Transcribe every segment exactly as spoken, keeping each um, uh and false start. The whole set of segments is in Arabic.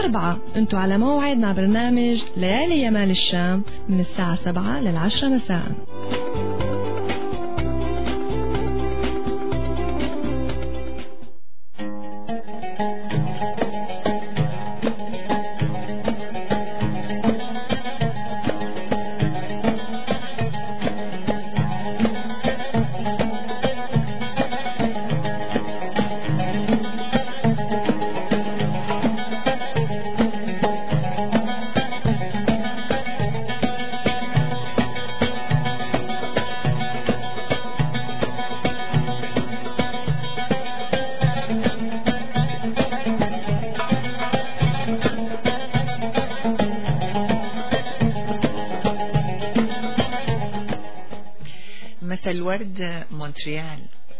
الأربعة انتوا على موعد مع برنامج ليالي يمال الشام من الساعة سبعة للعشرة مساء. مساء الورد مونتريال.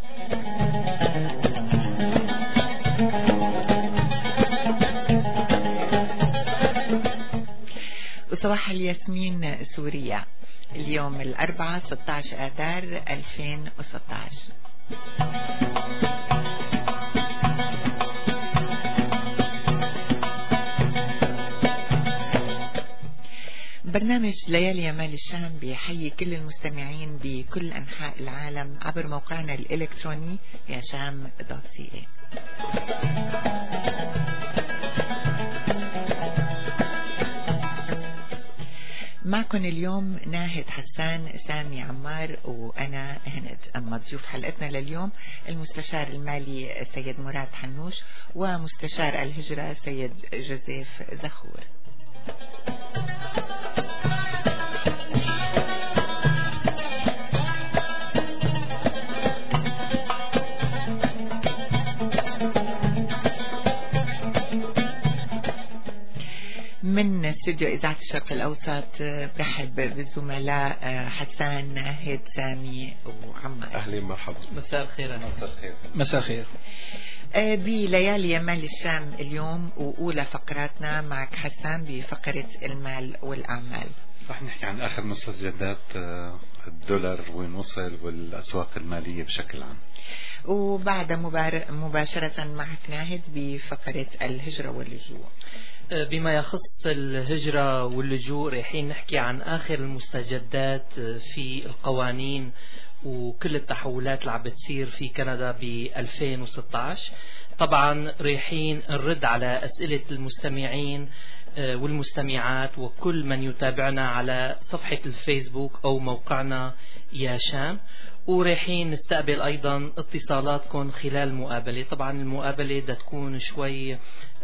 وصباح الياسمين سوريا. اليوم الأربعاء ستة عشر آذار ألفين وستة عشر. برنامج ليالي يمال الشام بيحيي كل المستمعين بكل أنحاء العالم عبر موقعنا الإلكتروني ياشام دوت سي اي. معكم اليوم ناهد حسان، سامي عمار، وأنا هند. أما ضيوف حلقتنا لليوم المستشار المالي سيد مراد حنوش ومستشار الهجرة سيد جوزيف زخور. من استوديو إذاعة الشرق الأوسط برحب بالزملاء حسان، ناهد، سامي وعمار. أهلا مرحبا. مساء الخير. مساء الخير. مساء الخير. بليالي يمال الشام اليوم وأولى فقراتنا معك حسان بفقرة المال والأعمال. رح نحكي عن آخر مستجدات الدولار وين وصل والأسواق المالية بشكل عام، وبعد مباشرة معك ناهد بفقرة الهجرة واللجوء. بما يخص الهجرة واللجوء رايحين نحكي عن آخر المستجدات في القوانين وكل التحولات اللي عم بتصير في كندا ب ألفين وستة عشر. طبعا رايحين نرد على أسئلة المستمعين والمستمعات وكل من يتابعنا على صفحة الفيسبوك أو موقعنا يا شام، ورايحين نستقبل أيضا اتصالاتكم خلال المقابلة. طبعا المقابلة بدها تكون شوي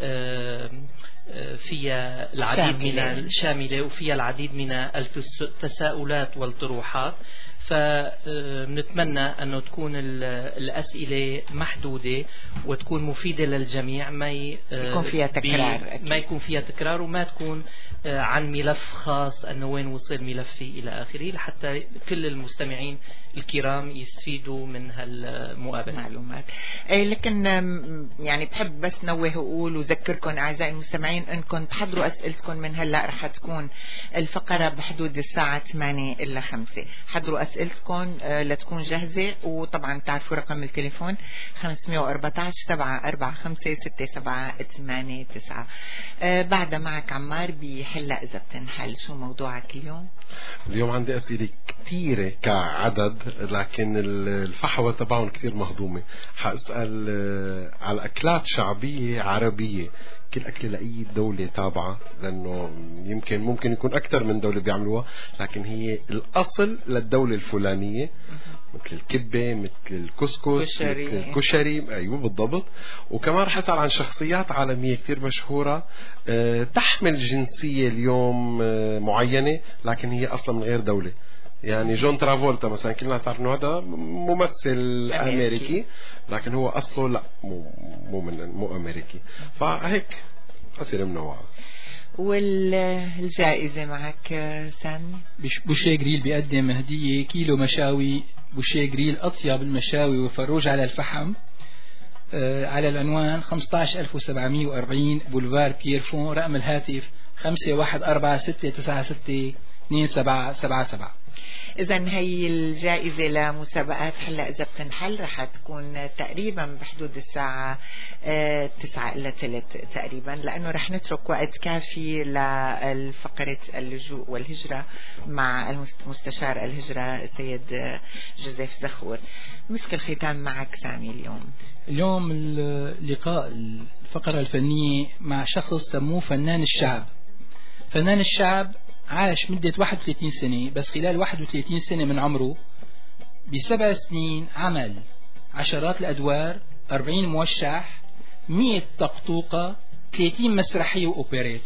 فيها العديد من الشاملة وفيها العديد من التساؤلات والطروحات، فنتمنى أنه تكون الأسئلة محدودة وتكون مفيدة للجميع، ما يكون فيها تكرار، ما يكون فيها تكرار وما تكون عن ملف خاص أنه وين وصل ملفي إلى آخره، لحتى كل المستمعين الكرام يستفيدوا من هالمقابلة معلومات. أي لكن يعني بحب بس نوه وأقول وذكركم أعزائي المستمعين أنكم تحضروا أسئلتكم من هلأ. رح تكون الفقرة بحدود الساعة ثمانية إلا خمسة. حضروا أسئلتكم لتكون جاهزة، وطبعا تعرفوا رقم التليفون خمسمية وأربعتاشر سبعة أربعة خمسة ستة سبعة ثمانية تسعة. بعد معك عمار بحلة إذا بتنحل. شو موضوعك اليوم؟ اليوم عندي أسئلة كثيرة كعدد، لكن الفحوى تبعهم كثير مهضومة. حأسأل على أكلات شعبية عربية، كل أكلة لأي دولة تابعة، لأنه يمكن ممكن يكون أكثر من دولة بيعملوها، لكن هي الأصل للدولة الفلانية، مثل الكبة، مثل الكسكس، كشري. مثل الكشري. أيوة بالضبط. وكمان رح أسأل عن شخصيات عالمية كثير مشهورة تحمل جنسية اليوم معينة، لكن هي أصلا من غير دولة. يعني جون ترافولتا مثلا كلنا تعرف انه هذا ممثل امريكي, أمريكي لكن هو اصله لا مو مو من مو امريكي. فهيك اسئله منوعه. والجائزه معك سامي؟ بوشيه جريل بيقدم هديه كيلو مشاوي بوشيه جريل، اطيب المشاوي وفروج على الفحم، على العنوان خمسة عشر ألف وسبعمية وأربعين بولفار بييرفون، رقم الهاتف خمسة واحد أربعة ستة تسعة ستة اثنين سبعة سبعة سبعة. إذا هي الجائزة لمسابقات هلا إذا بتنحل رح تكون تقريبا بحدود الساعة اه تسعة إلى ثلاث تقريبا، لأنه رح نترك وقت كافي لفقرة اللجوء والهجرة مع المستشار الهجرة السيد جوزيف زخور. مسك الختام معك سامي. اليوم اليوم اللقاء الفقرة الفنية مع شخص سموه فنان الشعب. فنان الشعب عاش مدة واحد وثلاثين سنة، بس خلال واحد وثلاثين سنة من عمره بسبع سنين عمل عشرات الأدوار، أربعين موشح، مئة طقطوقة، ثلاثين مسرحية وأوبريت.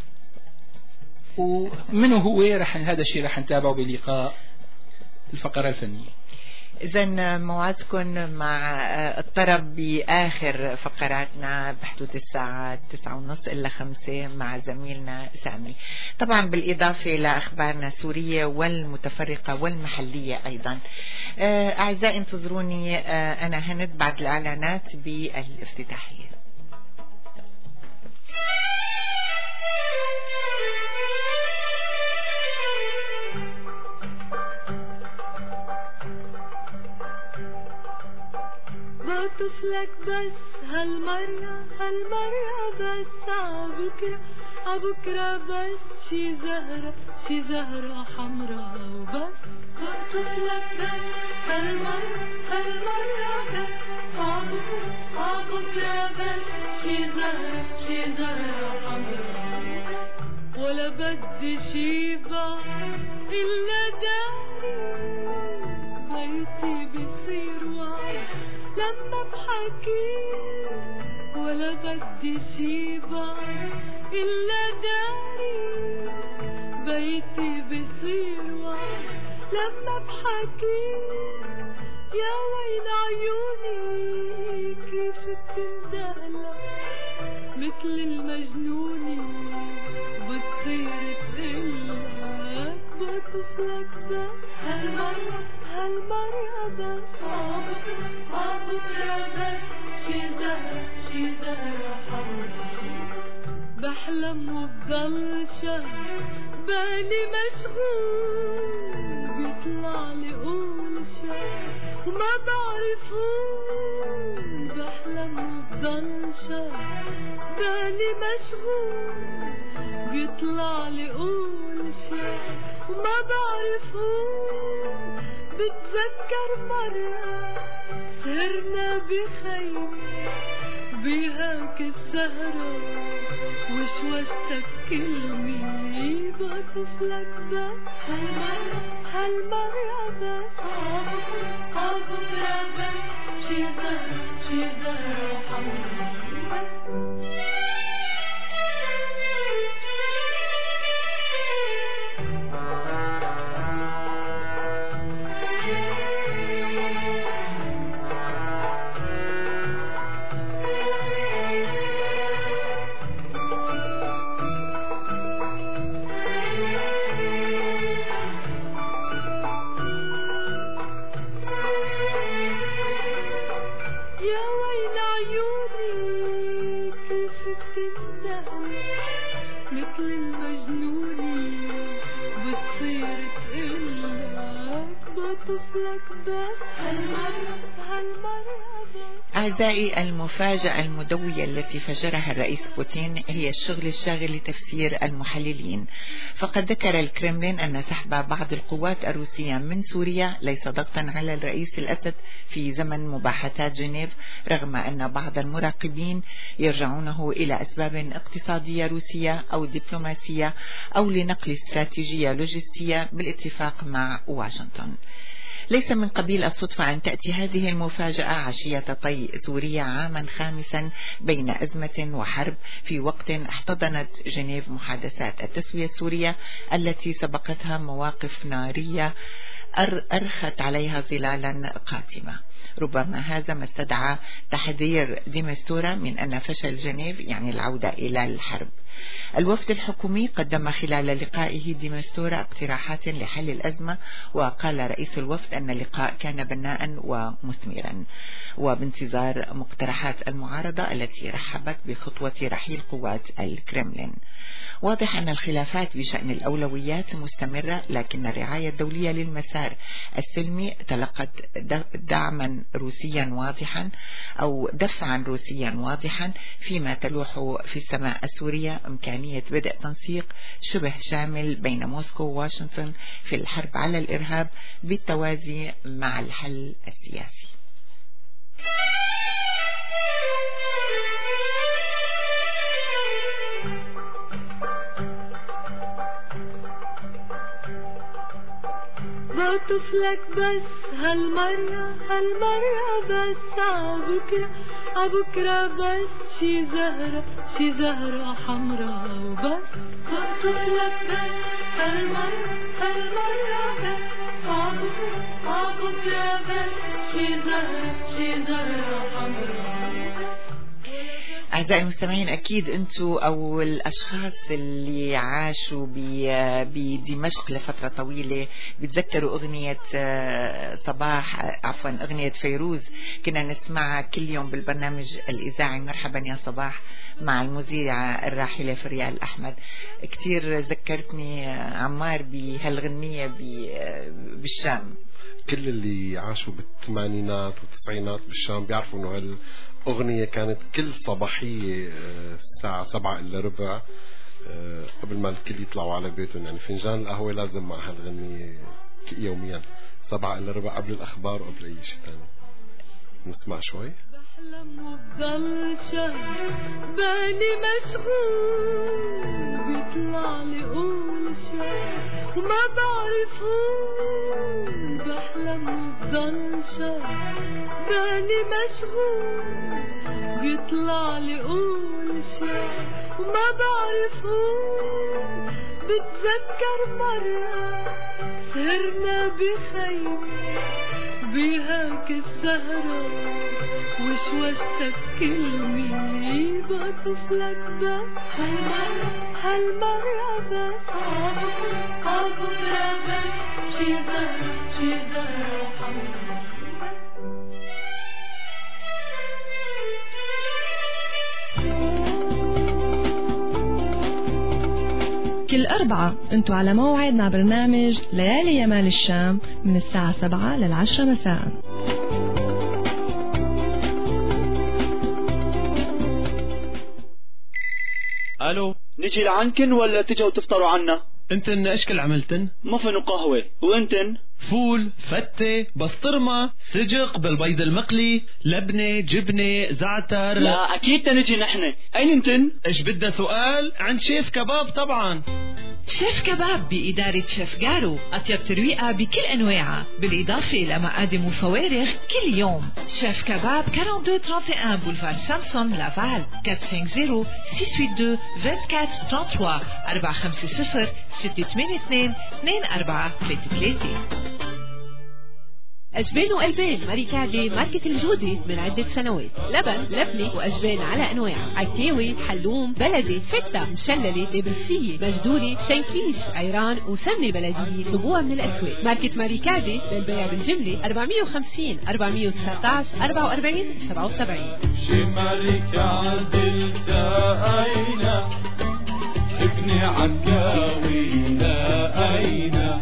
ومنه هو رح هذا الشيء رح نتابعه بلقاء الفقرة الفنية. إذا موعدكم مع الطرب بآخر فقراتنا بحدود الساعة تسعة ونص إلا خمسة مع زميلنا سامي، طبعا بالإضافة لأخبارنا السورية والمتفرقة والمحلية أيضا. أعزائي انتظروني أنا هند بعد الإعلانات بالافتتاحية. بطفلك بس هالمرة هالمرة بس عبكرة عبكرة بس شي زهرة شي زهرة حمرا وبس. بطفلك بس هالمرة هالمرة بس عبكرة عبكرة بس شي زهرة شي زهرة حمرا، ولا بدي شيبة إلا داري بيتي بيصير وعد لما بحكي، ولا بدي شيبة إلا داري بيتي بيصير وعد لما بحكي. يا ويل عيوني كيف بتندهلك مثل المجنونة بتصير تقلك. بطفلك بس هالمرة هالمرة بس عبكرة عبكرة بس شي زهرة شي زهرة حمرا. بحلم وبضل شهر بالي مشغول بيطلع لي قول شهر وما بعرفون. بحلم وبضل شهر بالي مشغول بيطلع لي قول شهر وما بعرفون. بتذكر مرة سهرنا بخيمة بهاك السهرة وشوشتك كلمة. بطفلك بس هالمرة هالمرة بس عبكرة عبكرة بس شي زهرة شي زهرة حمرا. أعزائي، المفاجأة المدوية التي فجرها الرئيس بوتين هي الشغل الشاغل لتفسير المحللين. فقد ذكر الكرملين أن سحب بعض القوات الروسية من سوريا ليس ضغطا على الرئيس الأسد في زمن مباحثات جنيف، رغم أن بعض المراقبين يرجعونه إلى أسباب اقتصادية روسية أو دبلوماسية أو لنقل استراتيجية لوجستية بالاتفاق مع واشنطن. ليس من قبيل الصدفة أن تأتي هذه المفاجأة عشية طي سوريا عاما خامسا بين أزمة وحرب، في وقت احتضنت جنيف محادثات التسوية السورية التي سبقتها مواقف نارية أرخت عليها ظلالا قاتمة. ربما هذا ما استدعى تحذير ديمستورا من أن فشل جنيف يعني العودة إلى الحرب. الوفد الحكومي قدم خلال لقائه ديمستورا اقتراحات لحل الأزمة، وقال رئيس الوفد أن اللقاء كان بناء ومثمرا، وبانتظار مقترحات المعارضة التي رحبت بخطوة رحيل قوات الكرملين. واضح أن الخلافات بشأن الأولويات مستمرة، لكن الرعاية الدولية للمسار السلمي تلقت دعما روسيا واضحا أو دفعا روسيا واضحا، فيما تلوح في السماء السورية إمكانية بدء تنسيق شبه شامل بين موسكو وواشنطن في الحرب على الإرهاب بالتوازي مع الحل السياسي. بطفلك بس هالمرة هالمرة بس عبكرة عبكرة بس شي زهرة شي زهرة حمرا وبس. بطفلك بس هالمرة هالمرة بس عبكرة عبكرة بس شي زهرة شي زهرة حمرا. أعزائي المستمعين، أكيد أنتم أو الأشخاص اللي عاشوا بدمشق لفترة طويلة بتذكروا أغنية صباح عفوا أغنية فيروز كنا نسمعها كل يوم بالبرنامج الإذاعي مرحبا يا صباح مع المذيعة الراحلة فريال أحمد. كتير ذكرتني عمار بهالغنية بالشام. كل اللي عاشوا بالثمانينات والتسعينات بالشام بيعرفوا انه هالأغنية كانت كل صباحية الساعة سبعة إلا ربع قبل ما الكل يطلعوا على بيتهم، يعني فنجان القهوة لازم مع هالغنية يوميا سبعة إلا ربع قبل الأخبار وقبل أي شيء تاني. نسمع شوي. بحلم وبضل شهر بالي مشغول بيطلع لي قول شهر وما بعرف قول. بحلم وبضل شهر بالي مشغول بيطلع لي قول شهر وما بعرف قول. بتذكر مرة سهرنا بخيمة بهاك السهرة وشوشتك كلمة بطفلك بس هالمرة هالمرة بس عبرة عبرة بس شي زهرة شي زهرة حمرا. كل أربعة أنتوا على موعد مع برنامج ليالي يمال الشام من الساعة سبعة للعشرة مساء. ألو، نجي لعنكن ولا تجوا تفطروا عنا؟ انتن اشكل عملتن؟ مفن وقهوة. وانتن؟ فول، فتة، بسطرمة، سجق بالبيض المقلي، لبنة، جبنة، زعتر. لا أكيد تنجي نحن. أين انتن؟ ايش بدها سؤال؟ عند شيف كباب طبعا. شيف كباب بإدارة شيف جارو، أطيب ترويقة بكل أنواعها بالإضافة لمقادم وفوارغ كل يوم. شيف كباب اثنين اثنين واحد واحد بولفار سامسون لافال أربعة خمسين ستة ثمانية اثنين أربعة ثلاثة أربعة خمسة صفر ستة ثمانية اثنين اثنين أربعة ثلاثة ثلاثة. أجبان وألبان ماريكادي ماركة الجودة من عدة سنوات. لبن لبني وأجبان على أنواع، عكاوي، حلوم، بلدي، فتة، مشللة، دبلسية، مجدولة، شنكيش، عيران وسمنة بلدية طبوع من الأسواق. ماركة ماريكادي للبيع بالجملة أربعمية وخمسين أربعمية وتسعة عشر أربعة وأربعين سبعة وسبعين. شي ماريكادي التقينا ابني عكاوي لقينا.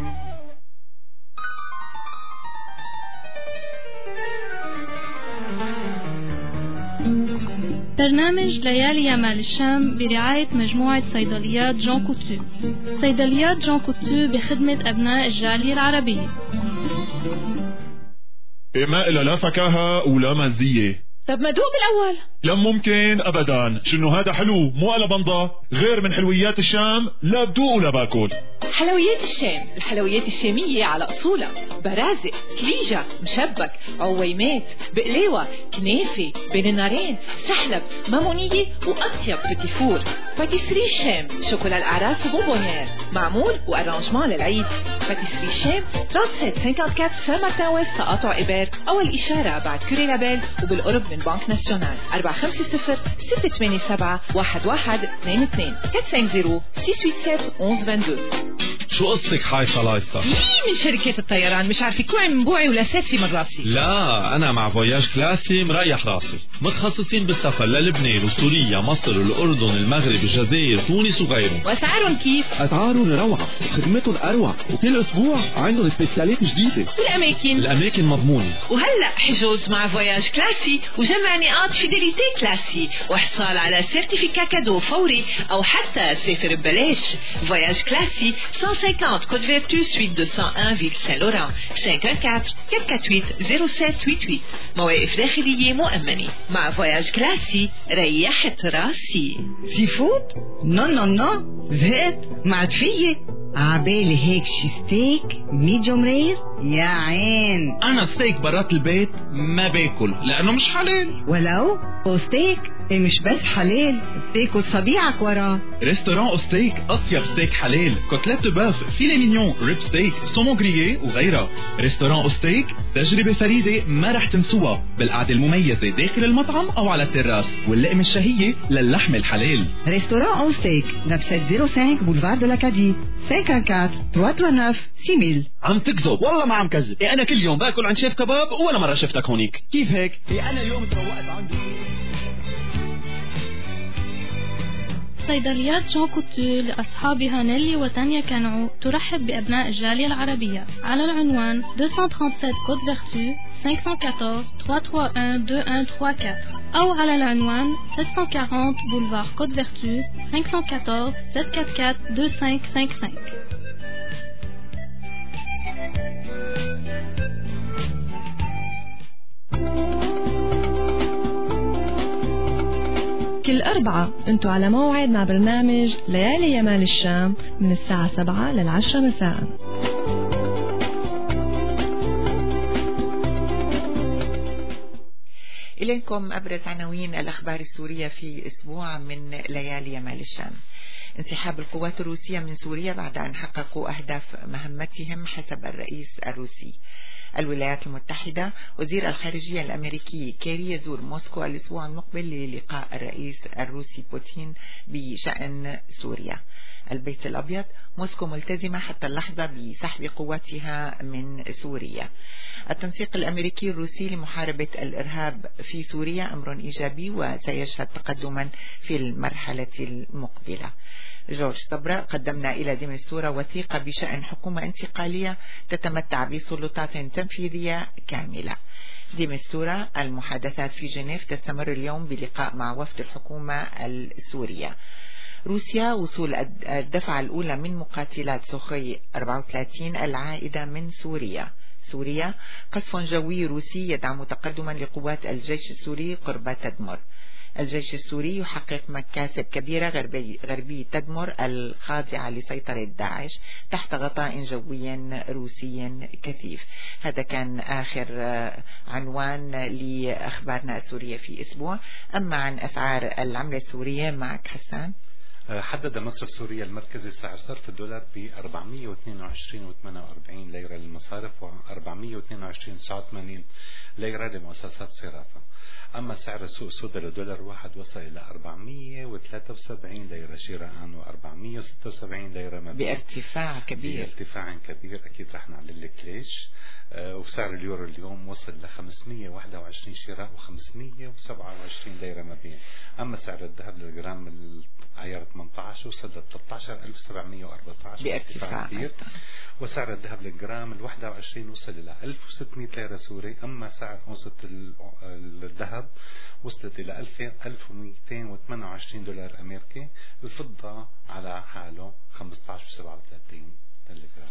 برنامج ليالي يمال الشام برعاية مجموعة صيدليات جون كوتو. صيدليات جون كوتو بخدمة أبناء الجالية العربية. ما إلا لا فكاهة ولا مزية. طب ما دوق الأول. لا ممكن أبدا، شنو هذا حلو مو على بنضة غير من حلويات الشام. لا بدوق ولا باكل. حلويات الشام، الحلويات الشامية على أصولها، برازق، كليجة، مشبك، عويمات، بقلاوة، كنافة، بين النارين، سحلب، مامونية وأطيب بتيفور. باتيسري شام، شوكولا الأعراس وبونبونير، معمول وأرانجمان للعيد. باتيسري شام ثلاثة سبعة أربعة سان مارتن ويست تقاطع إبر، أول إشارة بعد كوري لابيل وبالقرب من بنك ناسيونال. أربعة خمسة صفر ستة ثمانية سبعة واحد واحد اثنين اثنين أربعة خمسة صفر ستة ثمانية سبعة واحد اثنين اثنين. شو قصتك حايصة لايصة؟ مين من شركة الطيران مش عارفة كوعي من بوعي ولا ساسي من راسي. لا أنا مع فواياج كلاسي مريح راسي، متخصصين بالسفر للبنان وسوريا مصر والأردن المغرب الجزائر تونس وغيرهم. وأسعارهم كيف؟ أسعارهم روعة وخدمتهم أروع، وكل أسبوع عندهم سبيشالات جديدة. والأماكن؟ الأماكن مضمونة. وهلأ حجوز مع فواياج كلاسي وجمع نقاط فيديليتي كلاسي وحصال على سيرتيفيكا كادو فوري أو حتى سافر ببلاش. فواياج كلاسي مئة وخمسين كود فيرتو سويت مئتين وواحد فيل سان لوران خمسة أربعة أربعة أربعة ثمانية ثمانية صفر سبعة ثمانية ثمانية. مواقف داخلية مؤمنة. مع فواياج كلاسي ريحت راسي. سي فود؟ نو نو نو زهقت ما عاد فيي. عبالي هيك شي ستيك ميديوم رير. يا عين انا ستيك برات البيت ما باكل لانه مش حلال. ولو اوستيك إيه مش بس حلال، بتاكل صبيعك وراه. ريستوران اوستيك اطيب ستيك حلال، كوتلات باف، فيلي مينيون، ريب ستيك، سومون غريي وغيرها. ريستوران اوستيك تجربة فريدة ما رح تنسوها، بالقعدة المميزة داخل المطعم او على التراس، واللقمة الشهية للحم الحلال. ريستوران اوستيك نبسة صفر خمسة بولفار دو لاكادي خمسة أربعة أربعة ثلاثة تسعة ستة مية. عم تكذب. والله ما عم كذب. إيه أنا كل يوم باكل عند شيف كباب ولا مرة شفتك هونيك. كيف هيك؟ إيه أنا اليوم تروقت عندي. صيدليات جون كوتو لأصحابها نيلي وتانيا كانعو ترحب بأبناء الجالية العربية على العنوان اثنين ثمانية سبعة كود فيرتو خمسة أربعة أربعة ثلاثة ثلاثة واحد اثنين واحد ثلاثة أربعة أو على العنوان ستمئة وأربعين بولفار كود فيرتو خمسة أربعة أربعة سبعة أربعة أربعة اثنين خمسة خمسة خمسة. كل أربعة أنتوا على موعد مع برنامج ليالي يمال الشام من الساعة سبعة للعشرة مساء. إليكم أبرز عناوين الأخبار السورية في أسبوع من ليالي يمال الشام. انسحاب القوات الروسية من سوريا بعد أن حققوا أهداف مهمتهم حسب الرئيس الروسي. الولايات المتحدة، وزير الخارجية الأمريكي كيري يزور موسكو الأسبوع المقبل للقاء الرئيس الروسي بوتين بشأن سوريا. البيت الأبيض، موسكو ملتزمة حتى اللحظة بسحب قواتها من سوريا. التنسيق الأمريكي الروسي لمحاربة الإرهاب في سوريا أمر إيجابي وسيشهد تقدما في المرحلة المقبلة. جورج صبرا، قدمنا إلى ديمستورا وثيقة بشأن حكومة انتقالية تتمتع بسلطات تنفيذية كاملة. ديمستورا، المحادثات في جنيف تستمر اليوم بلقاء مع وفد الحكومة السورية. روسيا، وصول الدفعة الأولى من مقاتلات سوخوي أربعة وثلاثين العائدة من سوريا. سوريا، قصف جوي روسي يدعم تقدما لقوات الجيش السوري قرب تدمر. الجيش السوري يحقق مكاسب كبيرة غربي, غربي تدمر الخاضعة لسيطرة داعش تحت غطاء جوي روسي كثيف. هذا كان آخر عنوان لأخبارنا السورية في أسبوع. أما عن أسعار العملة السورية معك حسان. حدد مصرف سوريا المركزي سعر صرف الدولار ب أربعمئة واثنين وعشرين فاصلة ثمانية وأربعين ليرة للمصارف و أربعمئة واثنين وعشرين فاصلة تسعة وثمانين ليرة لمؤسسات صرافة. أما سعر السوق السوداء لدولار واحد وصل إلى أربعمئة وثلاثة وسبعين ليرة شراء و406 وسبعين ليرة مبيعا، بارتفاع كبير بارتفاع كبير. أكيد رح نعلن لك ليش. أه وسعر اليورو اليوم وصل ل خمسمئة وواحد وعشرين شراء و500 وسبعة وعشرين ليرة مبيعا. أما سعر الذهب للجرام عيار ثمانية عشر وصل ل ثلاثة عشر ألف وسبعمئة وأربعة عشر بارتفاع كبير. وسعر الذهب للجرام الواحد وعشرين وصل إلى ألف وستمئة ليرة سوري. أما سعر أونصة الذهب وصلت إلى ألف ومئتين وثمانية وعشرين دولار أمريكي. الفضة على حاله خمسة عشر وسبعة وثلاثين للجرام.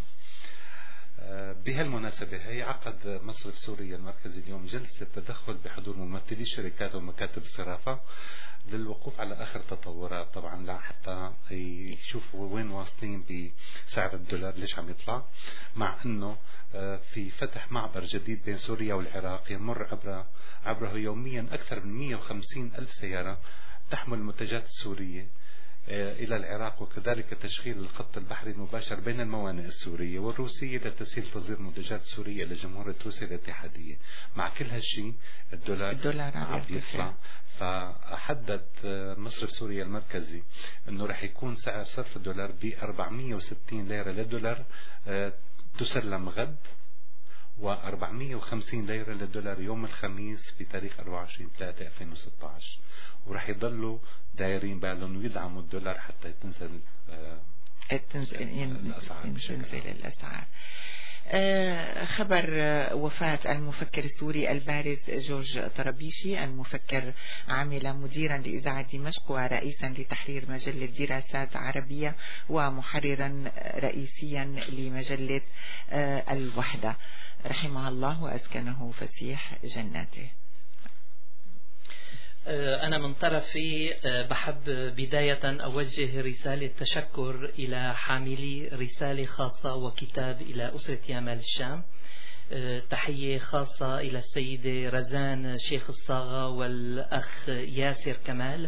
بهالمناسبة هي عقد مصرف سوريا المركزي اليوم جلسة تدخل بحضور ممثلي شركات ومكاتب الصرافة للوقوف على آخر تطورات، طبعا لا حتى يشوفوا وين واصلين بسعر الدولار ليش عم يطلع، مع أنه في فتح معبر جديد بين سوريا والعراق يمر عبر عبره يوميا أكثر من مئة وخمسين ألف سيارة تحمل المنتجات السورية إلى العراق، وكذلك تشغيل الخط البحري المباشر بين الموانئ السورية والروسية لتسهيل تصدير منتجات سورية إلى جمهورية روسيا الاتحادية. مع كل هالشيء الدولار, الدولار عم يطلع، فحدد مصرف سوريا المركزي أنه رح يكون سعر صرف الدولار ب أربعمية وستين ليرة للدولار تسلم غد، وأربعمية وخمسين ليرة للدولار يوم الخميس بتاريخ أربعة وعشرين ثلاثة ألفين وستة عشر، ورح يضلوا دايرين بالهم ويدعموا الدولار حتى تنزل آه تنزل الأسعار تنزل الأسعار. آه خبر آه وفاة المفكر السوري البارز جورج طرابيشي. المفكر عمل مديرا لإذاعة دمشق ورئيسا لتحرير مجلة دراسات عربية ومحررا رئيسيا لمجلة آه الوحدة، رحمه الله وأسكنه فسيح جناته. أنا من طرفي بحب بداية أوجه رسالة تشكر إلى حاملي رسالة خاصة وكتاب إلى أسرة يامال الشام. تحية خاصة إلى السيدة رزان شيخ الصاغة والأخ ياسر كمال.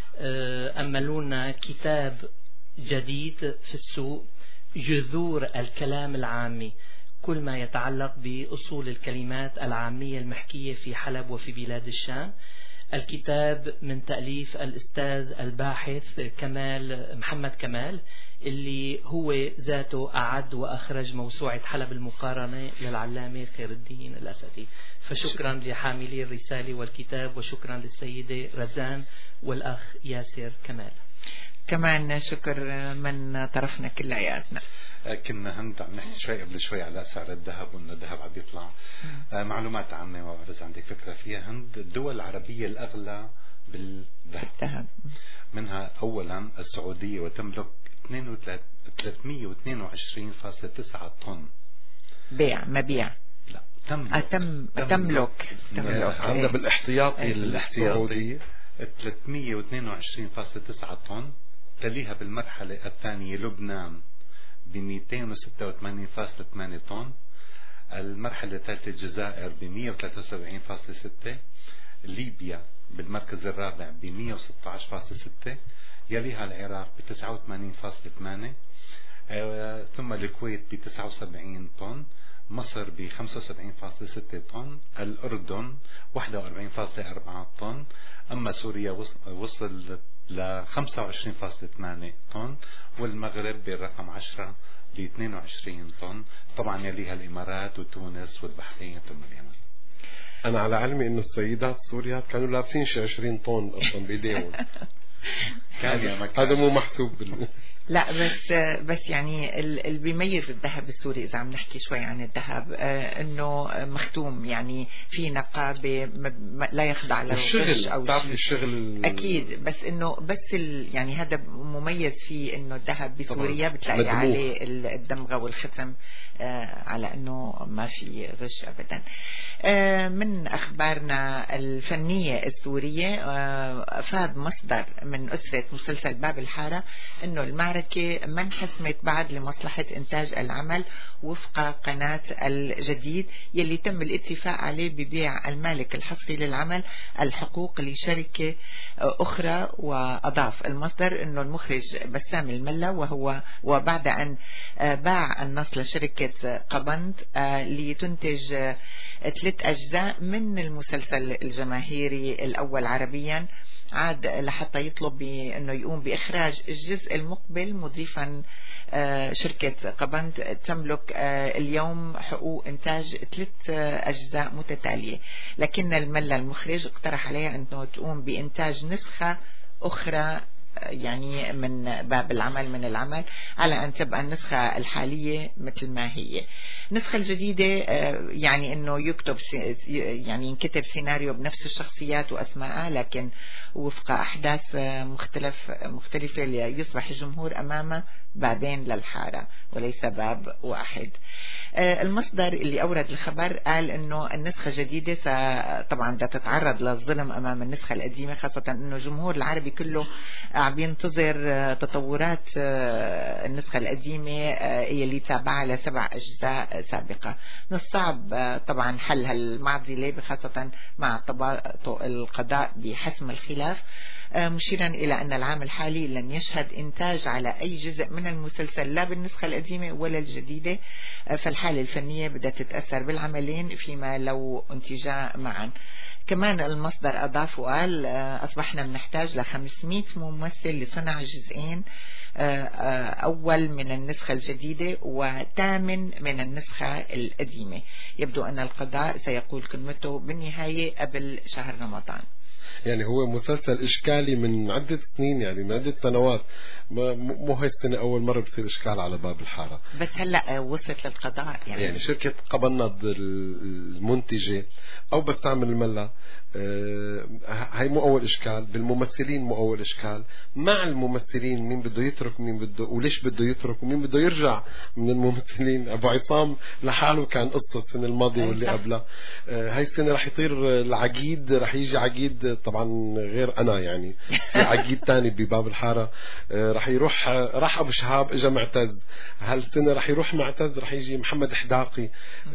أملونا كتاب جديد في السوق، جذور الكلام العامي، كل ما يتعلق بأصول الكلمات العامية المحكية في حلب وفي بلاد الشام. الكتاب من تأليف الأستاذ الباحث كمال محمد كمال، اللي هو ذاته أعد وأخرج موسوعة حلب المقارنة للعلامة خير الدين الأسدي. فشكرا لحاملي الرسالة والكتاب، وشكرا للسيدة رزان والأخ ياسر كمال. كمان شكر من طرفنا كلياتنا. كنا هند عم نحكي شوي قبل شوي على سعر الذهب وانه الذهب عم يطلع. آه معلومات عامة وإذا عندك فكرة فيها هند، الدول العربية الأغلى بالذهب منها أولا السعودية وتملك ثلاثمية واثنين وعشرين فاصلة تسعة طن بيع مبيع لا تملك أتم تملك تملك عندها بالاحتياطي السعودية ثلاثمية واثنين وعشرين فاصلة تسعة طن. تليها بالمرحلة الثانية لبنان ب مئتين وستة وثمانين فاصلة ثمانية طن. المرحلة الثالثة الجزائر ب مئة وثلاثة وسبعين فاصلة ستة. ليبيا بالمركز الرابع ب مئة وستة عشر فاصلة ستة. يليها العراق ب تسعة وثمانين فاصلة ثمانية. آه ثم الكويت ب تسعة وسبعين طن. مصر ب خمسة وسبعين فاصلة ستة طن. الأردن واحد وأربعين فاصلة أربعة طن. أما سوريا وصل ل خمسة وعشرين فاصلة ثمانية طن. والمغرب بالرقم عشرة ب اثنين وعشرين طن. طبعا يليها الإمارات وتونس والبحرين ثم اليمن. أنا على علمي إنه السيدات السوريات كانوا لابسين شي عشرين طن أصلا بإيديهم. هذا مو محسوب بال... لا بس بس يعني اللي بيميز الذهب السوري اذا عم نحكي شوي عن الذهب آه انه مختوم، يعني في نقابه لا يخضع للغش او شيء الشغل اكيد، بس انه بس يعني هذا مميز فيه انه الذهب بسوريا بتلاقي مدموخ عليه الدمغه والختم آه على انه ما في غش ابدا. آه من اخبارنا الفنيه السوريه آه افاد مصدر من اسره مسلسل باب الحاره انه المعركة ما انحسمت بعد لمصلحة إنتاج العمل وفق قناة الجديد يلي تم الاتفاق عليه ببيع المالك الحصري للعمل الحقوق لشركة أخرى. وأضاف المصدر أنه المخرج بسام الملا وهو وبعد أن باع النص لشركة قبند لتنتج ثلاث أجزاء من المسلسل الجماهيري الأول عربيا، عاد لحتى يطلب أنه يقوم بإخراج الجزء المقبل، مضيفا شركة قبند تملك اليوم حقوق إنتاج ثلاث أجزاء متتالية، لكن الملا المخرج اقترح عليها أنه تقوم بإنتاج نسخة أخرى يعني من باب العمل من العمل على أن تبقى النسخة الحالية مثل ما هي. النسخة الجديدة يعني أنه يكتب يعني ينكتب سيناريو بنفس الشخصيات وأسماءها، لكن وفق أحداث مختلف مختلفة ليصبح الجمهور أمامه بابين للحارة وليس باب واحد. المصدر اللي أورد الخبر قال أنه النسخة الجديدة طبعا بدها تتعرض للظلم أمام النسخة القديمة، خاصة أنه الجمهور العربي كله عم ينتظر تطورات النسخة القديمة اللي تابعها لسبع أجزاء سابقة. من الصعب طبعا حل هالمعضلة خاصة مع تباطؤ القضاء بحسم الخلاف، مشيرا إلى أن العام الحالي لن يشهد إنتاج على أي جزء من المسلسل لا بالنسخة القديمة ولا الجديدة، فالحالة الفنية بدها تتأثر بالعملين فيما لو انتجا معا. كمان المصدر أضاف وقال أصبحنا بنحتاج ل خمسمئة ممثل لصنع جزئين أول من النسخة الجديدة وثامن من النسخة القديمة. يبدو أن القضاء سيقول كلمته بالنهاية قبل شهر رمضان. يعني هو مسلسل إشكالي من عدة سنين، يعني من عدة سنوات، مو هاي السنة أول مرة بصير إشكال على باب الحارة، بس هلأ وصلت للقضاء. يعني, يعني شركة قبنض المنتجة أو بسام الملا، هاي مو أول إشكال، بالممثلين مو أول إشكال، مع الممثلين مين بده يترك مين بده وليش بده يترك ومين بده يرجع من الممثلين. أبو عصام لحاله كان قصة السنة الماضية واللي قبلها. هاي السنة رح يطير العقيد، رح يجي عقيد طبعا غير أنا، يعني في عقيد تاني بباب الحارة، رح يروح راح أبو شهاب إجا معتز، هالسنة رح يروح معتز، رح يجي محمد حداقي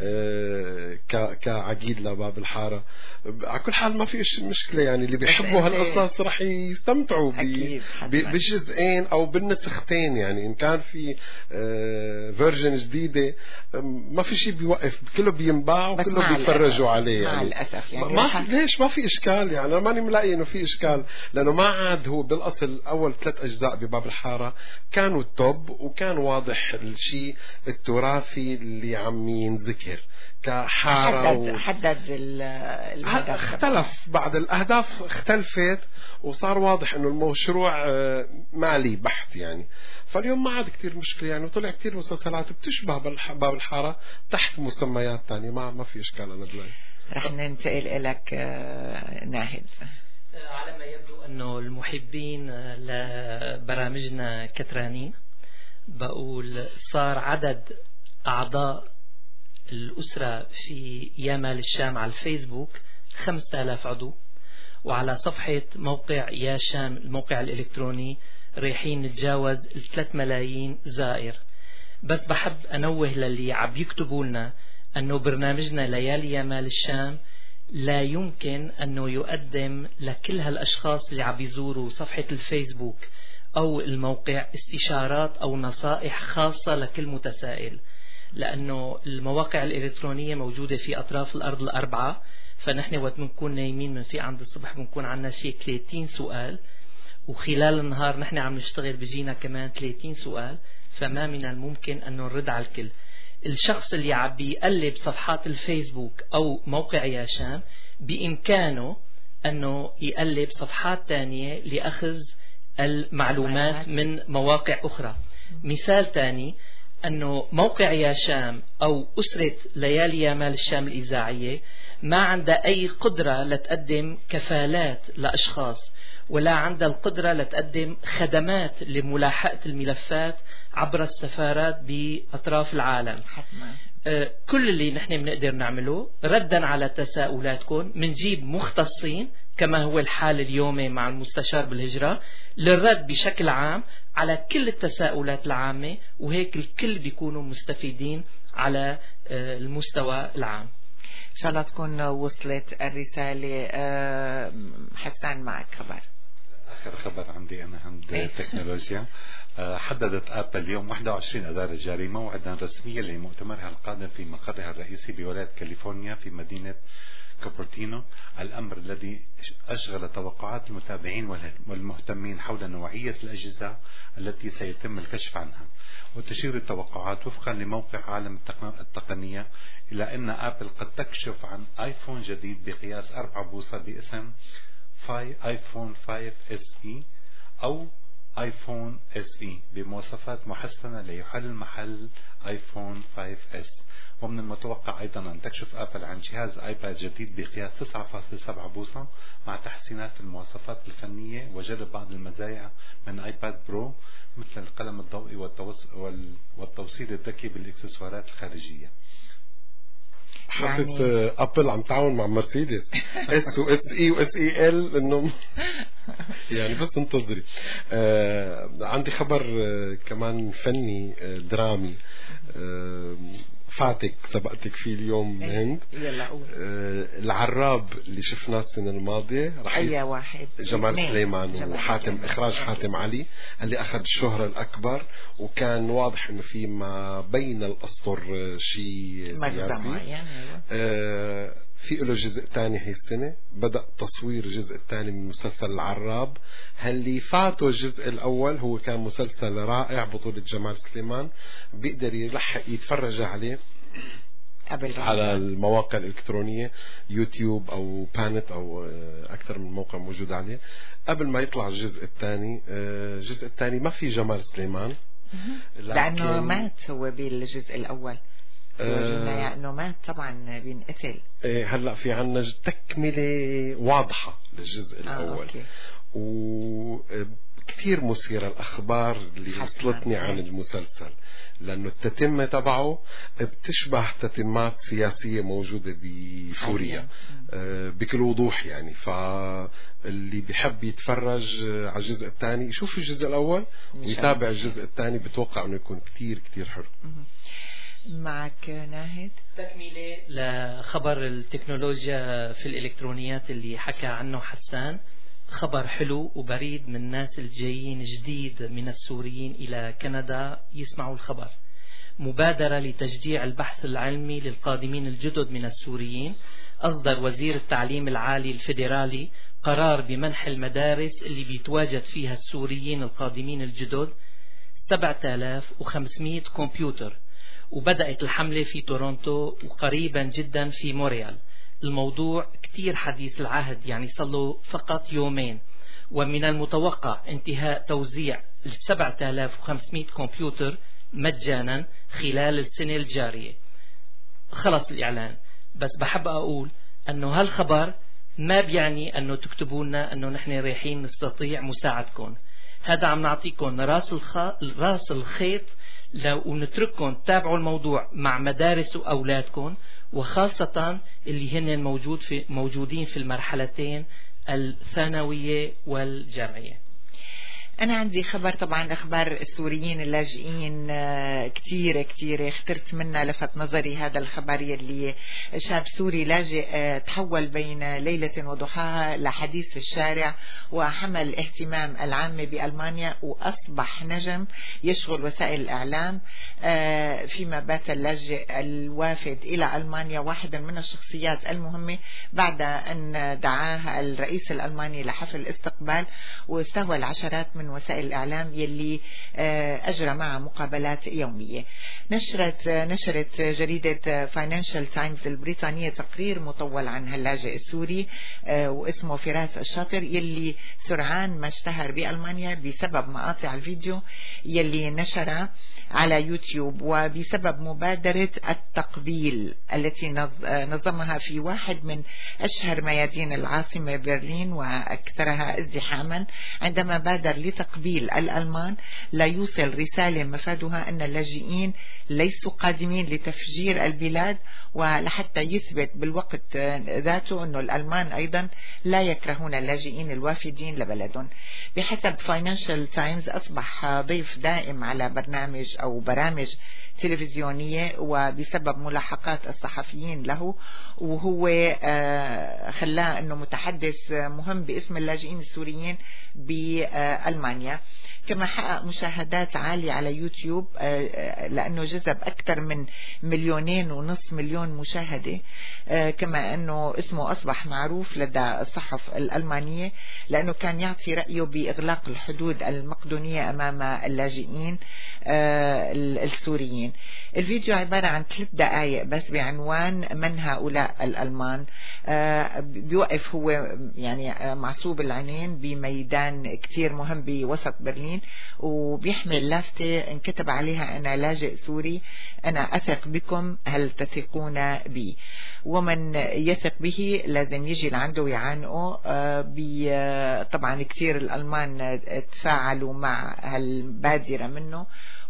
كعقيد لباب الحارة. على كل حال ما في مشكلة، يعني اللي بيحبوا هالقصص رح يستمتعوا بالجزئين أو بالنسختين. يعني إن كان في فيرجن جديدة ما في شيء بيوقف، كله بينباع وكله بيتفرجوا عليه. يعني يعني ما في ليش ما في إشكال، يعني أنا ماني ملاقي إنه في إشكال، لأنه ما عاد هو بالأصل أول ثلاث أجزاء بباب الحارة كانوا التوب وكان واضح الشيء التراثي اللي عم ينذكر كحارة حدد, و... حدد الأهداف، اختلف بعد الأهداف اختلفت وصار واضح إنه المشروع مالي بحت يعني. فاليوم ما عاد كتير مشكلة، يعني وطلع كتير مسلسلات بتشبه باب الحارة تحت مسميات تانية، ما ما في إشكال. أنا دلوقتي رح ننتقل لك ناهد. على ما يبدو أنه المحبين لبرامجنا كترانين، بقول صار عدد أعضاء الأسرة في يامال الشام على الفيسبوك خمسة آلاف عضو، وعلى صفحة موقع يا شام الموقع الإلكتروني رايحين نتجاوز الثلاث ملايين زائر. بس بحب أنوه للي عم يكتبوا لنا أنه برنامجنا ليالي يامال الشام لا يمكن أنه يقدم لكل هالأشخاص اللي عم يزوروا صفحة الفيسبوك أو الموقع استشارات أو نصائح خاصة لكل متسائل، لأنه المواقع الإلكترونية موجودة في أطراف الأرض الأربعة، فنحن وقت بنكون نايمين من في عند الصبح بنكون عنا شيء ثلاثين سؤال، وخلال النهار نحن عم نشتغل بجينا كمان ثلاثين سؤال، فما من الممكن أن نرد على الكل. الشخص اللي عم بيقلب صفحات الفيسبوك أو موقع يا شام بإمكانه أنه يقلب صفحات تانية لأخذ المعلومات من مواقع أخرى. مثال تاني أنه موقع يا شام أو أسرة ليالي يامال الشام الإذاعية ما عندها أي قدرة لتقدم كفالات لأشخاص، ولا عندها القدرة لتقدم خدمات لملاحقة الملفات عبر السفارات بأطراف العالم. آه كل اللي نحن بنقدر نعمله ردا على تساؤلاتكم منجيب مختصين كما هو الحال اليومي مع المستشار بالهجرة للرد بشكل عام على كل التساؤلات العامة، وهيك الكل بيكونوا مستفيدين على آه المستوى العام. إن شاء الله تكون وصلت الرسالة. آه حسان معك خبر. آخر خبر عندي أنا عند التكنولوجيا. حددت آبل اليوم واحد وعشرين أذار الجاري موعدا رسميا لمؤتمرها القادم في مقرها الرئيسي بولاية كاليفورنيا في مدينة كوبرتينو، الأمر الذي أشغل توقعات المتابعين والمهتمين حول نوعية الأجهزة التي سيتم الكشف عنها. وتشير التوقعات وفقا لموقع عالم التقنية إلى أن آبل قد تكشف عن آيفون جديد بقياس أربعة بوصة باسم آيفون خمسة اس اي أو آيفون اس اي بمواصفات محسنة ليحل محل آيفون خمسة اس. ومن المتوقع أيضا أن تكشف آبل عن جهاز آيباد جديد بقياس تسعة فاصلة سبعة بوصة مع تحسينات المواصفات الفنية وجلب بعض المزايا من آيباد برو مثل القلم الضوئي والتوصيل الذكي بالإكسسوارات الخارجية. يعني ابل عم تعاون مع مرسيدس اس و اس اي و اس اي ال انه يعني بس انتظري. آه عندي خبر آه كمان فني آه درامي آه فاتك سبقتك فيه اليوم هند. يلا قول. آه العراب اللي شفناه السنة الماضية رح أي واحد جمال سليمان جمال وحاتم سليمان. إخراج حاتم علي اللي أخذ الشهرة الأكبر، وكان واضح إنه في ما بين الأسطر شيء سياسي. آه في له جزء تاني هي السنة، بدأ تصوير الجزء الثاني من مسلسل العراب. اللي فاته الجزء الأول هو كان مسلسل رائع بطولة جمال سليمان، بيقدر يلحق يتفرج عليه قبل على المواقع الإلكترونية يوتيوب أو بانت أو أكثر من موقع موجود عليه قبل ما يطلع الجزء الثاني. الجزء الثاني ما في جمال سليمان لأنه مات هو بالجزء الأول. آه انه مات طبعا بينقتل. ايه هلا في عنا تكمله واضحه للجزء الاول. آه وكثير مثيره الاخبار اللي وصلتني عن المسلسل، لانه التتمه تبعه بتشبه تتمات سياسيه موجوده بسوريا آه بكل وضوح يعني. فاللي بيحب يتفرج على الجزء الثاني يشوف الجزء الاول ويتابع الجزء الثاني، بتوقع انه يكون كثير كثير حلو. معك ناهد تكملة لخبر التكنولوجيا في الإلكترونيات اللي حكى عنه حسان. خبر حلو وبريد من الناس الجايين جديد من السوريين إلى كندا يسمعوا الخبر. مبادرة لتشجيع البحث العلمي للقادمين الجدد من السوريين. أصدر وزير التعليم العالي الفيدرالي قرار بمنح المدارس اللي بيتواجد فيها السوريين القادمين الجدد سبعة آلاف وخمسمائة كمبيوتر، وبدأت الحملة في تورونتو وقريبا جدا في مونريال. الموضوع كتير حديث العهد، يعني صلوا فقط يومين، ومن المتوقع انتهاء توزيع السبعة آلاف وخمسمائة كمبيوتر مجانا خلال السنة الجارية. خلص الإعلان، بس بحب أقول أنه هالخبر ما بيعني أنه تكتبوا لنا أنه نحن رايحين نستطيع مساعدكم. هذا عم نعطيكم راس الخ... راس الخيط لو ونترككم تتابعوا الموضوع مع مدارس وأولادكم، وخاصة اللي هن موجود في موجودين في المرحلتين الثانوية والجامعية. أنا عندي خبر، طبعا أخبار السوريين اللاجئين كتيرة كتيرة، اخترت منها لفت نظري هذا الخبر يلي شاب سوري لاجئ تحول بين ليلة وضحاها لحديث في الشارع وحمل الاهتمام العام بألمانيا، وأصبح نجم يشغل وسائل الإعلام. فيما بات اللاجئ الوافد إلى ألمانيا واحدا من الشخصيات المهمة بعد أن دعاه الرئيس الألماني لحفل استقبال، واستهوى العشرات من وسائل الإعلام يلي أجرى معها مقابلات يومية. نشرت نشرت جريدة فاينانشال تايمز البريطانية تقرير مطول عن هاللاجئ السوري واسمه فراس الشاطر، يلي سرعان ما اشتهر بألمانيا بسبب مقاطع الفيديو يلي نشرها على يوتيوب، وبسبب مبادرة التقبيل التي نظمها في واحد من أشهر ميادين العاصمة برلين وأكثرها ازدحاما، عندما بادر لتقبيل الألمان لا يوصل رسالة مفادها أن اللاجئين ليسوا قادمين لتفجير البلاد، ولحتى يثبت بالوقت ذاته أن الألمان أيضا لا يكرهون اللاجئين الوافدين لبلدهم. بحسب فاينانشال تايمز أصبح ضيف دائم على برنامج أو برامج تلفزيونية، وبسبب ملاحقات الصحفيين له، وهو خلاه أنه متحدث مهم باسم اللاجئين السوريين بألمانيا. كما حقق مشاهدات عالية على يوتيوب لأنه جذب أكثر من مليونين ونصف مليون مشاهدة، كما أنه اسمه أصبح معروف لدى الصحف الألمانية لأنه كان يعطي رأيه بإغلاق الحدود المقدونية أمام اللاجئين السوريين. الفيديو عبارة عن ثلاث دقائق بس بعنوان من هؤلاء الألمان. بيوقف هو يعني معصوب العينين بميدان كتير مهم بوسط برلين، وبيحمل لافتة انكتب عليها أنا لاجئ سوري، أنا أثق بكم، هل تثقون بي؟ ومن يثق به لازم يجي لعنده ويعانقه. طبعا كتير الألمان تفاعلوا مع هالبادرة منه،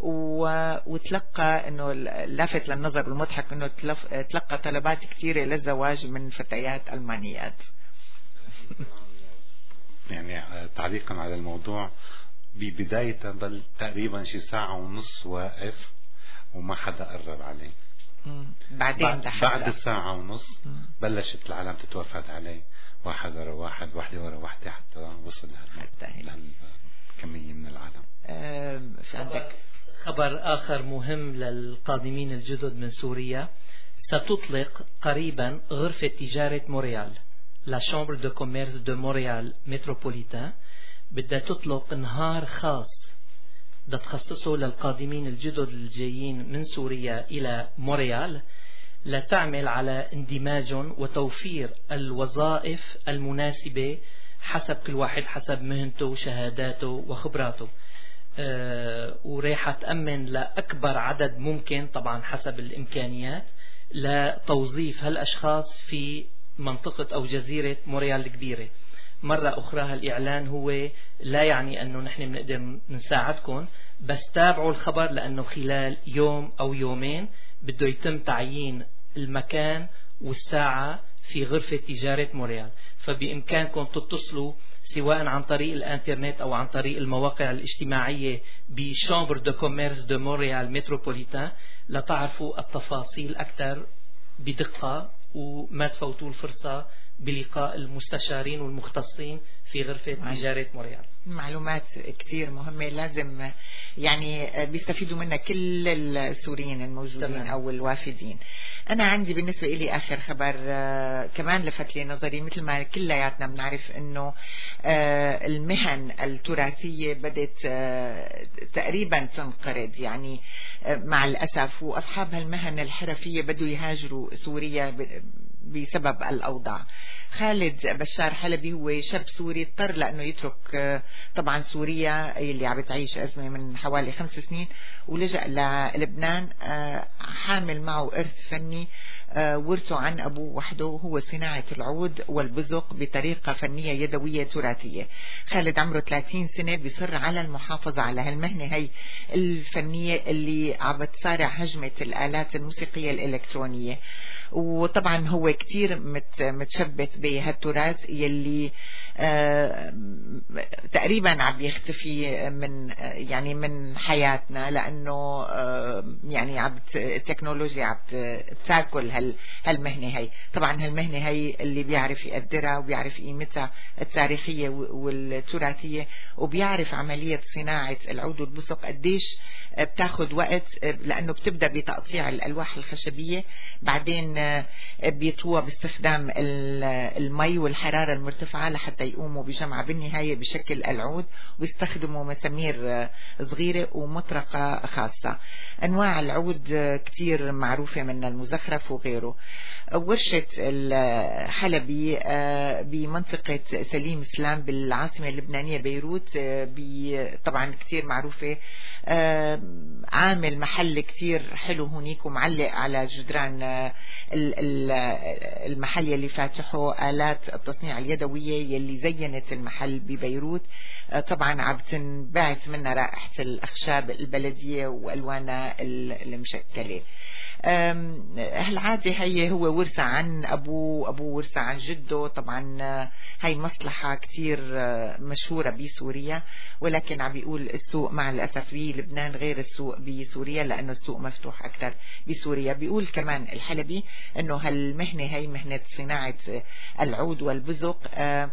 وتلقى انه لافت للنظر والمضحك انه تلقى طلبات كثيرة للزواج من فتيات ألمانيات. يعني تعليقا على الموضوع، ببداية ضل تقريبا شي ساعة ونص واقف وما حدا قرب عليه. بعدين بعد, بعد الساعة ونص مم. بلشت العالم تتوافد عليه، واحد ورا واحد، واحدة ورا واحدة، حتى وصل لهالكمية من العالم. أه في عندك خبر آخر مهم للقادمين الجدد من سوريا. ستطلق قريبا غرفة تجارة مونريال، لا شامبر دو كوميرس دو مونريال متروبوليتان، بدها تطلق نهار خاص بدها تخصصه للقادمين الجدد الجايين من سوريا إلى مونريال، لتعمل على اندماجهم وتوفير الوظائف المناسبة حسب كل واحد حسب مهنته وشهاداته وخبراته. أه وريحة تأمن لأكبر عدد ممكن طبعا حسب الإمكانيات لتوظيف هالأشخاص في منطقة أو جزيرة مونريال الكبيرة. مرة أخرى هالإعلان هو لا يعني أنه نحن بنقدر نساعدكم، بس تابعوا الخبر لأنه خلال يوم أو يومين بده يتم تعيين المكان والساعة في غرفة تجارة مونريال. فبإمكانكم تتصلوا سواء عن طريق الانترنت أو عن طريق المواقع الاجتماعية بشامبر دو كوميرس دو مونريال متروبوليتان لتعرفوا التفاصيل أكثر بدقة، وما تفوتوا الفرصة بلقاء المستشارين والمختصين في غرفة تجارة مونريال. معلومات كتير مهمة لازم يعني بيستفيدوا منها كل السوريين الموجودين تمام. أو الوافدين. أنا عندي بالنسبة إلي آخر خبر كمان لفت لي نظري، مثل ما كلياتنا بنعرف إنه المهن التراثية بدت تقريبا تنقرض يعني مع الأسف، وأصحاب هالمهن الحرفية بدوا يهاجروا سوريا بسبب الأوضاع. خالد بشار حلبي هو شاب سوري اضطر لأنه يترك طبعا سوريا اللي عم بتعيش أزمة من حوالي خمس سنين ولجأ للبنان، حامل معه إرث فني ورثه عن أبوه وحده، هو صناعة العود والبزق بطريقة فنية يدوية تراثية. خالد عمره ثلاثين سنة بيصر على المحافظة على هالمهنة هي الفنية اللي عم بتصارع هجمة الآلات الموسيقية الإلكترونية، وطبعا هو كتير متشبث بهالتراث يلي آه تقريبا عم يختفي من آه يعني من حياتنا، لأنه آه يعني عم التكنولوجيا عم تاكل هال هالمهنة هي. طبعا هالمهنة هي اللي بيعرف يقدرها وبيعرف قيمتها التاريخية والتراثية، وبيعرف عملية صناعة العود والبصق قديش بتاخد وقت، لأنه بتبدأ بتقطيع الألواح الخشبية، بعدين بيطوى باستخدام المي والحرارة المرتفعة لحتى يقوموا بجمعها بالنهاية بشكل العود، ويستخدموا مسامير صغيرة ومطرقة خاصة. أنواع العود كتير معروفة من المزخرف وغيره. ورشة الحلبي بمنطقة سليم سلام بالعاصمة اللبنانية بيروت طبعا كتير معروفة، عامل محل كتير حلو هونيك ومعلق على جدران المحل يلي فاتحه آلات التصنيع اليدوية يلي زينت المحل ببيروت. طبعا عم تنبعث منها رائحة الأخشاب البلدية وألوانها المشكلة. هالعادة هي هو ورثة عن أبوه، أبوه ورثة عن جده. طبعا هاي مصلحة كتير مشهورة بسوريا، ولكن عم بيقول السوق مع الأسف في لبنان غير السوق بسوريا، لأنه السوق مفتوح أكثر بسوريا. بيقول كمان الحلبي أنه هالمهنة هي مهنة صناعة العود والبزق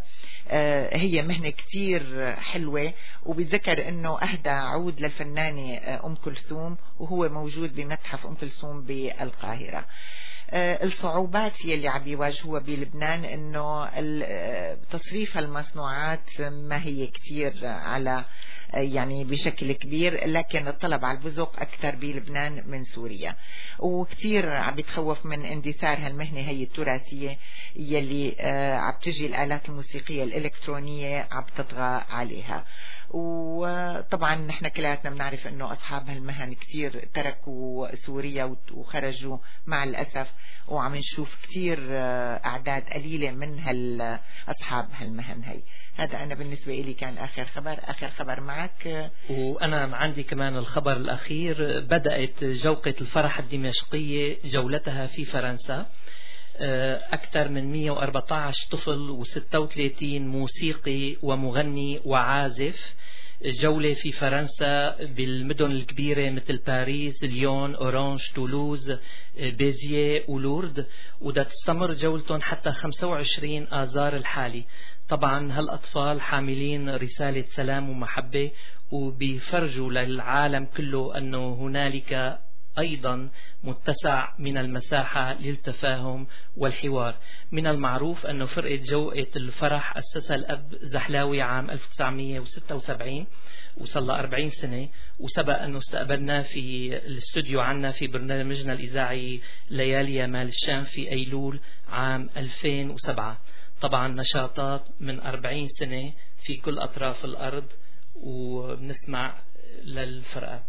هي مهنة كتير حلوة، وبيتذكر أنه أهدى عود للفنانة أم كلثوم وهو موجود بمتحف أم كلثوم بالقاهرة. الصعوبات يلي عم بيواجهوها بلبنان انه تصريف المصنوعات ما هي كتير على يعني بشكل كبير، لكن الطلب على البزق اكثر بلبنان من سوريا، وكتير عم بيتخوف من اندثار هالمهنة هي التراثية يلي عم تجي الآلات الموسيقية الإلكترونية عم تطغى عليها. وطبعا نحن كلاتنا بنعرف انه اصحاب هالمهن كتير تركوا سوريا وخرجوا مع الاسف، وعم نشوف كتير اعداد قليلة من هال اصحاب هالمهن هي. هذا انا بالنسبة لي كان اخر خبر. اخر خبر معك. وانا عندي كمان الخبر الاخير. بدأت جوقة الفرح الدمشقية جولتها في فرنسا. أكثر من مئة وأربعة عشر طفل وستة وثلاثين موسيقي ومغني وعازف. جولة في فرنسا بالمدن الكبيرة مثل باريس، ليون، أورانج، تولوز، بيزيه ولورد، ودا تستمر جولتهم حتى خمسة وعشرين آذار الحالي. طبعا هالأطفال حاملين رسالة سلام ومحبة، وبيفرجوا للعالم كله أنه هنالك أيضا متسع من المساحة للتفاهم والحوار. من المعروف أنه فرقة جوقة الفرح أسسها الأب زحلاوي عام ألف وتسعمئة وستة وسبعين، وصلى أربعين سنة، وسبق أنه استقبلنا في الاستوديو عنا في برنامجنا الإذاعي ليالي يا مال الشام في أيلول عام ألفين وسبعة. طبعا نشاطات من أربعين سنة في كل أطراف الأرض، وبنسمع للفرقة.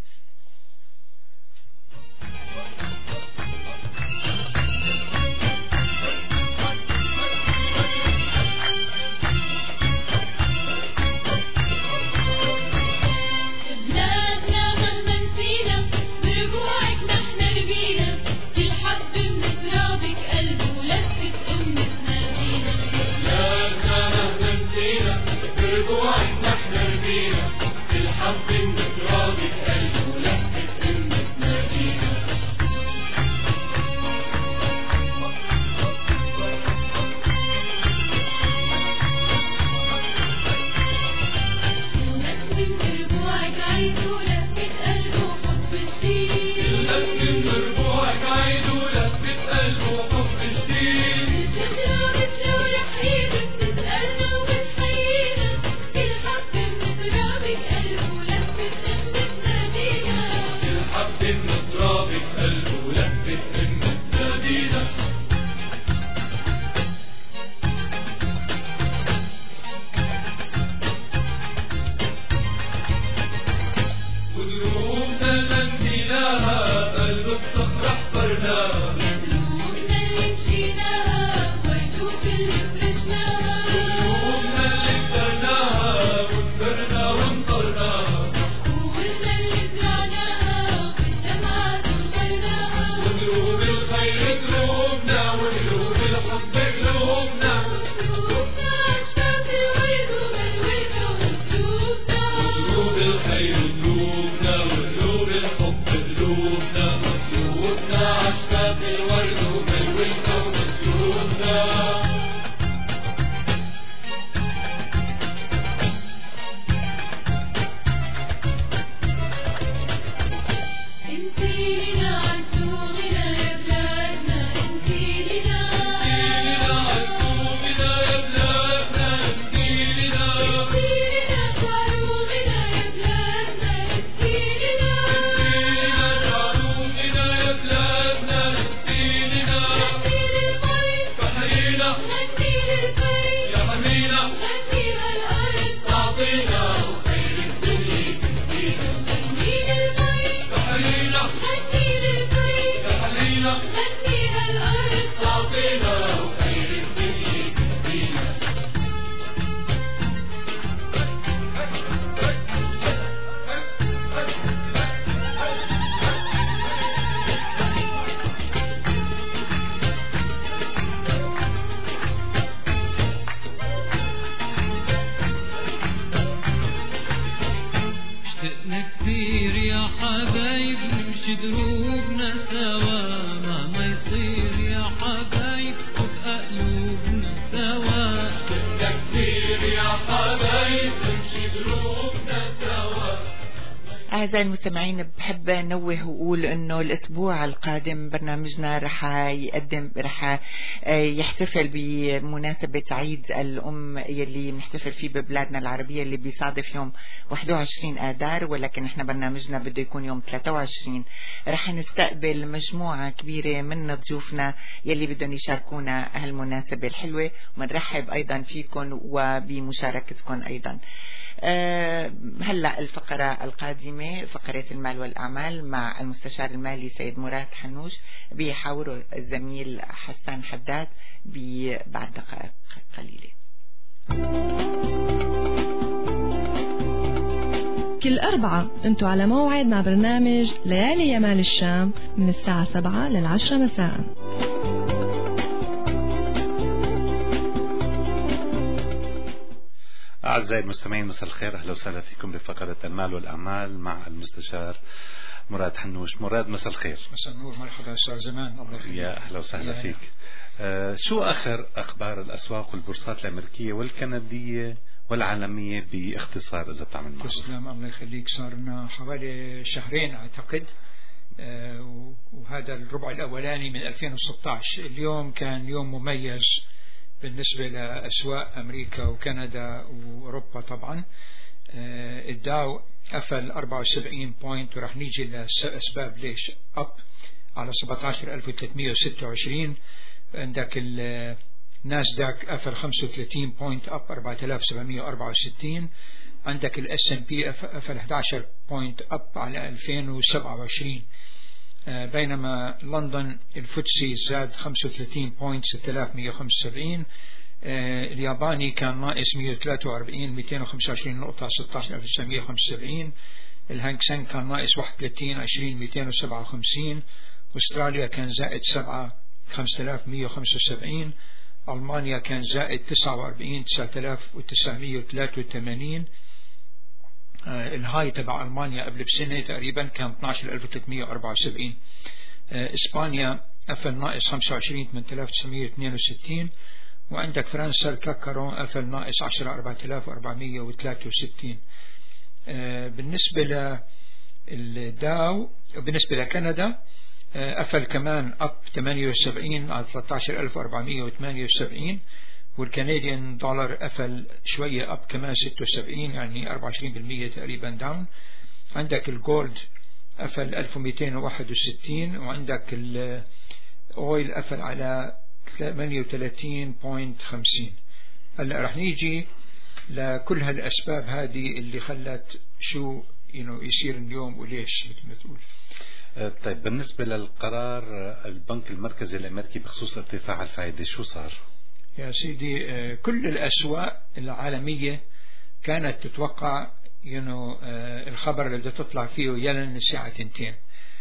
أعزائي المستمعين، بحب نوه وأقول إنه الأسبوع القادم برنامجنا رح يقدم رح يحتفل بمناسبة عيد الأم يلي بنحتفل فيه ببلادنا العربية، اللي بيصادف يوم واحد وعشرين آذار، ولكن إحنا برنامجنا بده يكون يوم ثلاثة وعشرين. رح نستقبل مجموعة كبيرة من ضيوفنا يلي بدهم يشاركونا هالمناسبة الحلوة، ونرحب أيضا فيكم وبمشاركتكم أيضا. أه هلأ الفقرة القادمة فقرة المال والأعمال مع المستشار المالي سيد مراد حنوش، بيحاوره الزميل حسان حداد بعد دقائق قليلة. كل أربعة أنتوا على موعد مع برنامج ليالي يا مال الشام من الساعة سبعة للعشرة مساء. أعزائي المستمعين مساء الخير، أهلا وسهلا فيكم بفقرة المال والأعمال مع المستشار مراد حنوش. مراد مساء الخير. مساء النور، مرحبا أستاذ زمان. الله يخليك. يا أهلا وسهلا فيك. آه شو آخر أخبار الأسواق والبورصات الأمريكية والكندية والعالمية باختصار إذا بتعمل معروف؟ تسلم، الله يخليك. صار لنا حوالي شهرين أعتقد، آه وهذا الربع الأولاني من ألفين وستة عشر. اليوم كان يوم مميز بالنسبة لأسواق أمريكا وكندا وأوروبا طبعا. آه الداو قفل أربعة وسبعين بوينت، ورح نيجي لأسباب ليش أب على سبعة عشر ألف وثلاثمئة وستة وعشرين. عندك الناسداك قفل خمسة وثلاثين بوينت أب أربعة آلاف وسبعمئة وأربعة وستين. عندك الاس ام بي قفل أحد عشر بوينت أب على ألفين وسبعة وعشرين. بينما لندن الفوتسي زاد خمسة وثلاثين بوينت ستة آلاف ومئة وخمسة وسبعين. الياباني كان ناقص مئة وثلاثة وأربعين مئتين وخمسة وعشرين نقطة ستة عشر ألف وتسعمئة وخمسة وسبعين. الهانغ سنغ كان ناقص واحد وثلاثين عشرين مئتين وسبعة وخمسين. أستراليا كان زائد سبعة خمسة آلاف ومئة وخمسة وسبعين. ألمانيا كان زائد تسعة وأربعين تسعة آلاف وتسعمئة وثلاثة وثمانين. آه الهاي تبع ألمانيا قبل بسنة تقريبا كان اثني عشر ألف وثلاثمئة وأربعة وسبعين. آه إسبانيا قفل ناقص خمسة وعشرين ثمانية آلاف وتسعمئة واثنين وستين. وعندك فرنسا الكاكارون قفل ناقص عشرة أربعة آلاف وأربعمئة وثلاثة وستين. آه بالنسبة للداو، بالنسبة لكندا قفل كمان أب ثمانية وسبعين على ثلاثة عشر ألف وأربعمئة وثمانية وسبعين. والكنديان دولار قفل شوية أب كمان ستة وسبعين، يعني أربعة وعشرين بالمئة تقريبا داون. عندك الجولد قفل ألف ومئتين وواحد وستين. وعندك الأويل قفل على ثمانية وثلاثين بوينت خمسين. هلا رح نيجي لكل هالأسباب هذه اللي خلت شو يصير اليوم وليش مثل ما تقول. طيب بالنسبة للقرار البنك المركزي الأمريكي بخصوص ارتفاع الفائدة شو صار؟ يا سيدي كل الأسواق العالمية كانت تتوقع ينو الخبر اللي بده تطلع فيه يلن الساعة تنتين،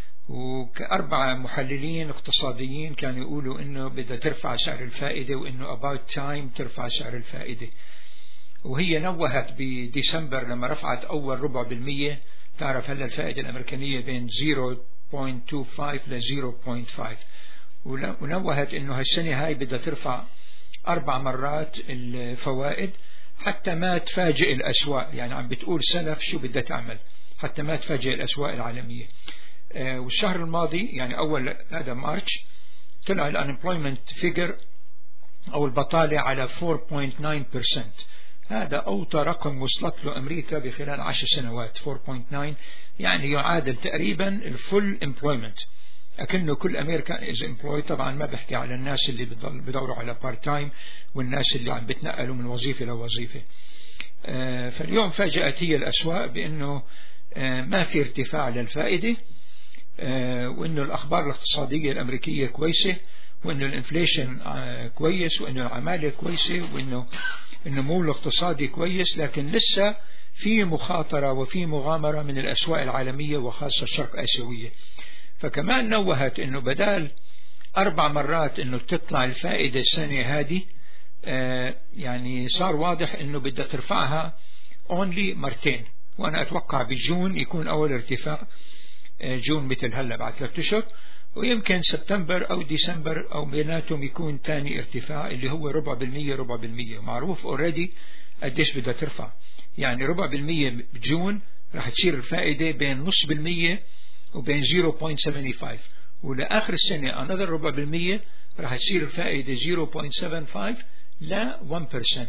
وكأربعة محللين اقتصاديين كانوا يقولوا إنه بدها ترفع سعر الفائدة وإنه about time ترفع سعر الفائدة. وهي نوهت بديسمبر لما رفعت أول ربع بالمية. تعرف هلا الفائدة الأمريكانية بين صفر فاصلة اثنين وعشرين ل صفر فاصلة خمسة. ونوهت إنه هالسنة هاي بدها ترفع أربع مرات الفوائد حتى ما تفاجئ الأسواق. يعني عم بتقول سلف شو بدها تعمل حتى ما تفاجئ الأسواق العالمية. آه والشهر الماضي يعني أول هذا مارش طلع الانemployment figure أو البطالة على أربعة فاصلة تسعة بالمئة. هذا أوطى رقم وصلت له أمريكا بخلال عشر سنوات. أربعة فاصلة تسعة يعني يعادل تقريبا الفول employment. أكنه كل أمريكا is employed. طبعا ما بحكي على الناس اللي بدوروا على part time والناس اللي عم بتنقلوا من وظيفة لوظيفة. آه فاليوم فاجأت هي الأسواق بأنه آه ما في ارتفاع للفائدة، آه وأنه الأخبار الاقتصادية الأمريكية كويسة، وأنه الانفليشن آه كويس، وأنه العمالة كويسة، وأنه النمو الاقتصادي كويس. لكن لسه في مخاطرة وفي مغامرة من الأسواق العالمية وخاصة الشرق آسيوية. فكمان نوهت انه بدال اربع مرات انه تطلع الفائدة السنة هذه، آه يعني صار واضح انه بدها ترفعها اونلي مرتين. وانا اتوقع بجون يكون اول ارتفاع، آه جون مثل هلا بعد ثلاثة اشهر، ويمكن سبتمبر او ديسمبر او بيناتهم يكون ثاني ارتفاع اللي هو ربع بالمية ربع بالمية. معروف اوريدي قديش بدها ترفع. يعني ربع بالمية بجون راح تصير الفائدة بين نص بالمية وبين صفر فاصلة سبعة وسبعين، ولآخر السنة another ربع بالمية راح تصير الفائدة صفر فاصلة سبعة وسبعين ل واحد بالمية.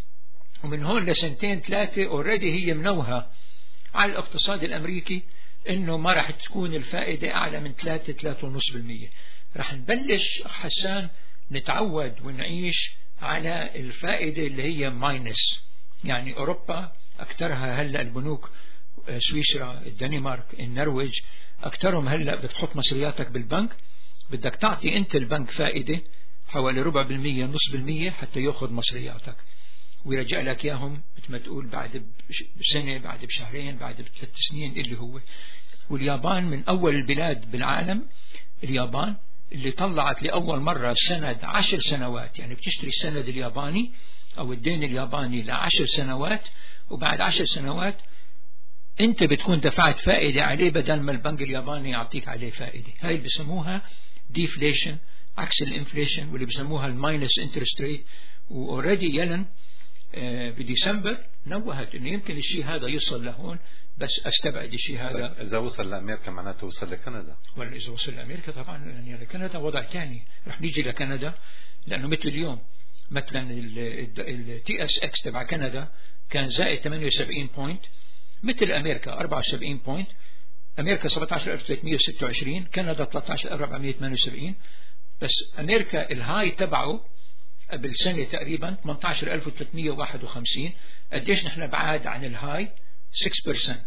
ومن هون لسنتين ثلاثة اوريدي هي منوهة على الاقتصاد الأمريكي انه ما راح تكون الفائدة اعلى من ثلاثة ثلاثة ونص بالمية. راح نبلش حسان نتعود ونعيش على الفائدة اللي هي ماينس. يعني اوروبا اكثرها هلا البنوك، سويسرا، الدنمارك، النرويج، أكثرهم هلأ بتحط مصرياتك بالبنك، بدك تعطي أنت البنك فائدة حوالي ربع بالمية نص بالمية حتى يأخذ مصرياتك ويرجع لك إياهم مثل ما تقول بعد بسنة، بعد بشهرين، بعد بثلاث سنين اللي هو. واليابان من أول البلاد بالعالم، اليابان اللي طلعت لأول مرة سند عشر سنوات. يعني بتشتري السند الياباني أو الدين الياباني لعشر سنوات، وبعد عشر سنوات أنت بتكون دفعت فائدة عليه بدل ما البنك الياباني يعطيك عليه فائدة. هاي بسموها ديفليشن، عكس الانفليشن، واللي بسموها الماينس انترست ريت. وأوريدي يلن بديسمبر نوهت إنه يمكن الشيء هذا يوصل لهون، بس أستبعد الشيء هذا. إذا وصل لأمريكا معناته وصل لكندا. ولا إذا وصل لأمريكا طبعا يعني لكندا وضع ثاني، رح نيجي لكندا لأنه مثل اليوم مثلا التي اس اكس تبع كندا كان زائد ثمانية وسبعين بوينت، مثل أمريكا أربعة وسبعين بوينت. أمريكا سبعة عشر ألف وثلاثمية وستة وعشرين، كندا ثلاثة عشر ألف وأربعمية وثمانية وسبعين. بس أمريكا الهاي تبعه قبل سنة تقريبا ثمانية عشر ألف وثلاثمية وواحد وخمسين. قديش نحن بعاد عن الهاي؟ ستة بالمئة.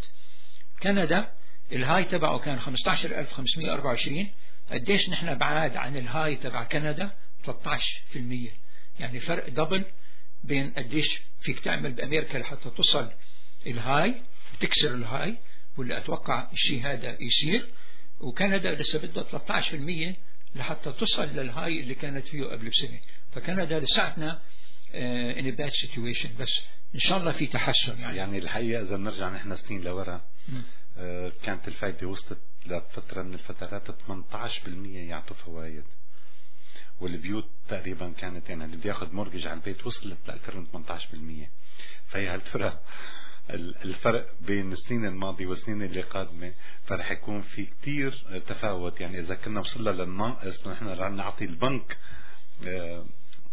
كندا الهاي تبعه كان خمسة عشر ألف وخمسمية وأربعة وعشرين. قديش نحن بعاد عن الهاي تبع كندا؟ ثلاثة عشر بالمئة. يعني فرق دبل بين قديش فيك تعمل بأمريكا لحتى تصل الهاي تكسر الهاي، واللي أتوقع الشيء هذا يصير. وكندا لسه بدها ثلاثة عشر بالمئة لحتى تصل للهاي اللي كانت فيه قبل بسنة. فكندا لساتنا in a bad situation، بس إن شاء الله في تحسن. يعني يعني الحقيقة إذا بنرجع نحن سنين لورا آه كانت الفايدة وصلت لفترة من الفترات ثمانية عشر بالمئة يعطوا فوائد، والبيوت تقريبا كانت يعني اللي بياخد مورجج على البيت وصلت لأكثر من ثمانية عشر بالمئة. فهي هل ترى الفرق بين السنين الماضية والسنين اللي قادمة فرح يكون في كتير تفاوت. يعني إذا كنا وصلنا للناقص نحن رح نعطي البنك آه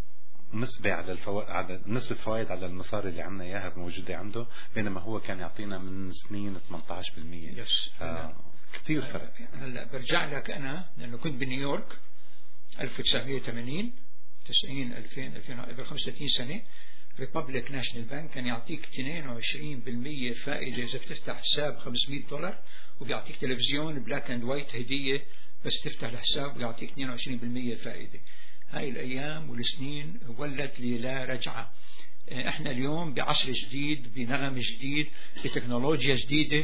نسبة على الفوائد، على نسبة فوائد على المصاري اللي عنا إياها موجودة عنده، بينما هو كان يعطينا من سنين ثمانية عشر بالمئة. يس كتير فرق. هلا برجع لك أنا لأنه كنت بنيويورك ألف وتسعمية وثمانين تسعين ألفين ألفين قبل خمسة وثلاثين سنة. ريبابليك ناشنال بانك كان يعطيك اثنين وعشرين بالمئة فائدة إذا بتفتح حساب خمسمية دولار، وبيعطيك تلفزيون بلاك اند وايت هدية بس تفتح الحساب ويعطيك اثنين وعشرين بالمئة فائدة. هاي الأيام والسنين ولت لي لا رجعة. احنا اليوم بعصر جديد، بنغم جديد، بتكنولوجيا جديدة،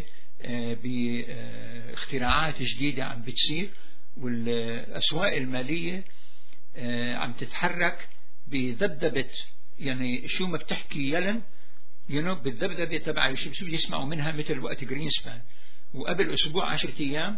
باختراعات جديدة عم بتصير، والأسواق المالية عم تتحرك بذبذبة. يعني شو ما بتحكي يلن ينو بالذبذبة تبع شو شو يسمعوا منها مثل وقت جرين سبان. وقبل أسبوع عشرة أيام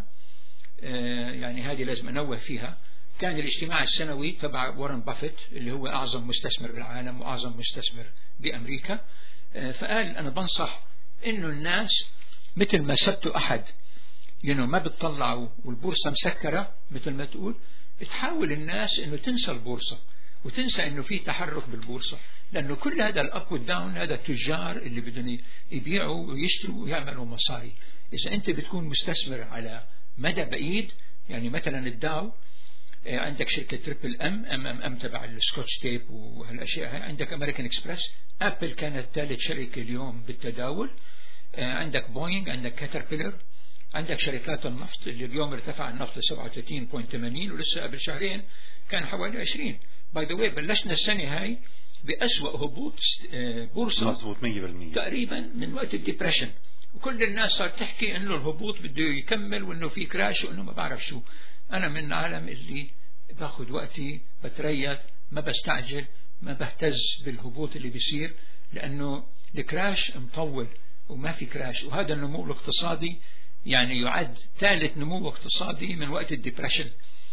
يعني هذه لازم أنوه فيها، كان الاجتماع السنوي تبع وارن بافيت اللي هو أعظم مستثمر بالعالم وأعظم مستثمر بأمريكا. فقال أنا بنصح إنه الناس مثل ما سبت أحد ينو ما بتطلعوا والبورصة مسكرة مثل ما تقول، تحاول الناس إنه تنسى البورصة وتنسى إنه في تحرك بالبورصة، لأنه كل هذا الأب والداون هذا التجار اللي بدهم يبيعوا ويشتروا ويعملوا مصاري. إذا أنت بتكون مستثمر على مدى بعيد، يعني مثلا الداو عندك شركة تريبل ام ام ام ام تبع السكوتش تيب وهالاشياء هاي، عندك امريكان اكسبرس، ابل كانت ثالث شركة اليوم بالتداول، عندك بوينغ، عندك كاتربيلر، عندك شركات النفط اللي اليوم ارتفع النفط ل سبعة وثلاثين فاصلة ثمانين ولسه قبل شهرين كان حوالي عشرين. باي ذا واي بلشنا السنة هاي بأسوأ هبوط بورصة مظبوط مية بالمية تقريبا من وقت الديبريشن، وكل الناس صار تحكي انه الهبوط بده يكمل وانه في كراش وانه ما بعرف شو. انا من العالم اللي باخذ وقتي، بتريث، ما بستعجل، ما بهتز بالهبوط اللي بيصير، لانه الكراش مطول وما في كراش. وهذا النمو الاقتصادي يعني يعد ثالث نمو اقتصادي من وقت الديبريشن،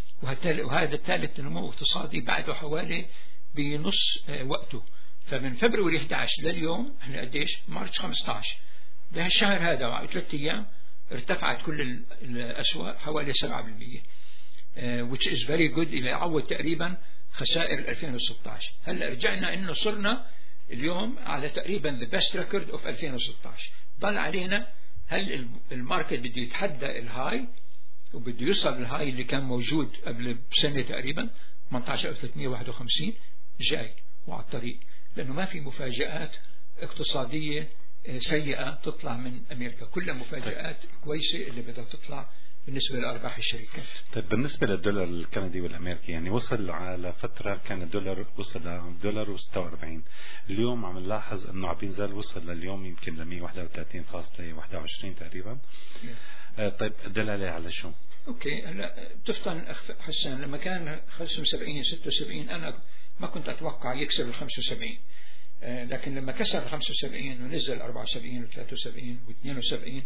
وهذا الثالث نمو اقتصادي بعده حوالي بنص وقته. فمن فبراير أحد عشر لليوم احنا قديش؟ مارس خمسة عشر، بهالشهر هذا بعد ثلاث ايام ارتفعت كل الاسواق حوالي سبعة بالمئة، which is very good، اللي يعوض تقريبا خسائر ألفين وستة عشر. هلا رجعنا انه صرنا اليوم على تقريبا the best record of ألفين وستة عشر. ضل علينا هل الماركت بده يتحدى الهاي وبده يوصل للهاي اللي كان موجود قبل سنة تقريبا ثمانية عشر ألف وثلاثمية وواحد وخمسين جاي وعلى الطريق، لأنه ما في مفاجآت اقتصادية سيئة تطلع من أمريكا، كلها مفاجآت كويسة اللي بدها تطلع بالنسبة لأرباح الشركات. طيب بالنسبة للدولار الكندي والأمريكي، يعني وصل على فترة كان الدولار وصل لدولار وستة وأربعين، اليوم عم نلاحظ أنه عم بينزل، وصل لليوم يمكن ل مية وواحد وثلاثين فاصلة واحد وعشرين تقريبا. آه طيب دلالة على شو؟ أوكي هلا بتفتن حسان لما كان خمسة وسبعين ستة وسبعين أنا ما كنت أتوقع يكسر ال خمسة وسبعين، لكن لما كسر خمسة وسبعين ونزل أربعة وسبعين وثلاثة وسبعين واثنين وسبعين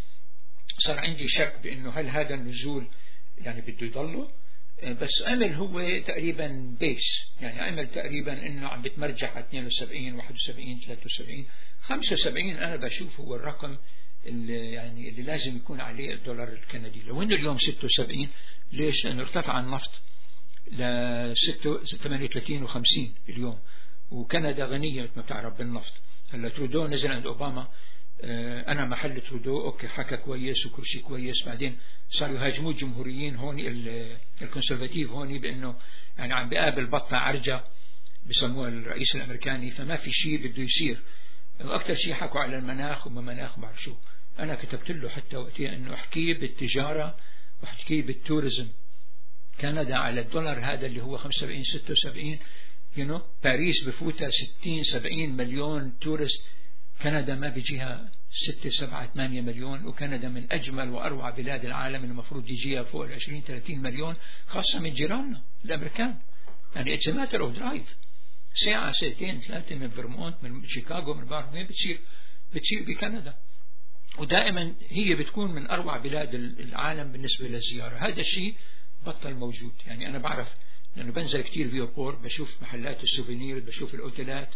صار عندي شك بأنه هل هذا النزول يعني بده يضله. بس أمل هو تقريبا بيس، يعني أمل تقريبا إنه عم بتمرجح على اثنين وسبعين واحد وسبعين ثلاثة وسبعين خمسة وسبعين. أنا بشوف هو الرقم اللي يعني اللي لازم يكون عليه الدولار الكندي. لو إنه اليوم ستة وسبعين، ليش؟ لأنه ارتفع النفط ل ثمانية وثلاثين وخمسين اليوم، وكندا غنية مثل ما بتعرف بالنفط. هلا ترودو نزل عند أوباما، أنا محل ترودو أوكي حكى كويس وكل شيء كويس، بعدين صاروا يهاجموا الجمهوريين هون الكونسرفاتيف هون بأنه يعني عم بقابل بطة عرجة بسموها الرئيس الأمريكاني، فما في شيء بده يصير. وأكثر شيء حكوا على المناخ وما مناخ بعرف شو. أنا كتبت له حتى وقتها أنه أحكيه بالتجارة وأحكيه بالتوريزم. كندا على الدولار هذا اللي هو خمسة وسبعين ستة وسبعين، you know باريس بفوتها ستين سبعين مليون تورست، كندا ما بيجيها ستة سبعة ثمانية مليون، وكندا من أجمل وأروع بلاد العالم المفروض يجيها فوق العشرين ثلاثين مليون، خاصة من جيراننا الأمريكان. يعني it's a matter of drive، ساعة ساعتين ثلاثة من فيرمونت من شيكاغو من بعرف وين بتصير بتصير بكندا. ودائما هي بتكون من أروع بلاد العالم بالنسبة للزيارة. هذا الشيء بطل موجود. يعني أنا بعرف لأنه بنزل كتير فيوبور، بشوف محلات السوفينير، بشوف الأوتيلات،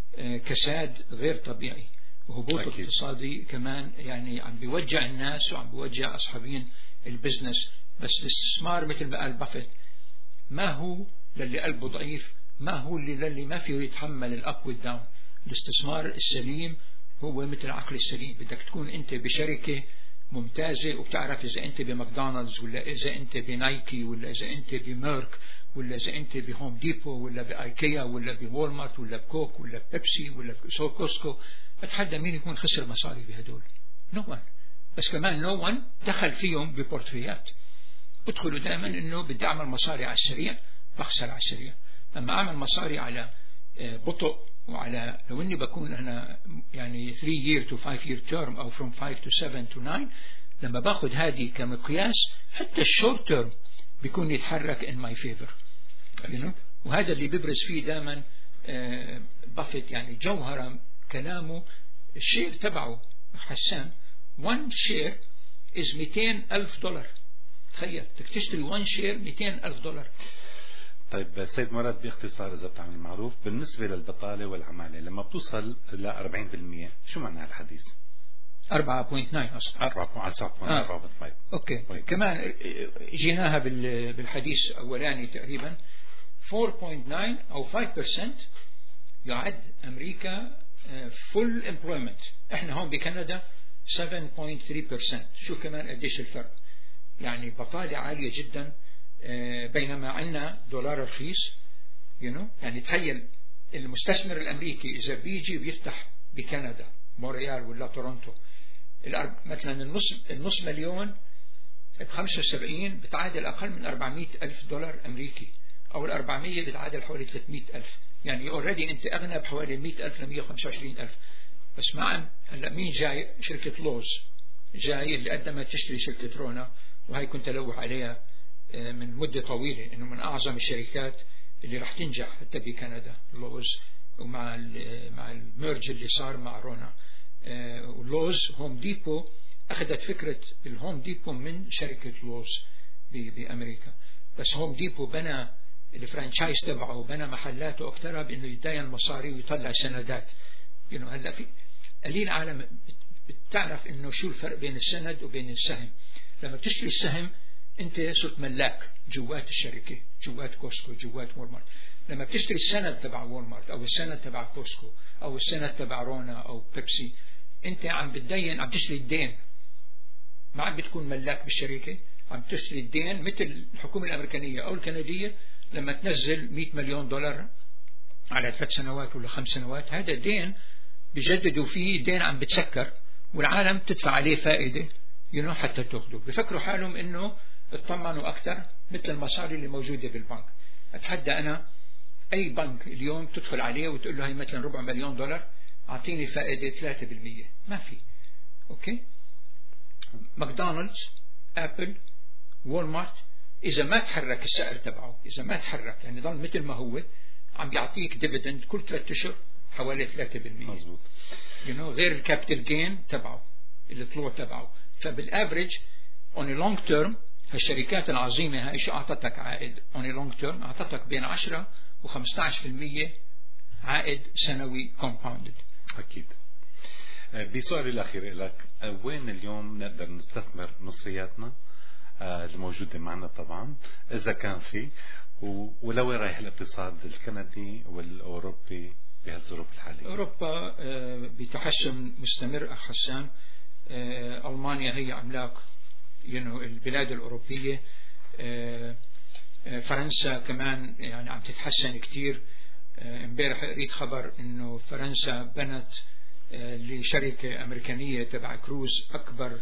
كساد غير طبيعي وهبوط اقتصادي كمان، يعني عم بيوجع الناس وعم بيوجع أصحابين البزنس. بس الاستثمار مثل ما قال بافيت ما هو للي قلبه ضعيف، ما هو اللي للي ما فيه يتحمل الأب والداون. الاستثمار السليم هو مثل العقل السليم. بدك تكون أنت بشركة ممتازة وبتعرف إذا أنت بماكدونالدز ولا إذا أنت بنايكي ولا إذا أنت بميرك ولا إذا أنت بهوم ديبو ولا بآيكيا ولا بوالمارت ولا بكوك ولا بيبسي ولا بسو كوسكو. بتحدى مين يكون خسر مصاري بهدول؟ نو وان. بس كمان نو وان دخل فيهم ببورتفيات. بدخلوا دائما إنه بدي أعمل مصاري على السريع، بخسر على السريع. أما أعمل مصاري على بطء وعلى لو إني بكون أنا يعني three year to five year term أو from five to seven to nine، لما باخد هذه كمقياس حتى الشورت تيرم بيكون يتحرك in my favor. you know؟ وهذا اللي بيبرز فيه دائما بافيت، يعني جوهرة كلامه الشير تبعه حسان. one share is مئتين ألف دولار. تخيل تشتري one share مئتين ألف دولار. طيب سيد مراد، باختصار إذا بتعمل معروف بالنسبة للبطالة والعمالة لما بتوصل ل أربعين بالمئة شو معنى الحديث؟ أربعة فاصلة تسعة أصلا. أربعة فاصلة تسعة. آه. أوكي. طيب. كمان جيناها بالحديث أولاني تقريبا أربعة فاصلة تسعة أو خمسة بالمئة يعد أمريكا full employment. إحنا هون بكندا سبعة فاصلة ثلاثة بالمئة. شو كمان قديش الفرق؟ يعني بطالة عالية جدا، بينما عندنا دولار رخيص. you know؟ يعني تخيل المستثمر الأمريكي إذا بيجي بيفتح بكندا مونريال ولا تورونتو، مثلا النص النص مليون ب خمسة وسبعين بتعادل أقل من أربعمئة ألف دولار أمريكي، أو الأربعمية بتعادل حوالي ثلاثمئة ألف. يعني أوريدي أنت أغنى بحوالي مئة ألف لمئة وخمسة وعشرين ألف. بس مع هلا مين جاي؟ شركة لوز جاي اللي قدمت تشتري شركة رونا، وهي كنت ألوح عليها من مدة طويلة إنه من أعظم الشركات اللي راح تنجح حتى بكندا لوز، ومع مع الميرج اللي صار مع رونا. ولوز هوم ديبو أخذت فكرة الهوم ديبو من شركة لوز بأمريكا. بس هوم ديبو بنى الفرانشايز تبعه وبنى محلاته أكثر بأنه يدين مصاري ويطلع سندات. you know هلا في قليل عالم بتعرف إنه شو الفرق بين السند وبين السهم. لما بتشتري السهم أنت صرت ملاك جوات الشركة، جوات كوسكو، جوات وولمارت. لما بتشتري السند تبع وولمارت أو السند تبع كوسكو أو السند تبع رونا أو بيبسي، أنت عم بتدين، عم تشتري الدين، ما عم بتكون ملاك بالشركة، عم تشتري الدين. مثل الحكومة الأمريكانية أو الكندية لما تنزل مئة مليون دولار على ثلاث سنوات ولا خمس سنوات، هذا الدين بيجددوا فيه، دين عم بتسكر والعالم تدفع عليه فائدة ينو حتى تاخده. بفكروا حالهم إنه اطمنوا أكثر مثل المصاري اللي موجودة بالبنك. أتحدى أنا أي بنك اليوم تدخل عليه وتقول له هي مثلا ربع مليون دولار أعطيني فائدة ثلاثة بالمئة، ما في. أوكي. ماكدونالدز، أبل، وولمارت، إذا ما تحرك السعر تبعه، إذا ما تحرك يعني ضل مثل ما هو، عم بيعطيك ديفيدند كل ثلاثة أشهر حوالي ثلاثة بالمئة مظبوط you know غير الكابيتال جين تبعه الطلوع تبعه. فبالافريج on a long term هالشركات العظيمة هاي شو أعطتك عائد on a long term؟ أعطتك بين عشرة وخمسة عشر بالمئة عائد سنوي compounded. أكيد. بسؤالي الأخير لك، وين اليوم نقدر نستثمر مصرياتنا الموجودة معنا طبعا إذا كان في، ولوين رايح الاقتصاد الكندي والأوروبي بهالظروف الحالية؟ أوروبا بتحسن مستمر. أخ حسان، ألمانيا هي عملاق you know البلاد الأوروبية. فرنسا كمان يعني عم تتحسن كتير. امبارح قريت خبر إنه فرنسا بنت لشركة أمريكانية تبع كروز أكبر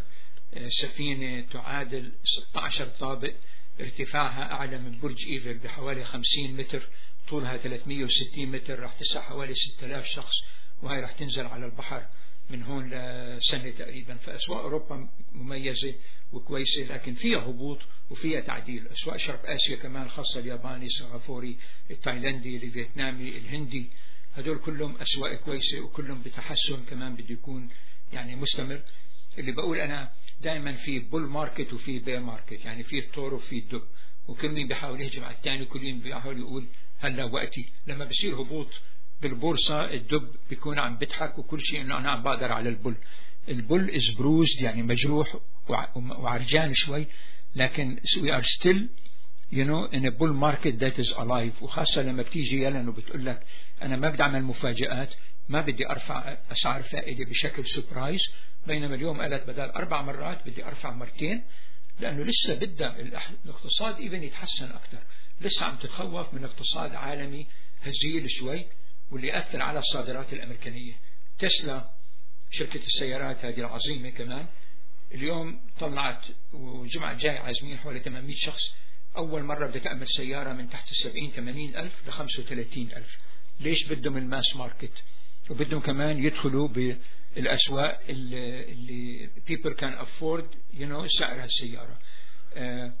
سفينة تعادل ستة عشر طابق، ارتفاعها أعلى من برج إيفل بحوالي خمسين متر، طولها ثلاثمئة وستين متر، راح تسع حوالي ستة آلاف شخص، وهي راح تنزل على البحر من هون لسنة تقريبا. فأسواق أوروبا مميزة وكويسة، لكن فيها هبوط وفيها تعديل. أسواق شرق آسيا كمان، خاصة الياباني، السنغافوري، التايلندي، الفيتنامي، الهندي، هدول كلهم أسواق كويسة وكلهم بتحسن كمان بده يكون يعني مستمر. اللي بقول أنا دائما في بول ماركت وفي بير ماركت، يعني في الطور وفي الدب، وكل مين بيحاول يهجم على الثاني، كل مين بيحاول يقول هلا وقتي. لما بصير هبوط بالبورصة الدب بيكون عم بيضحك وكل شيء إنه أنا عم بقدر على البل. البل is bruised يعني مجروح وعرجان شوي، لكن we are still you know in a bull market that is alive. وخاصة لما بتيجي يلن وبتقول لك أنا ما بدي أعمل مفاجآت، ما بدي أرفع أسعار فائدة بشكل سوبرايز، بينما اليوم قالت بدل أربع مرات بدي أرفع مرتين، لأنه لسه بدأ الاقتصاد إيفن يتحسن أكتر. لسه عم تتخوف من اقتصاد عالمي هزيل شوي واللي يأثر على الصادرات الأمريكانية. تسلا شركة السيارات هذه العظيمة كمان اليوم طلعت، وجمعة جاي عازمين حوالي ثمانمئة شخص، أول مرة بدها تعمل سيارة من تحت السبعين ثمانين ألف لخمسة وثلاثين ألف. ليش؟ بدهم الماس ماركت، وبدهم كمان يدخلوا بالأسواق اللي, اللي people can afford you know سعر هالسيارة. آه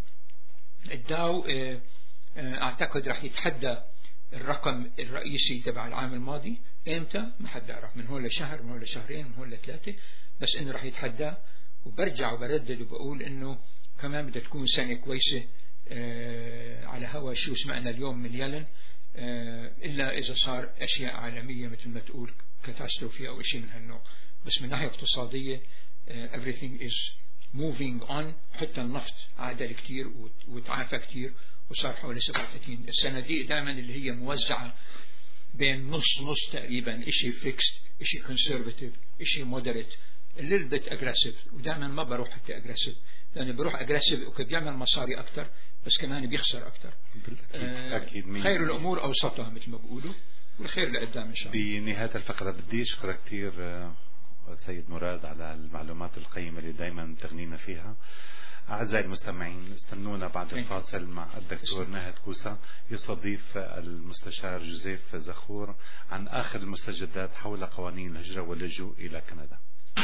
الداو آه أعتقد رح يتحدى الرقم الرئيسي تبع العام الماضي. إمتى؟ ما حد يعرف، من هون لشهر، من هون لشهرين، من هون لثلاثة، بس إنه رح يتحدى. وبرجع وبردد وبقول إنه كمان بدها تكون سنة كويسة آه على هوا شو سمعنا اليوم من يلن، آه إلا إذا صار أشياء عالمية مثل ما تقول كاتاستروفي أو شيء من هالنوع. بس من ناحية اقتصادية آه everything is moving on. حتى النفط عادل كتير وتعافى كتير وصار حوالي سبعة وثلاثين. الصناديق دائما اللي هي موزعة بين نص نص تقريبا، إشي فيكست، إشي كونسيرفتيف، إشي مودريت، اللي بت أجريسيف. ودائما ما بروح حتى أجريسيف، لأنه بروح أجريسيف وكيف بيعمل مصاري أكتر بس كمان بيخسر أكتر. آه أكيد خير الأمور أوسطها مثل ما بقولوا، والخير لقدام إن شاء الله. بنهاية الفقرة بدي أشكرك كثير سيد مراد على المعلومات القيمة اللي دائما تغنينا فيها. أعزائي المستمعين، استنونا بعد الفاصل مع الدكتور ناهد كوسا يستضيف المستشار جوزيف زخور عن آخر المستجدات حول قوانين الهجرة واللجوء إلى كندا.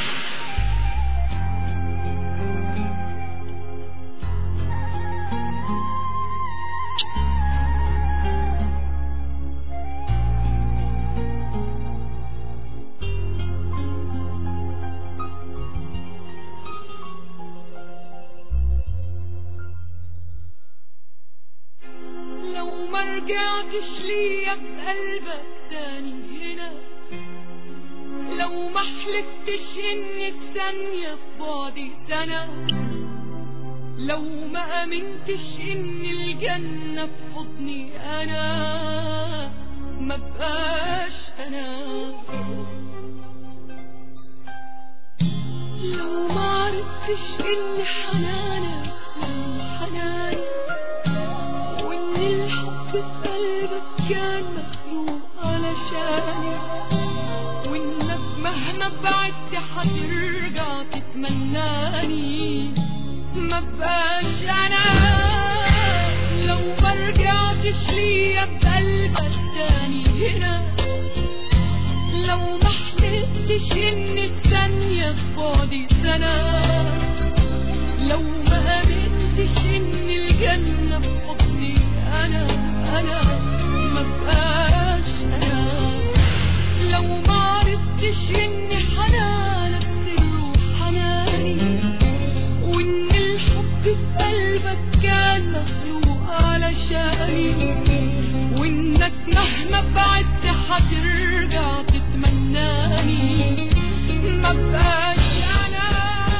رجعتش ليا بقلبك تاني هنا، لو ما حلفتش ان الثانية في بعدي سنة، لو ما امنتش ان الجنة في حضني انا، ما بقاش انا. لو ما عرفتش ان حنانك حناني، وان الحب في قلبك كان مخلوق علشاني، وانك مهما بعدت حترجع تتمناني، ما بقاش انا. لو ما رجعتش ليا بقلبك تاني هنا، لو ما حلفتش ان الثانية في بعدي سنة، لو ما امنتش ان الجنة في حضني انا انا، ما بقاش انا. لو بقاش إني حنانك تروح حناني، وإن الحب في قلبك كان مخلوق علشاني، وإنك مهما بعدت حترجع تتمناني، ما بقاش أنا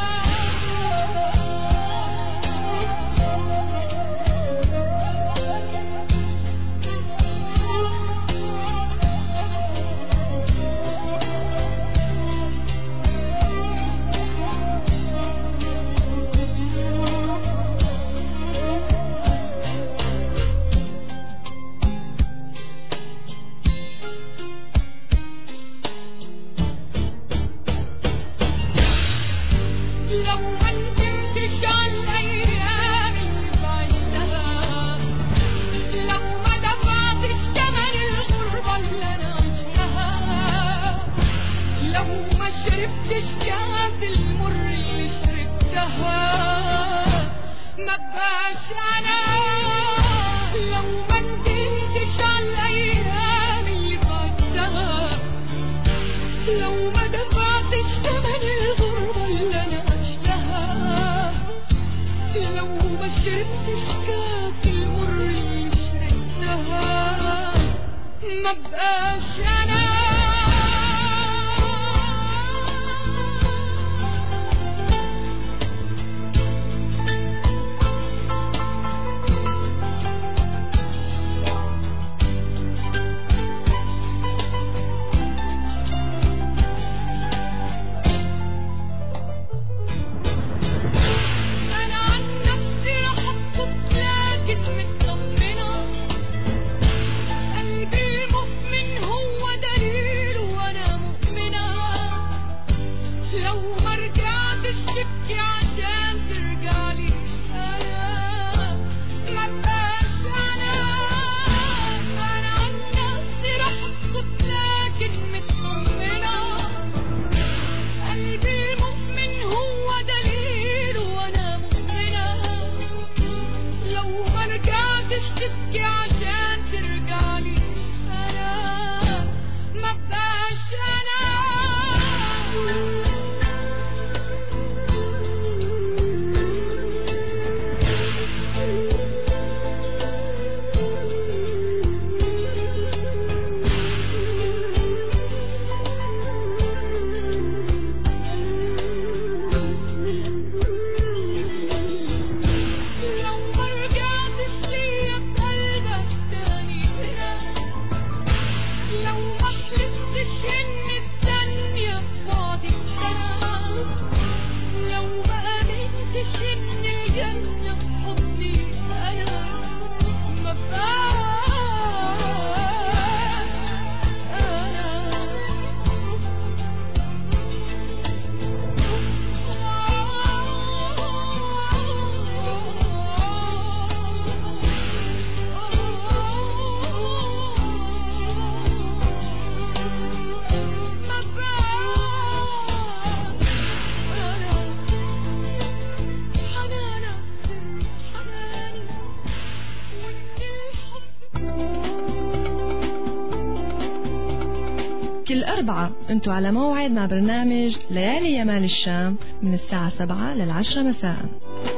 كل أربعة أنتوا على موعد مع برنامج ليالي يمال الشام من الساعة سبعة للعشرة مساء.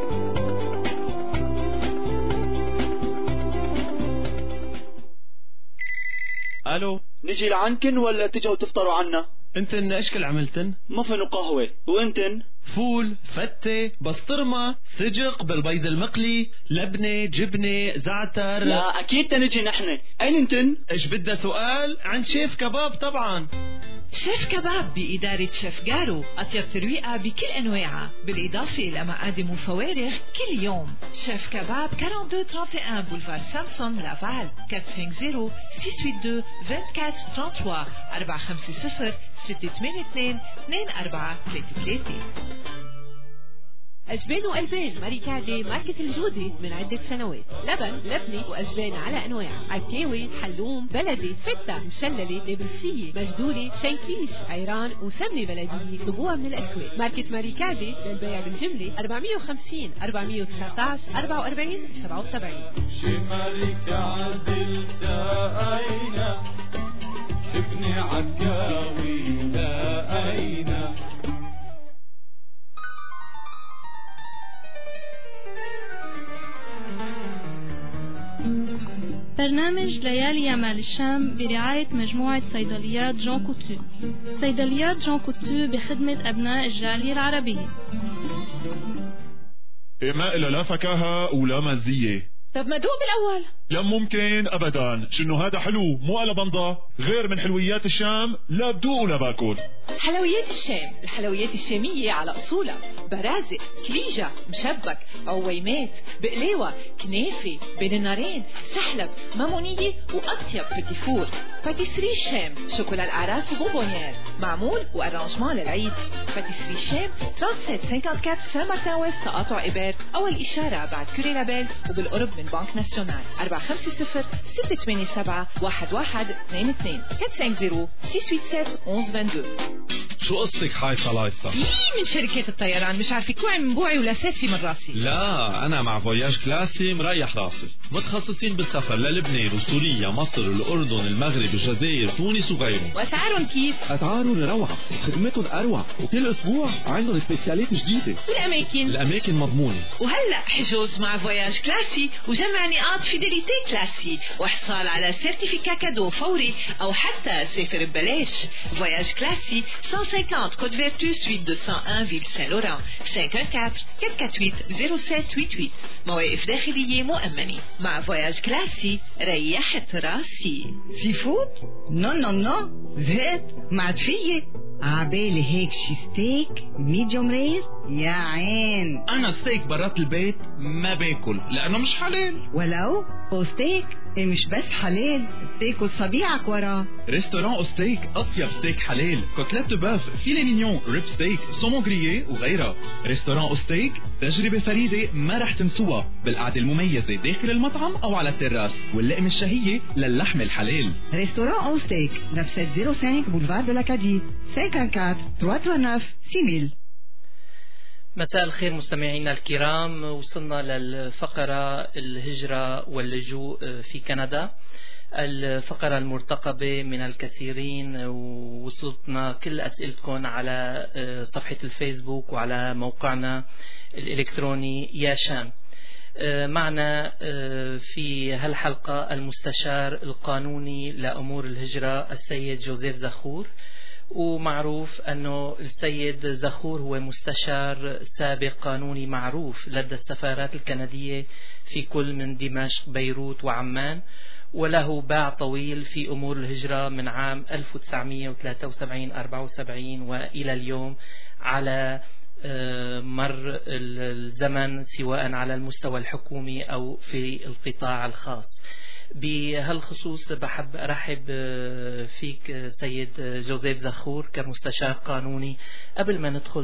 الو، نجي لعنكن ولا تجوا تفطروا عنا؟ انتن اشكل عملتن؟ مفن وقهوة. وانتن؟ فول، فتة، بسطرمة، سجق بالبيض المقلي، لبنة، جبنة، زعتر. لا اكيد تنجي نحن. اين انتن؟ ايش بدها سؤال؟ عند شيف كباب طبعا. شيف كباب بإدارة شيف جارو، أطيب ترويقة بكل أنواعها، بالإضافة لمقادم وفوارغ كل يوم. شيف كباب اثنين اثنين واحد بولفار سامسون لافال أربعة خمسة صفر ستة ثمانية اثنين أربعة خمسة صفر ستة ثمانية اثنين اثنين أربعة ثلاثة ثلاثة. أجبان وألبان ماريكادي ماركة الجودة من عدة سنوات. لبن، لبنة وأجبان على أنواع، عكاوي، حلوم، بلدي، فتة، مشللة، نابلسية، مجدولة، شنكيش، عيران وسمنة بلدية. طبوع من الأسواق. ماركة ماريكادي للبيع بالجملة أربعمية وخمسين أربعمية وتسعة عشر أربعة وأربعين سبعة وسبعين. شي ماريكادي التقينا ابن عكاوي لا أين. برنامج ليالي يمال الشام برعاية مجموعة صيدليات جون كوتو. صيدليات جون كوتو بخدمة أبناء الجالية العربية. ما إلا لا فكاهة ولا مزية. طب ما دوق بالأول. لا ممكن أبدا، شنو هذا حلو مو على بنضة، غير من حلويات الشام لا بدوق ولا باكل. حلويات الشام، الحلويات الشامية على أصولها، برازق، كليجة، مشبك، عويمات، بقليوة، كنافة، بين النارين، سحلب، مامونية وأطيب بتيفور. باتيسري الشام، شوكولا الأعراس وبونبونيير، معمول وأرانجمان للعيد. باتيسري الشام ثلاثة وثلاثين أربعة وخمسين سان مارتن ويست تقاطع إبر، أول إشارة بعد كوري لابيل وبالقرب من بنك ناسيونال. أربعة خمسة صفر ستة ثمانية سبعة واحد واحد اثنين اثنين أربعة خمسة صفر ستة ثمانية سبعة واحد واحد اثنين اثنين. شو قصتك حايصة لايصة؟ مين من شركات الطيران مش عارفة كوعي من بوعي ولا ساتفي من راسي. لا أنا مع فوياج كلاسي مريح راسي، متخصصين بالسفر للبنان وسوريا مصر الأردن المغرب الجزائر تونس وغيرهم. وأسعارهم كيف؟ أسعارهم روعة، خدمتهم أروع، وكل أسبوع عندهم سبيشالات جديدة. والأماكن؟ الأماكن مضمونة. وهلأ حجوز مع فوياج كلاسي وجمع نقاط فيديليتي كلاسي وإحصال على سيرتيفيكا كادو فوري أو حتى سافر ببلاش. فوياج كلاسي مئة وخمسين كود فيرتو سويت مئتين وواحد فيل سان لوران خمسة أربعة أربعة أربعة ثمانية ثمانية صفر سبعة ثمانية. مواقف داخلية مؤمنة. مع فوياج كلاسي ريحت راسي. سي فود؟ نو نو نو، زهقت ما عاد فيي. عبالي هيك شي ستيك ميديوم رير. يا عين أنا ستيك برات البيت ما باكل لأنه مش حلال. ولو أوستيك إيه مش بس حلال، بتاكل صبيعك وراه. ريستوران أوستيك أطيب ستيك حلال، كوتلات باف، فيلي مينيون، ريب ستيك، سومون غرييه وغيرها. ريستوران أوستيك تجربة فريدة ما رح تنسوها، بالقعدة المميزة داخل المطعم أو على التراس، واللقمة الشهية للحم الحلال. ريستوران أوستيك neuf sept zéro cinq boulevard de l'Acadie cinquante-quatre trois cent trente-neuf six mille. مساء الخير مستمعينا الكرام، وصلنا للفقرة الهجرة واللجوء في كندا، الفقرة المرتقبة من الكثيرين، ووصلتنا كل أسئلتكم على صفحة الفيسبوك وعلى موقعنا الإلكتروني يا شام. معنا في هالحلقة المستشار القانوني لأمور الهجرة السيد جوزيف زخور، ومعروف أنه السيد زخور هو مستشار سابق قانوني معروف لدى السفارات الكندية في كل من دمشق بيروت وعمان، وله باع طويل في أمور الهجرة من عام ألف وتسعمئة وثلاثة وسبعين أربعة وسبعين وإلى اليوم على مر الزمن، سواء على المستوى الحكومي أو في القطاع الخاص. بهالخصوص بحب أرحب فيك سيد جوزيف زخور كمستشار قانوني. قبل ما ندخل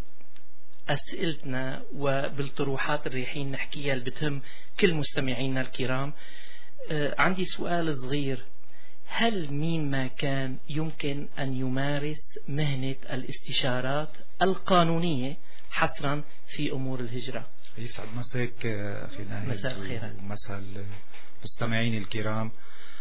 بأسئلتنا وبالطروحات اللي رايحين نحكيها اللي بتهم كل مستمعينا الكرام، عندي سؤال صغير: هل مين ما كان يمكن أن يمارس مهنة الاستشارات القانونية حصرا في أمور الهجرة؟ يسعد مساك أخي ناهد. مساء الخير. ومساء المستمعين الكرام.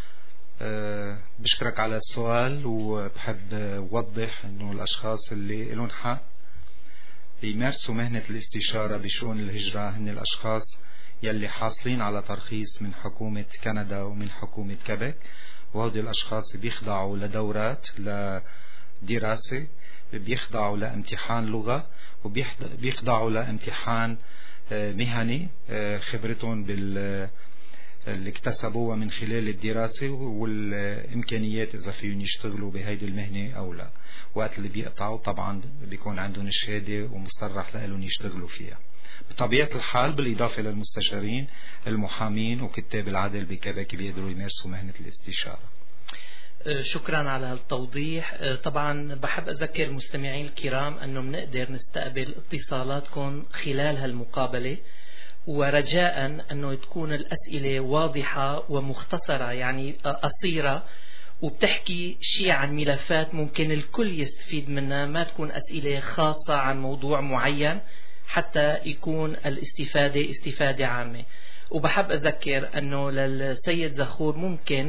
أه بشكرك على السؤال، وبحب أوضح أنه الأشخاص اللي لهم حق بيمارسوا مهنة الاستشارة بشؤون الهجرة هن الأشخاص يلي حاصلين على ترخيص من حكومة كندا ومن حكومة كيبك، وهذول الأشخاص بيخضعوا لدورات لدراسة، بيخضعوا لامتحان لغة، وبيخضعوا لامتحان مهني خبرتهم بال اللي اكتسبوها من خلال الدراسة والإمكانيات إذا فيهم يشتغلوا بهيدي المهنة أو لا. وقت اللي بيقطعوا طبعا بيكون عندهم الشهادة ومصرح لهم يشتغلوا فيها. بطبيعة الحال بالإضافة للمستشارين المحامين وكتاب العدل بكيبك بيقدروا يمارسوا مهنة الاستشارة. شكرا على التوضيح. طبعا بحب أذكر المستمعين الكرام أنه بنقدر نستقبل اتصالاتكم خلال هالمقابلة، ورجاء أنه تكون الأسئلة واضحة ومختصرة، يعني قصيرة، وبتحكي شيء عن ملفات ممكن الكل يستفيد منها، ما تكون أسئلة خاصة عن موضوع معين حتى يكون الاستفادة استفادة عامة. وبحب أذكر أنه للسيد زخور ممكن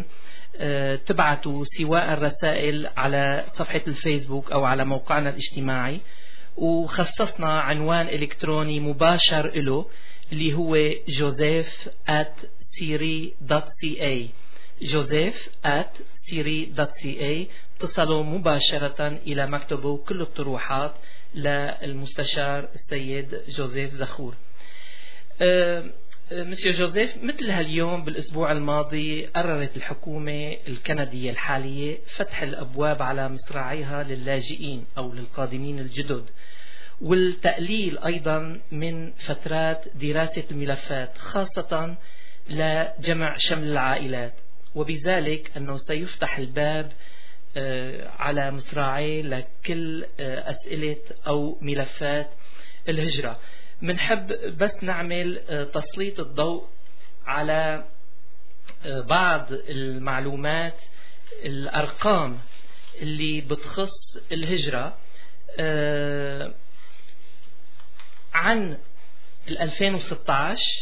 تبعتوا سواء رسائل على صفحة الفيسبوك أو على موقعنا الاجتماعي، وخصصنا عنوان إلكتروني مباشر له اللي هو جوزيف آت سيري دوت سي اي جوزيف آت سيري دوت سي اي. اتصلوا مباشرة إلى مكتبه كل الطروحات للمستشار السيد جوزيف زخور. أه مسيو جوزيف، مثل هاليوم بالأسبوع الماضي قررت الحكومة الكندية الحالية فتح الأبواب على مصراعيها للاجئين أو للقادمين الجدد، والتقليل أيضا من فترات دراسة الملفات خاصة لجمع شمل العائلات، وبذلك أنه سيفتح الباب على مصراعي لكل أسئلة أو ملفات الهجرة. منحب بس نعمل تسليط الضوء على بعض المعلومات، الأرقام اللي بتخص الهجرة عن ألفين وستة عشر.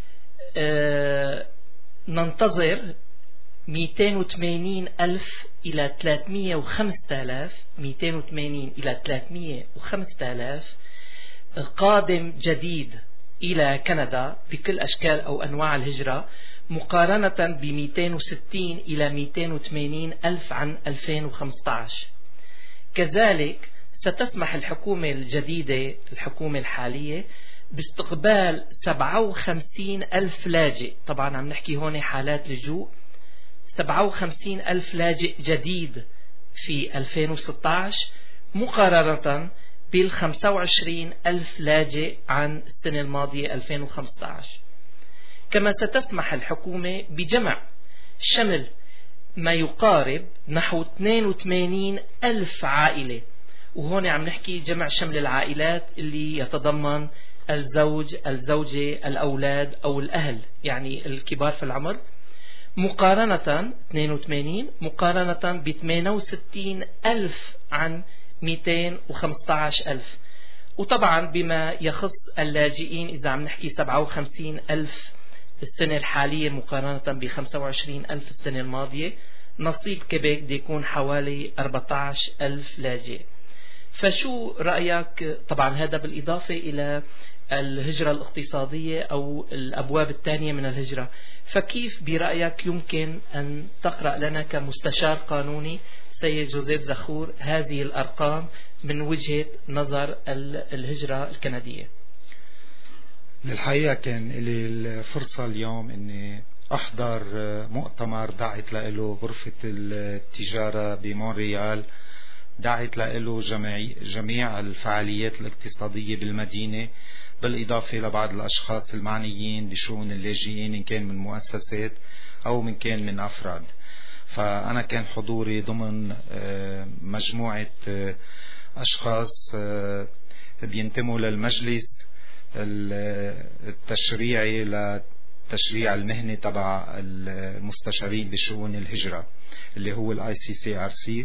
ننتظر مئتين وثمانين ألف إلى ثلاثمئة وخمسة آلاف مئتين وثمانين إلى ثلاثمئة وخمسة آلاف قادم جديد إلى كندا بكل أشكال أو أنواع الهجرة، مقارنة ب مئتين وستين إلى مئتين وثمانين ألف عن ألفين وخمسة عشر. كذلك ستسمح الحكومة الجديدة الحكومة الحالية باستقبال سبعة وخمسين ألف لاجئ. طبعا عم نحكي هون حالات لجوء، سبعة وخمسين ألف لاجئ جديد في ألفين وستة عشر مقارنة بالخمسة وعشرين ألف لاجئ عن السنة الماضية ألفين وخمسة عشر. كما ستسمح الحكومة بجمع شمل ما يقارب نحو اثنين وثمانين ألف عائلة، وهون عم نحكي جمع شمل العائلات اللي يتضمن الزوج، الزوجة، الأولاد أو الأهل، يعني الكبار في العمر، مقارنة اثنين وثمانين مقارنة ب ثمانية وستين ألف عن مئتين وخمسة عشر ألف. وطبعا بما يخص اللاجئين إذا عم نحكي سبعة وخمسين ألف السنة الحالية مقارنة ب خمسة وعشرين ألف السنة الماضية، نصيب كيبيك دي يكون حوالي أربعة عشر ألف لاجئ. فشو رأيك؟ طبعا هذا بالإضافة إلى الهجرة الاقتصادية أو الأبواب الثانية من الهجرة. فكيف برأيك يمكن أن تقرأ لنا كمستشار قانوني سيد جوزيف زخور هذه الأرقام من وجهة نظر الهجرة الكندية؟ الحقيقة كان لي الفرصة اليوم أني أحضر مؤتمر دعت له غرفة التجارة بمونريال، دعت له جميع الفعاليات الاقتصادية بالمدينة، بالإضافة لبعض الأشخاص المعنيين بشؤون اللاجئين إن كان من مؤسسات أو من كان من أفراد. فأنا كان حضوري ضمن مجموعة أشخاص بينتموا للمجلس التشريعي للتشريع المهني تبع المستشارين بشؤون الهجرة اللي هو الاي سي سي ار سي.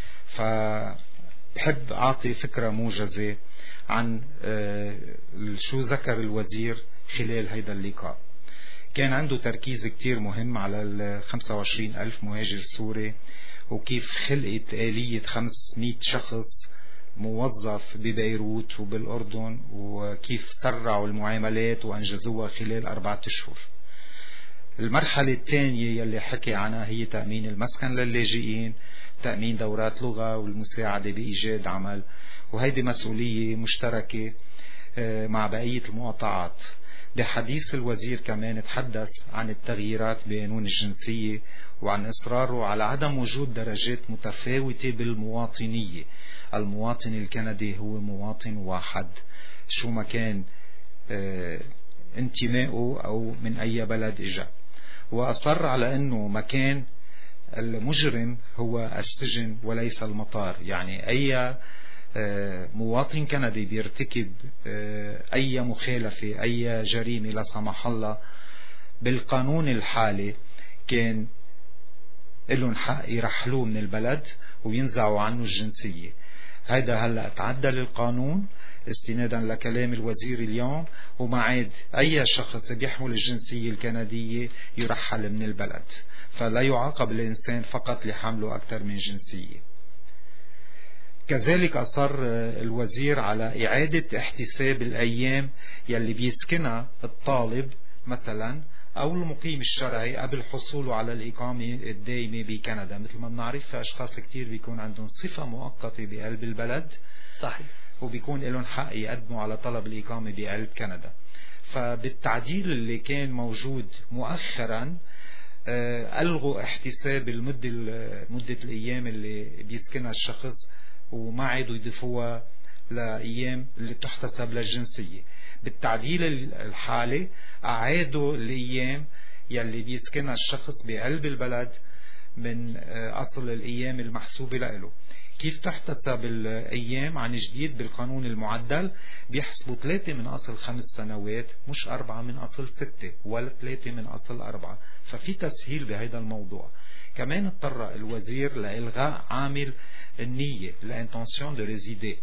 فبحب أعطي فكرة موجزة عن شو ذكر الوزير خلال هيدا اللقاء. كان عنده تركيز كتير مهم على ال خمسة وعشرين ألف مهاجر سوري، وكيف خلقت آلية خمسمئة شخص موظف ببيروت وبالأردن، وكيف سرعوا المعاملات وأنجزوها خلال أربعة أشهر. المرحلة الثانية يلي حكي عنها هي تأمين المسكن للاجئين، تأمين دورات لغة والمساعدة بإيجاد عمل، وهيدي مسؤولية مشتركة مع بقية المقاطعات. بحديث الوزير كمان تحدث عن التغييرات بقانون الجنسية وعن إصراره على عدم وجود درجات متفاوتة بالمواطنية. المواطن الكندي هو مواطن واحد شو ما كان اه انتمائه أو من أي بلد إجا، وأصر على أنه مكان المجرم هو السجن وليس المطار. يعني أي مواطن كندي بيرتكب أي مخالفة أي جريمة لا سمح الله بالقانون الحالي كان لهم حق يرحلوه من البلد وينزعوا عنه الجنسية. هذا هلأ تعدل القانون استنادا لكلام الوزير اليوم، وما عاد أي شخص بيحمل الجنسية الكندية يرحل من البلد. فلا يعاقب الإنسان فقط لحمله أكثر من جنسية. كذلك أصر الوزير على إعادة احتساب الأيام يلي بيسكنها الطالب مثلا أو المقيم الشرعي قبل حصوله على الإقامة الدائمة بكندا. مثل ما بنعرف في أشخاص كتير بيكون عندهم صفة مؤقتة بقلب البلد، صحيح، وبيكون لهم حق يقدموا على طلب الإقامة بقلب كندا. فبالتعديل اللي كان موجود مؤخرا ألغوا احتساب المدة مدة الأيام اللي بيسكنها الشخص وما عادوا يضيفوها لأيام اللي تحتسب للجنسية. بالتعديل الحالي أعادوا الأيام يلي بيسكنها الشخص بقلب البلد من أصل الأيام المحسوبة له. كيف تحتسب الأيام عن جديد؟ بالقانون المعدل بيحسبوا ثلاثة من أصل خمس سنوات، مش أربعة من أصل ستة ولا ثلاثة من أصل أربعة. ففي تسهيل بهذا الموضوع. كمان اضطر الوزير لإلغاء عامل النية الانتنسيون دو ريزيدي.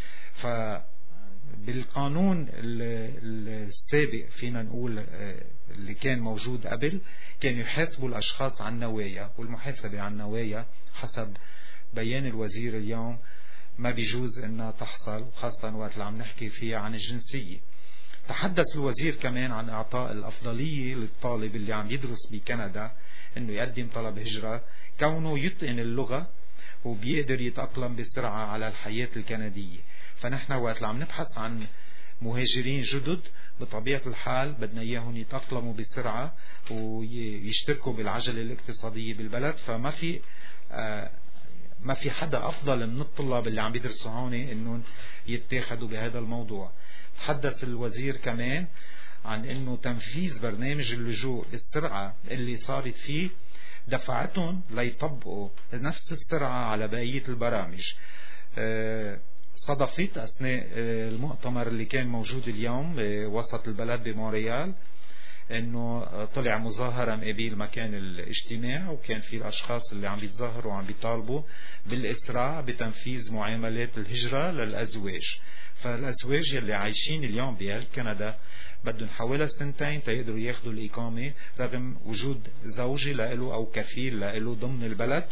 فبالقانون السابق فينا نقول اللي كان موجود قبل كان يحاسبوا الأشخاص عن نوايا، والمحاسبة عن نوايا حسب بيان الوزير اليوم ما بيجوز انها تحصل، وخاصة وقت اللي عم نحكي فيها عن الجنسية. تحدث الوزير كمان عن اعطاء الافضلية للطالب اللي عم يدرس بكندا انه يقدم طلب هجرة كونه يتقن اللغة وبيقدر يتأقلم بسرعة على الحياة الكندية. فنحن وقت اللي عم نبحث عن مهاجرين جدد بطبيعة الحال بدنا اياهم يتأقلموا بسرعة ويشتركوا بالعجلة الاقتصادية بالبلد. فما في آه ما في حدا أفضل من الطلاب اللي عم بيدرسوا هون إنه يتاخدوا بهذا الموضوع. تحدث الوزير كمان عن إنه تنفيذ برنامج اللجوء بالسرعة اللي صارت فيه دفعتهم ليطبقوا نفس السرعة على بقية البرامج. صدفت أثناء المؤتمر اللي كان موجود اليوم وسط البلد بمونريال انه طلع مظاهرة مقابل مكان الاجتماع، وكان في الاشخاص اللي عم بيتظاهروا وعم بيطالبوا بالاسراع بتنفيذ معاملات الهجرة للازواج. فالازواج يلي عايشين اليوم بكندا بدهم حوالي سنتين تيقدروا ياخذوا الاقامة رغم وجود زوجي له او كفيل له ضمن البلد.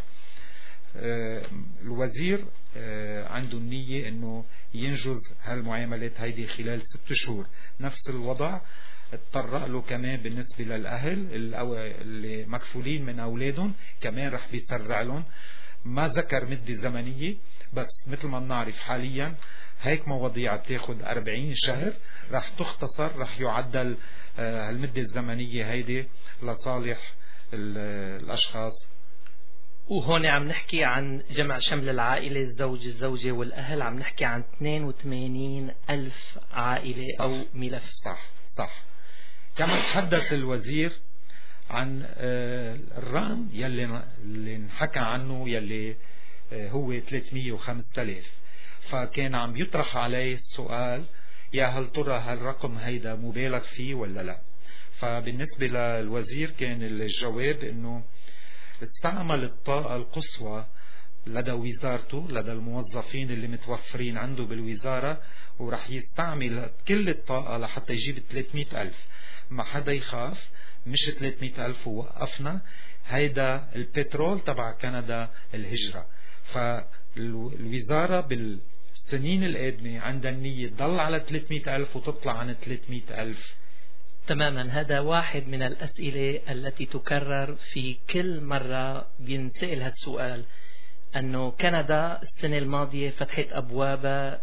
الوزير عنده النية انه ينجز هالمعاملات هيدي خلال ست شهور. نفس الوضع اتطرق له كمان بالنسبة للأهل اللي مكفولين من أولادهم، كمان رح بيسرع لهم. ما ذكر مدة زمنية، بس مثل ما بنعرف حاليا هيك مواضيع بتاخد أربعين شهر رح تختصر، رح يعدل المدة الزمنية هيدي لصالح الأشخاص. وهون عم نحكي عن جمع شمل العائلة، الزوج الزوجة والأهل، عم نحكي عن اثنين وثمانين ألف عائلة صح أو ملف. صح صح. كما تحدث الوزير عن الرقم يلي اللي انحكى عنه يلي هو ثلاثمية وخمسة آلاف. فكان عم يطرح عليه السؤال يا هل ترى هالرقم هيدا مبالغ فيه ولا لا؟ فبالنسبة للوزير كان الجواب انه استعمل الطاقة القصوى لدى وزارته، لدى الموظفين اللي متوفرين عنده بالوزارة، ورح يستعمل كل الطاقة لحتى يجيب ثلاثمية ألف. ما حدا يخاف، مش ثلاثمية ألف ووقفنا، هيدا البترول تبع كندا الهجرة. فالوزارة بالسنين القادمة عندها النية تضل على ثلاثمية ألف وتطلع عن ثلاثمية ألف. تماما. هذا واحد من الأسئلة التي تكرر في كل مرة بينسأل هالسؤال، أنه كندا السنة الماضية فتحت أبوابها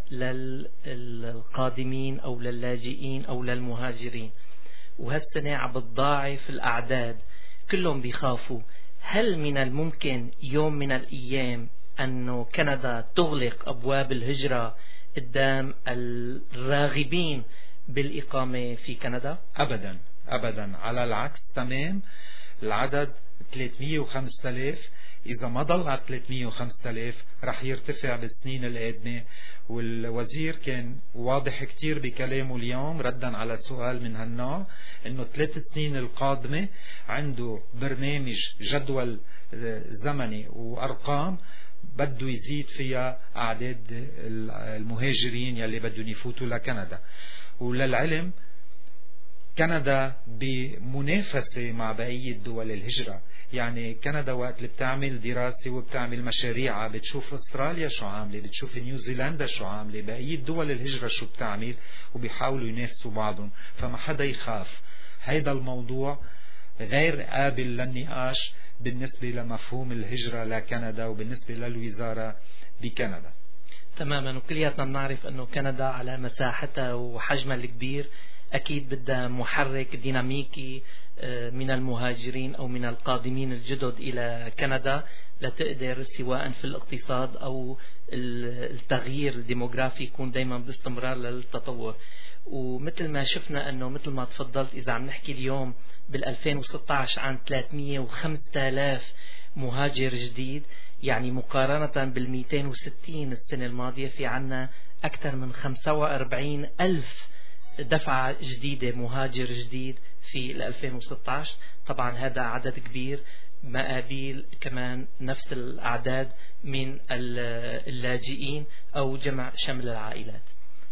للقادمين أو للاجئين أو للمهاجرين، وهالسنة عم بتضاعف الأعداد، كلهم بيخافوا. هل من الممكن يوم من الأيام أنه كندا تغلق أبواب الهجرة قدام الراغبين بالإقامة في كندا؟ أبدا أبدا، على العكس تمام. العدد ثلاثمية وخمسة آلاف إذا ما ضل على ثلاثمية وخمسة آلاف رح يرتفع بالسنين القادمة. والوزير كان واضح كتير بكلامه اليوم ردا على سؤال من هالنوع، انه ثلاث سنين القادمة عنده برنامج جدول زمني وارقام بده يزيد فيها اعداد المهاجرين يلي بدهم يفوتوا لكندا. وللعلم كندا بمنافسة مع بقية دول الهجرة. يعني كندا وقت اللي بتعمل دراسة وبتعمل مشاريعها بتشوف استراليا شو عاملة، بتشوف نيوزيلندا شو عاملة، بقية دول الهجرة شو بتعمل، وبيحاولوا ينافسوا بعضهم. فما حدا يخاف. هيدا الموضوع غير قابل للنقاش بالنسبة لمفهوم الهجرة لكندا وبالنسبة للوزارة بكندا. تماما. وكلياتنا بنعرف أنه كندا على مساحتها وحجمها الكبير أكيد بدها محرك ديناميكي من المهاجرين أو من القادمين الجدد إلى كندا لتقدر سواء في الاقتصاد أو التغيير الديموغرافي يكون دايما باستمرار للتطور. ومثل ما شفنا أنه مثل ما تفضلت إذا عم نحكي اليوم بالألفين وستة عشر عن ثلاثمية وخمسة آلاف مهاجر جديد، يعني مقارنة بالمئتين وستين السنة الماضية في عنا أكثر من خمسة وأربعين ألف دفعة جديدة مهاجر جديد في ألفين وستة عشر. طبعا هذا عدد كبير، مقابل كمان نفس الأعداد من اللاجئين أو جمع شمل العائلات.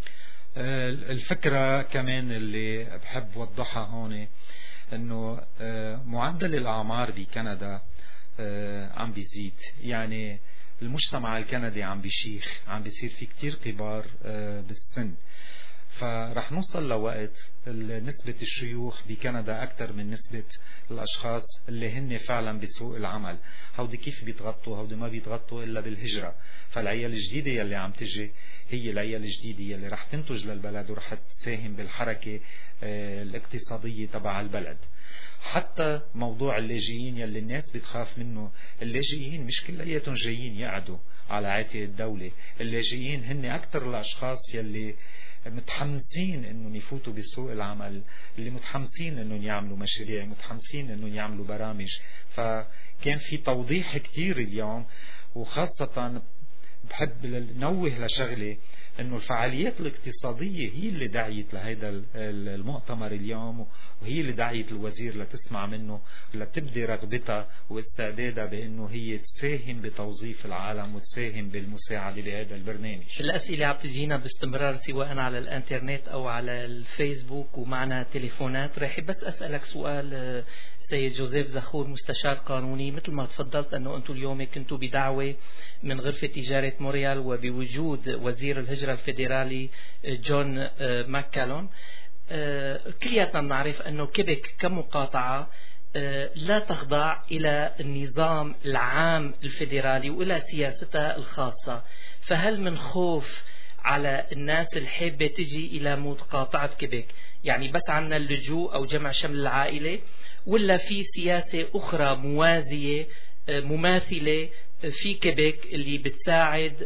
الفكرة كمان اللي بحب وضحها هون انه معدل الأعمار بكندا عم بيزيد. يعني المجتمع الكندي عم بيشيخ، عم بيصير في كتير كبار بالسن. فرح نوصل لوقت نسبة الشيوخ بكندا أكثر من نسبة الأشخاص اللي هن فعلا بسوق العمل. هودي كيف بيتغطوا؟ هودي ما بيتغطوا إلا بالهجرة. فالعيال الجديدة يلي عم تجي هي العيال الجديدة يلي رح تنتج للبلد ورح تساهم بالحركة الاقتصادية تبع البلد. حتى موضوع اللاجئين يلي الناس بتخاف منه، اللاجئين مش كلياتهم جايين يقعدوا على عاتق الدولة. اللاجئين هن أكثر الأشخاص يلي متحمسين انهم يفوتوا بسوق العمل، اللي متحمسين انهم يعملوا مشاريع، متحمسين انهم يعملوا برامج. فكان في توضيح كتير اليوم، وخاصة بحب نوه لشغلة انه الفعاليات الاقتصادية هي اللي دعيت لهذا المؤتمر اليوم، وهي اللي دعيت الوزير لتسمع منه لتبدي رغبتها واستعدادها بانه هي تساهم بتوظيف العالم وتساهم بالمساعدة بهذا البرنامج. الأسئلة عم تجينا باستمرار سواء على الانترنت او على الفيسبوك، ومعنا تليفونات. رح بس اسألك سؤال سيد جوزيف زخور مستشار قانوني. مثل ما تفضلت أنه أنتم اليوم كنتوا بدعوة من غرفة تجارة موريال وبوجود وزير الهجرة الفيدرالي جون ماكالون، كلياتنا نعرف أنه كيبك كمقاطعة لا تخضع إلى النظام العام الفيدرالي وإلى سياستها الخاصة. فهل من خوف على الناس الحابة تجي إلى مقاطعة كيبك، يعني بس عنا اللجوء أو جمع شمل العائلة، ولا في سياسة أخرى موازية مماثلة في كيبك اللي بتساعد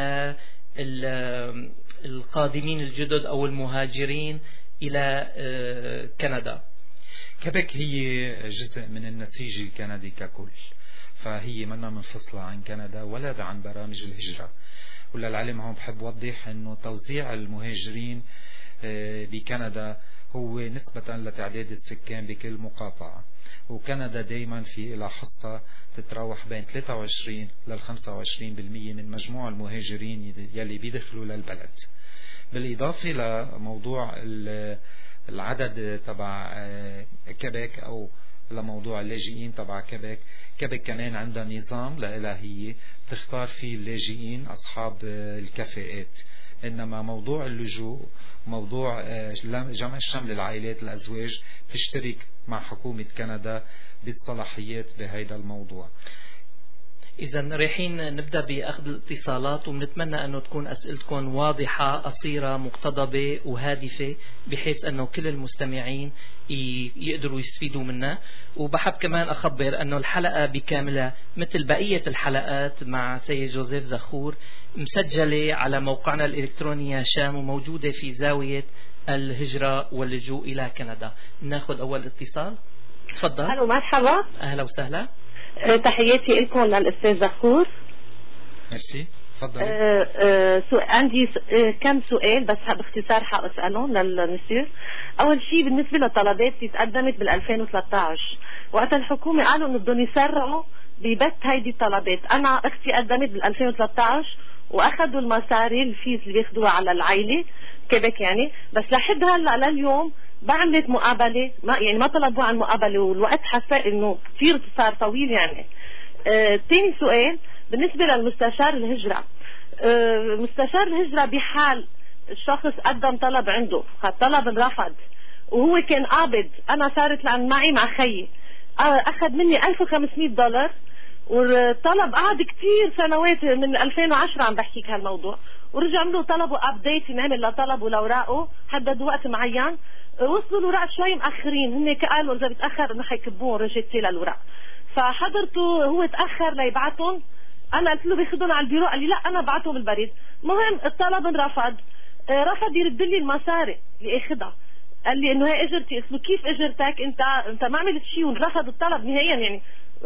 للقادمين الجدد أو المهاجرين إلى كندا؟ كيبك هي جزء من النسيج الكندي ككل، فهي منا منفصلة عن كندا ولا عن برامج الهجرة. وللعلم هون بحب وضح أنه توزيع المهاجرين بكندا هو نسبة لتعداد السكان بكل مقاطعة، وكندا دايما في إلى حصة تتراوح بين ثلاثة وعشرين لل خمسة وعشرين بالمئة من مجموع المهاجرين يلي بيدخلوا للبلد. بالإضافة لموضوع العدد تبع كيبك أو لموضوع اللاجئين تبع كيبك، كيبك كمان عندها نظام لها هي بتختار فيه اللاجئين أصحاب الكفاءات. إنما موضوع اللجوء، موضوع جمع شمل العائلات الأزواج تشترك مع حكومة كندا بالصلاحيات بهذا الموضوع. إذا رايحين نبدأ بأخذ الاتصالات، وبنتمنى أنه تكون أسئلتكم واضحة قصيرة مقتضبة وهادفة بحيث أنه كل المستمعين يقدروا يستفيدوا منها. وبحب كمان أخبر أنه الحلقة بكاملها مثل بقية الحلقات مع سيد جوزيف زخور مسجلة على موقعنا الإلكتروني شام، وموجودة في زاوية الهجرة واللجوء إلى كندا. ناخذ أول اتصال. تفضل. ألو، مرحبا. أهلا وسهلا. تحياتي لكم للأستاذ زخور. ميرسي. تفضل. أه أه سو... عندي س... أه كم سؤال بس باختصار حاسألهم للمسير. أول شيء بالنسبة للطلبات اللي تقدمت بال ألفين وثلاثة عشر، وقت الحكومة قالوا إنه بدهم يسرعوا ببث هيدي الطلبات. أنا أختي قدمت بال ألفين وثلاثة عشر وأخذوا المصاري الفيز اللي بياخدوها على العائلة كيبك يعني، بس لحد هلا لليوم بعملت مقابلة، ما يعني ما طلبوا عن مقابلة والوقت حسا انه كثير صار طويل يعني. آه تاني سؤال بالنسبة للمستشار الهجرة. آه مستشار الهجرة بحال الشخص قدم طلب عنده، الطلب انرفض وهو كان قابض، انا صارت لان معي مع خيي اخذ مني ألف وخمسمية دولار، والطلب قعد كتير سنوات من ألفين وعشرة عم بحكيك هالموضوع، ورجع عملوا طلبوا ابديت ينعمل لطلب ولاوراقه، حددوا وقت معين، وصلوا الاوراق شوي مأخرين، هن قالوا اذا بتاخر انه حيكبون رجعتي للاوراق، فحضرته هو تاخر ليبعتهم، انا قلت له بياخذون على البيرو، قال لي لا انا بعتهم بالبريد. مهم الطلب انرفض، رفض يرد لي المصاري اللي اخذها، قال لي انه هي اجرتي، قلت له كيف اجرتك انت انت ما عملت شيء ورفض الطلب نهائيا يعني.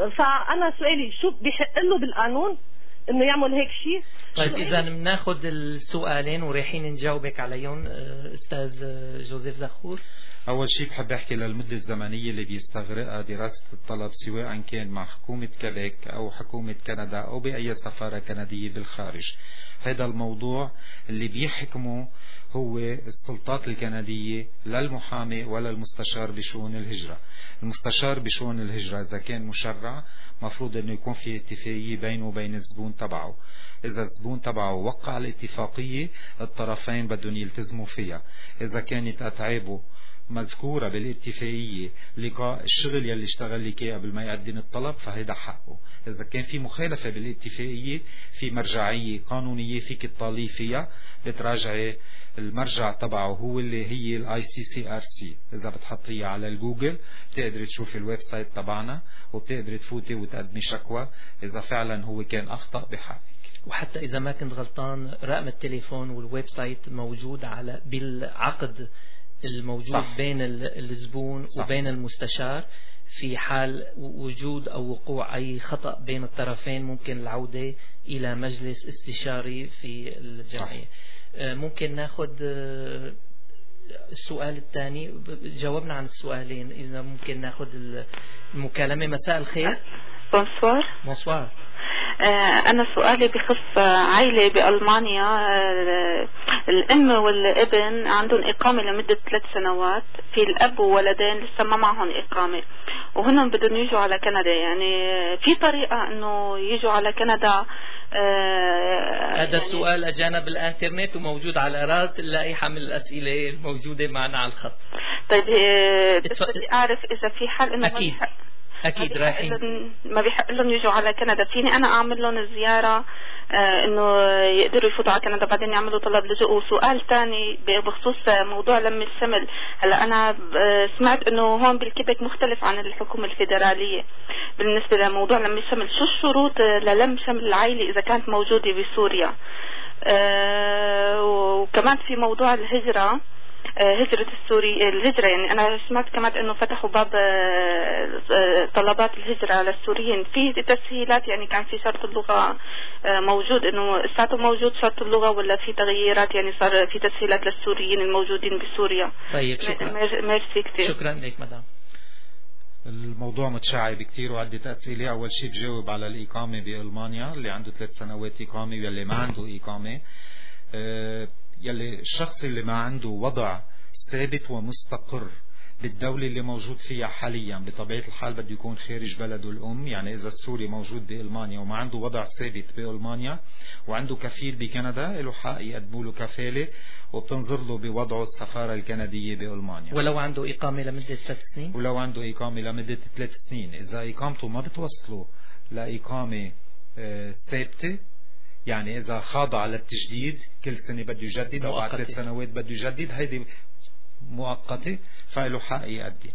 فانا سؤالي شو بيحق له بالقانون انه يعمل هيك شيء؟ طيب اذا بناخذ السؤالين ورايحين نجاوبك عليهم استاذ جوزيف زخور. أول شيء بحب أحكي للمدة الزمنية اللي بيستغرقها دراسة الطلب، سواء كان مع حكومة كيبيك أو حكومة كندا أو بأي سفارة كندية بالخارج. هذا الموضوع اللي بيحكمه هو السلطات الكندية، لا المحامي ولا المستشار بشؤون الهجرة. المستشار بشؤون الهجرة إذا كان مشرع مفروض أنه يكون في اتفاقية بينه وبين الزبون تبعه. إذا الزبون تبعه وقع الاتفاقية الطرفين بدهم يلتزموا فيها. إذا كانت أتعابه مذكورة بالاتفاقية لقاء الشغل يلي اشتغل لك قبل ما يقدم الطلب فهيدا حقه. إذا كان في مخالفة بالاتفاقية في مرجعية قانونية فيك تطالي فيها، بتراجعي المرجع تبعه هو اللي هي الاي سي سي ار سي. إذا بتحطيها على الجوجل بتقدر تشوفي الويب سايت تبعنا وبتقدر تفوتي وتقدمي شكوى إذا فعلا هو كان أخطأ بحقك. وحتى إذا ما كنت غلطان رقم التليفون والويب سايت موجود على بالعقد الموجود صح. بين الزبون صح. وبين المستشار، في حال وجود أو وقوع أي خطأ بين الطرفين ممكن العودة إلى مجلس استشاري في الجمعية. ممكن ناخذ السؤال الثاني، جاوبنا عن السؤالين، إذا ممكن ناخذ المكالمة. مساء الخير. بونسوار. بونسوار. أنا سؤالي بخص عائلة بألمانيا، الأم والابن عندهم إقامة لمدة ثلاث سنوات، في الأب وولدين لسه ما معهم إقامة وهنن بدهم يجوا على كندا. يعني في طريقة إنه يجوا على كندا؟ آه هذا يعني السؤال أجانا بالإنترنت وموجود على راس اللائحة من الأسئلة الموجودة معنا على الخط. طيب بس بدي أعرف إذا في حال إنه أكيد أكيد رايحين ما بيحق لهم يجوا على كندا، فيني أنا أعمل لهم الزيارة آه إنه يقدروا يفوتوا على كندا بعدين يعملوا طلب لجوء؟ وسؤال ثاني بخصوص موضوع لم الشمل، هلا أنا سمعت إنه هون بالكيبك مختلف عن الحكومة الفيدرالية بالنسبة لموضوع لم الشمل. شو الشروط للم شمل العائلة إذا كانت موجودة بسوريا؟ آه وكمان في موضوع الهجرة، هجرة السوري الهجرة، يعني أنا سمعت كمان إنه فتحوا باب طلبات الهجرة للسوريين، في تسهيلات، يعني كان في شرط اللغة موجود، إنه ساعته موجود شرط اللغة ولا في تغييرات، يعني صار في تسهيلات للسوريين الموجودين بسوريا؟ طيب شكرا. ميرسي كتير. شكرا لك مدام. الموضوع متشعب كتير وعدة أسئلة. أول شيء بجاوب على الإقامة بألمانيا، اللي عنده ثلاث سنوات إقامة واللي ما عنده إقامة. أه يلي الشخص اللي ما عنده وضع ثابت ومستقر بالدولة اللي موجود فيها حاليا بطبيعة الحال بده يكون خارج بلده الأم. يعني إذا السوري موجود بألمانيا وما عنده وضع ثابت بألمانيا وعنده كفيل بكندا، له حق يقدموا له كفالة وبتنظر له بوضعه السفارة الكندية بألمانيا. ولو عنده إقامة لمدة ثلاث سنين؟ ولو عنده إقامة لمدة ثلاث سنين. إذا إقامته ما بتوصله لإقامة ثابتة، يعني إذا خاضع للتجديد كل سنة بده يجدد أو بعد ثلاث سنوات بده يجدد، هيدي مؤقتة فله حق يقدم.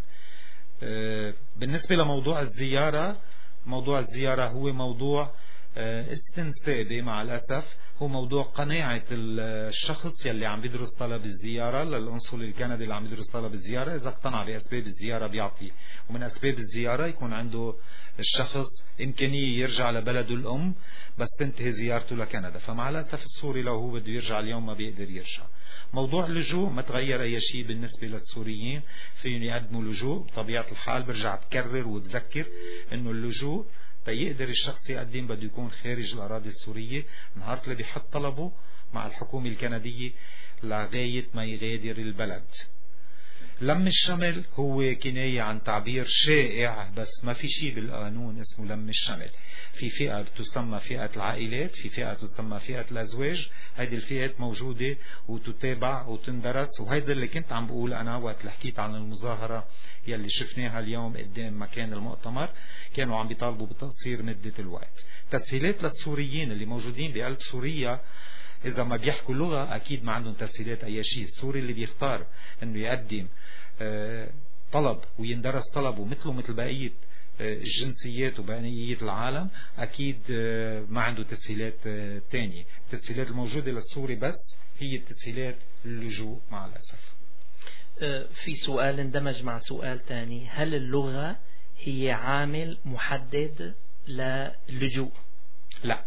بالنسبة لموضوع الزيارة، موضوع الزيارة هو موضوع استنسابي مع الأسف، هو موضوع قناعة الشخص يلي عم بيدرس طلب الزيارة للقنصل الكندي اللي عم يدرس طلب الزيارة. إذا اقتنع بأسباب الزيارة بيعطي، ومن أسباب الزيارة يكون عنده الشخص إمكانية يرجع لبلده الأم بس تنتهي زيارته لكندا. فمع الأسف السوري لو هو بده يرجع اليوم ما بيقدر يرجع. موضوع اللجوء ما تغير أي شيء بالنسبة للسوريين، فيهم يقدموا لجوء بطبيعة الحال. برجع بكرر وتذكر إنه اللجوء تيقدر الشخص يقدم بده يكون خارج الأراضي السورية نهار اللي بيحط طلبه مع الحكومة الكندية لغاية ما يغادر البلد. لم الشمل هو كناية عن تعبير شائع، بس ما في شيء بالقانون اسمه لم الشمل. في فئة تسمى فئة العائلات، في فئة تسمى فئة الأزواج. هذه الفئات موجودة وتتابع وتندرس، وهذا اللي كنت عم بقول أنا وقت اللي حكيت عن المظاهرة يلي شفناها اليوم قدام مكان المؤتمر. كانوا عم بيطالبوا بتقصير مدة الوقت. تسهيلات للسوريين اللي موجودين بقلب سوريا، إذا ما بيحكوا لغة أكيد ما عندهم تسهيلات أي شيء. السوري اللي بيختار إنه يقدم آه طلب ويندرس طلبه مثله مثل بقية آه الجنسيات وبقية العالم، أكيد آه ما عنده تسهيلات آه تانية. التسهيلات الموجودة للسوري بس هي التسهيلات اللجوء مع الأسف. آه في سؤال اندمج مع سؤال تاني، هل اللغة هي عامل محدد للجوء؟ لا،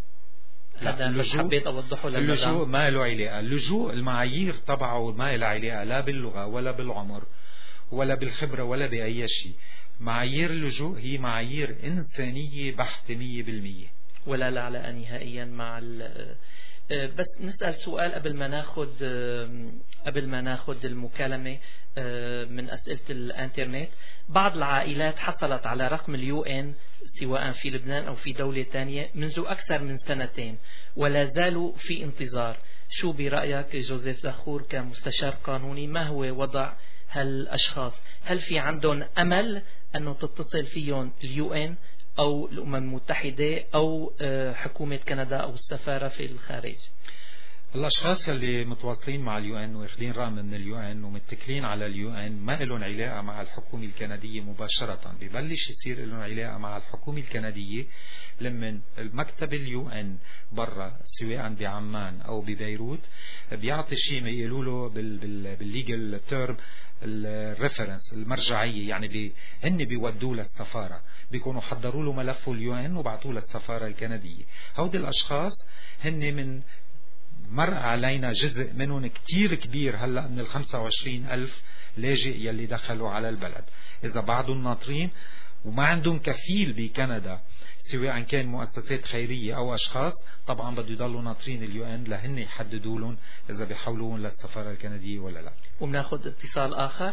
هذا اللجوء حبيت أوضحه للمدام. اللجوء ما له علاقة. اللجوء المعايير تبعه ما له علاقة لا باللغة ولا بالعمر ولا بالخبرة ولا بأي شيء. معايير اللجوء هي معايير إنسانية بحتة مية بالمية، ولا لا علاقة نهائيا مع ال بس نسأل سؤال قبل ما ناخد قبل ما ناخد المكالمة من أسئلة الانترنت. بعض العائلات حصلت على رقم اليو ان سواء في لبنان أو في دولة تانية منذ أكثر من سنتين ولا زالوا في انتظار. شو برأيك جوزيف زخور كمستشار قانوني؟ ما هو وضع هالأشخاص؟ هل في عندهم أمل أنه تتصل فيهم اليو ان أو الأمم المتحدة أو حكومة كندا أو السفارة في الخارج؟ الأشخاص اللي متواصلين مع اليو ان واخدين رقم من اليو ان ومتكلين على اليو ان ما لهم علاقة مع الحكومة الكندية مباشرة. ببلش يصير لهم علاقة مع الحكومة الكندية لما المكتب اليو ان برا سواء بعمان أو ببيروت بيعطي شيء ما يقولوا له بالليجل تيرم الريفرنس، المرجعية. يعني بي هن بيودوه للسفارة، بيكونوا حضروا له ملفه اليو ان وبعطوه للسفارة الكندية. هودي الأشخاص هن من مر علينا جزء منهم كتير كبير هلأ من الخمسة وعشرين ألف لاجئ يلي دخلوا على البلد. إذا بعضهم ناطرين وما عندهم كفيل بكندا سواء كان مؤسسات خيرية أو أشخاص، طبعا بده يضلوا ناطرين اليو ان لهن يحددوا لهم إذا بيحولون للسفارة الكندية ولا لا. وبناخد اتصال آخر.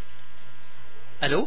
ألو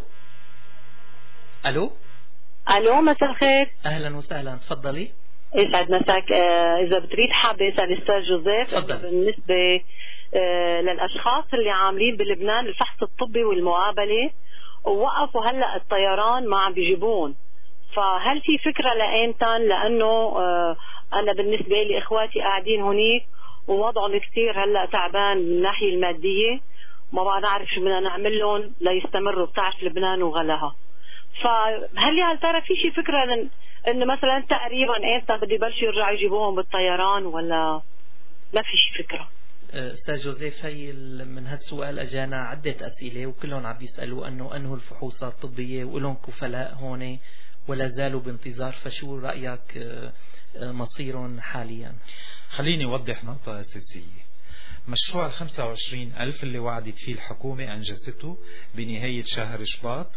ألو ألو مساء الخير. أهلا وسهلا، تفضلي. يسعد مساك. إذا بتريد حابة أسأل الأستاذ جوزيف بالنسبة للأشخاص اللي عاملين بلبنان الفحص الطبي والمقابلة ووقفوا هلأ الطيران ما عم بيجيبون، فهل في فكرة لأيمتان؟ لأنه أنا بالنسبة لي إخواتي قاعدين هنيك ووضعهم كتير هلأ تعبان من الناحية المادية، ما بقى نعرف شو بدنا نعمل لهم ليستمروا. بتعرف لبنان وغلاها، فهل يا ترى في شي فكرة لن إنه مثلا تقريبا إمتى بده يبلشوا يرجعوا يجيبوهم بالطيران، ولا ما في شي فكرة؟ أستاذ جوزيف، هي من هالسؤال أجانا عدة أسئلة وكلهم عم بيسألوا أنه أنه الفحوصات الطبية ولهم كفلاء هون ولا زالوا بانتظار، فشو رأيك مصيرهم حاليا؟ خليني أوضح نقطة أساسية. مشروع الخمسة وعشرين ألف اللي وعدت فيه الحكومة أنجزته بنهاية شهر شباط،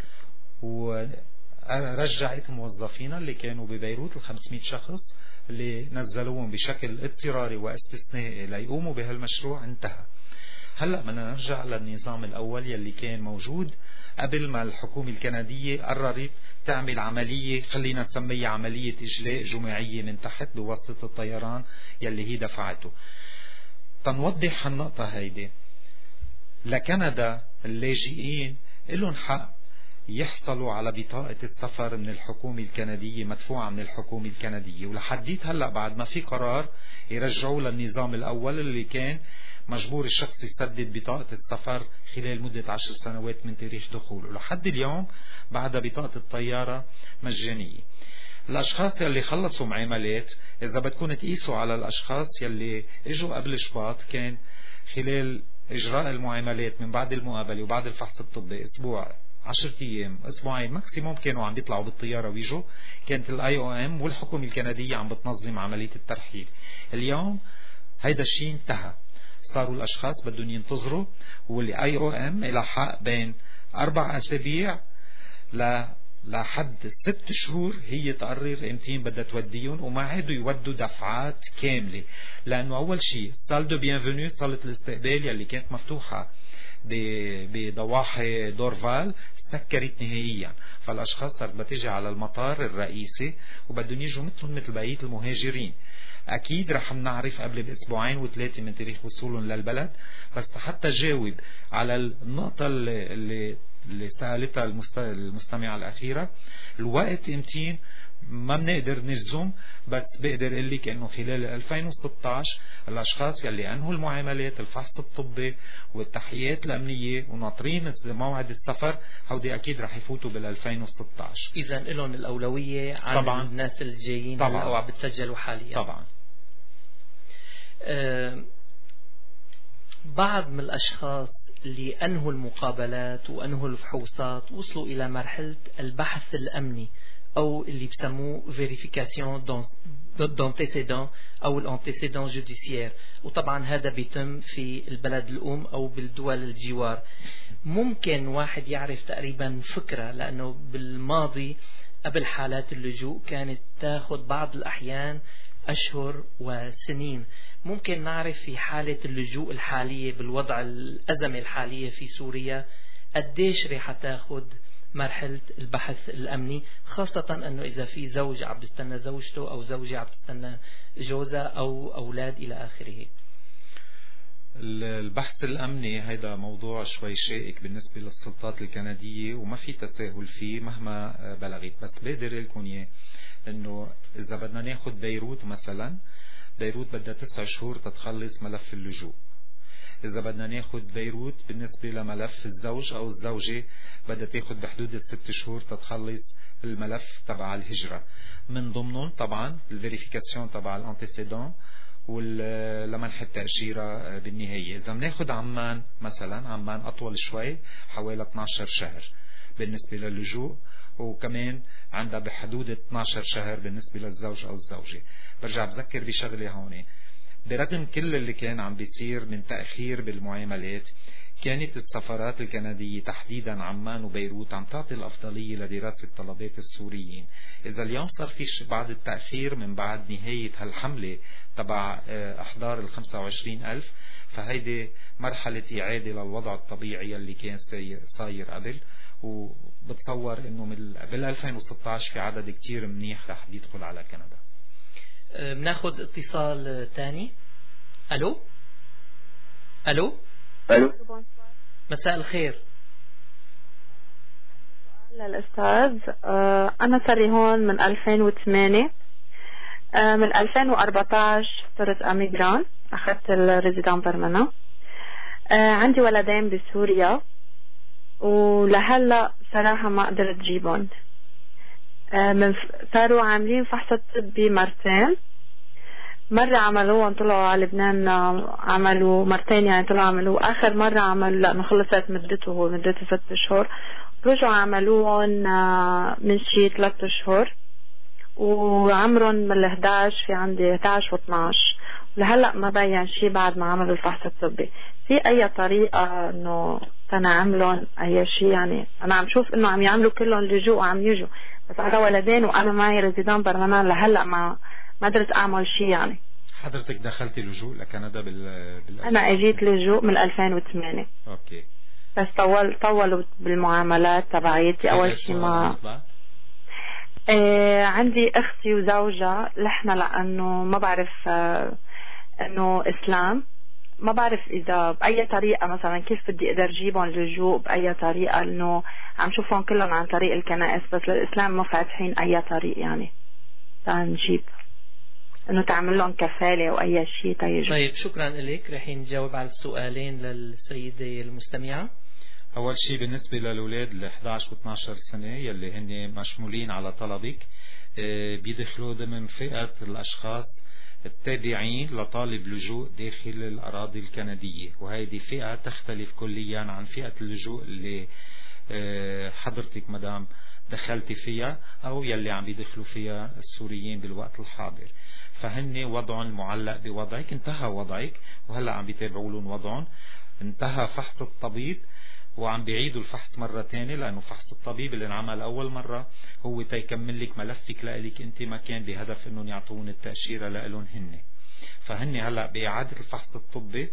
ورجعت موظفينا اللي كانوا ببيروت الخمسمائة شخص اللي نزلوهم بشكل اضطراري واستثنائي ليقوموا بهالمشروع انتهى. هلأ بدنا نرجع للنظام الأول يلي كان موجود قبل ما الحكومة الكندية قررت تعمل عملية خلينا نسميها عملية إجلاء جماعية من تحت بواسطة الطيران يلي هي دفعته. تنوضح النقطة هيدي، لكندا اللاجئين لهم حق يحصلوا على بطاقة السفر من الحكومة الكندية مدفوعة من الحكومة الكندية، ولحديت هلأ بعد ما في قرار يرجعوا للنظام الأول اللي كان مجبور الشخص يسدد بطاقة السفر خلال مدة عشر سنوات من تاريخ دخوله. لحد اليوم بعد بطاقة الطيارة مجانية. الأشخاص يلي خلصوا معاملات إذا بدكم تقيسوا على الأشخاص يلي اجوا قبل شباط، كان خلال إجراء المعاملات من بعد المقابلة وبعد الفحص الطبي أسبوع عشرة أيام أسبوعين ماكسيموم كانوا عم بيطلعوا بالطيارة ويجوا. كانت الاي او ام والحكومة الكندية عم بتنظم عملية الترحيل. اليوم هيدا الشيء انتهى، صاروا الأشخاص بدهم ينتظروا، والاي او ام إلى حق بين أربع أسابيع ل لحد ست شهور هي تقرر امتين بدها توديهم، وما عادوا يودوا دفعات كاملة. لأنه أول شيء سال دو بيانفوني، صالة الاستقبال يلي كانت مفتوحة بضواحي دورفال سكرت نهائيا. فالاشخاص صارت بتيجي على المطار الرئيسي وبدهم يجوا مثلهم مثل بقية المهاجرين. اكيد رح نعرف قبل باسبوعين وثلاثه من تاريخ وصولهم للبلد. بس حتى جاوب على النقطه اللي, اللي اللي سألتها المستمعة الأخيرة، الوقت امتين ما بنقدر نجزم، بس بقدر اقول لك انه خلال ألفين وستة عشر الاشخاص يلي انهوا المعاملات الفحص الطبي والتحقيقات الامنيه وناطرين موعد السفر هودي اكيد رح يفوتوا بال ألفين وستة عشر. اذا لهم الاولويه عن طبعا الناس الجايين او عم بتسجلوا حاليا. طبعا. أه بعض من الاشخاص اللي أنهوا المقابلات وأنهوا الفحوصات وصلوا إلى مرحلة البحث الأمني أو اللي بسموه vérification d'antécédents أو الانتيسيدون جوديسيير، وطبعا هذا بيتم في البلد الأم أو بالدول الجوار. ممكن واحد يعرف تقريبا فكرة، لأنه بالماضي قبل حالات اللجوء كانت تاخذ بعض الأحيان أشهر وسنين. ممكن نعرف في حالة اللجوء الحالية بالوضع الأزمة الحالية في سوريا قديش رح تاخذ مرحلة البحث الأمني، خاصة أنه إذا في زوج عم بيستنى زوجته أو زوجة عم بتستنى جوزها أو أولاد إلى آخره. البحث الأمني هذا موضوع شوي شائك بالنسبة للسلطات الكندية وما في تساهل فيه مهما بلغت. بس بقدر لكم إياه إنه إذا بدنا ناخذ بيروت مثلا، بيروت بدها تسع شهور تتخلص ملف اللجوء. إذا بدنا ناخذ بيروت بالنسبة لملف الزوج أو الزوجة بدها تاخذ بحدود الست شهور تتخلص الملف تبع الهجرة، من ضمنهم طبعا الفيريفيكاسيون تبع الانتيسيدون ولمنح التأشيرة بالنهاية. إذا بناخذ عمان مثلا، عمان أطول شوي حوالي اثني عشر شهر بالنسبة للجوء، وكمان عندها بحدود اثني عشر شهر بالنسبة للزوج أو الزوجة. برجع بذكر بشغلة هون، برغم كل اللي كان عم بيصير من تأخير بالمعاملات، كانت السفارات الكندية تحديدا عمان وبيروت عم تعطي الأفضلية لدراسة طلبات السوريين. إذا اليوم صار في بعض التأخير من بعد نهاية هالحملة تبع إحضار ال خمسة وعشرين ألف، فهيدي مرحلة إعادة للوضع الطبيعي اللي كان صاير قبل، وبتصور إنه بال ألفين وستة عشر في عدد كتير منيح رح يدخل على كندا. بناخذ اتصال ثاني. الو الو الو مساء الخير. للأستاذ، أنا صار هون من ألفين وثمانية، من ألفين وأربعة عشر صرت أميجران، أخذت الريزيدان برمنا. عندي ولدين بسوريا ولهلا صراحة ما قدرت جيبهم. صاروا عاملين فحص طبي مرتين، مرة عملوهم طلعوا على لبنان، عملوا مرتين يعني طلعوا عملوا. آخر مرة عملوا لأنه خلصت مدته مدته ست شهور، رجعوا عملوهم من شي ثلاث شهور، وعمرهم من الأحد عشر في عندي إحدى عشر واثني عشر، ولهلا ما بين شي بعد ما عملوا الفحص الطبي. في أي طريقة إنه تنعملهم أي شي؟ يعني أنا عم شوف إنه عم يعملوا كلهم لجوء وعم يجوا، بس على ولدين وأنا معي ريزيدان برمنان لهلا ما ما قدرت أعمل شيء. يعني حضرتك دخلتي لجوء لكندا بال, بال... أنا أجيت لجوء من ألفين وثمانية. أوكي. بس طول طولوا بالمعاملات تبعيتي. أول شيء ما إيه، عندي أختي وزوجها لحنا لأنه ما بعرف آه إنه إسلام، ما بعرف إذا بأي طريقة مثلا كيف بدي أقدر جيبهم لجوء بأي طريقة، إنه عم شوفهم كلهم عن طريق الكنائس، بس للإسلام ما فاتحين أي طريق يعني تنجيب إنه تعمل لهم كفالة أو أي شيء تيجي. طيب شكرا لك. رح نجاوب على السؤالين للسيدة المستمعة. أول شيء بالنسبة للأولاد ال إحدى عشر و اثني عشر سنة يلي هن مشمولين على طلبك، بيدخلوا ضمن فئة الأشخاص التابعين لطالب لجوء داخل الأراضي الكندية، وهذه فئة تختلف كليا عن فئة اللجوء اللي حضرتك مدام دخلتي فيها أو يلي عم بيدخلوا فيها السوريين بالوقت الحاضر. فهن وضعهم معلق بوضعك، انتهى وضعك وهلأ عم بيتابعوا لهم وضعهم. انتهى فحص الطبيب وعم بيعيدوا الفحص مرة تانية، لأنه فحص الطبيب اللي انعمل أول مرة هو تيكمل لك ملفك لإلك أنت، ما كان بهدف أنهم يعطون التأشيرة لإلهم هن. فهن هلأ بإعادة الفحص الطبي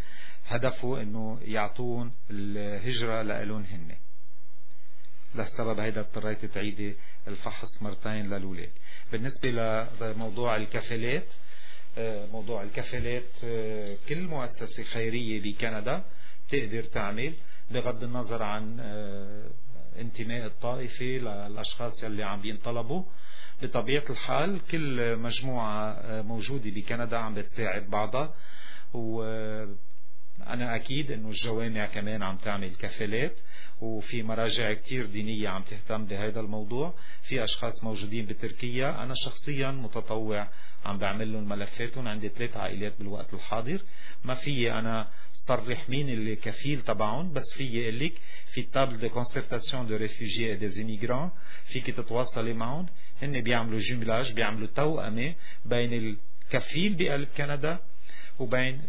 هدفه انه يعطون الهجرة لإلون هن. للسبب هيدا اضطريت تعيدي الفحص مرتين للولاد. بالنسبة لموضوع الكفالات، موضوع الكفالات كل مؤسسة خيرية بكندا تقدر تعمل بغض النظر عن انتماء الطائفة للأشخاص يلي عم بينطلبوا. بطبيعة الحال كل مجموعة موجودة بكندا عم بتساعد بعضها، وأنا أكيد أنه الجوامع كمان عم تعمل كفالات، وفي مراجع كتير دينية عم تهتم بهذا الموضوع. في أشخاص موجودين بتركيا، أنا شخصيا متطوع عم بعمل لهم ملفاتهم. عندي ثلاث عائلات بالوقت الحاضر، ما في أنا صرح مين اللي كفيل تبعهم، بس في قلك في تابل دي كونسرتاسيون دو ريفوجيي دي زيميغران فيك تتواصلي معهم. هن بيعملوا جملاج، بيعملوا توأمة بين الكفيل بقلب كندا وبين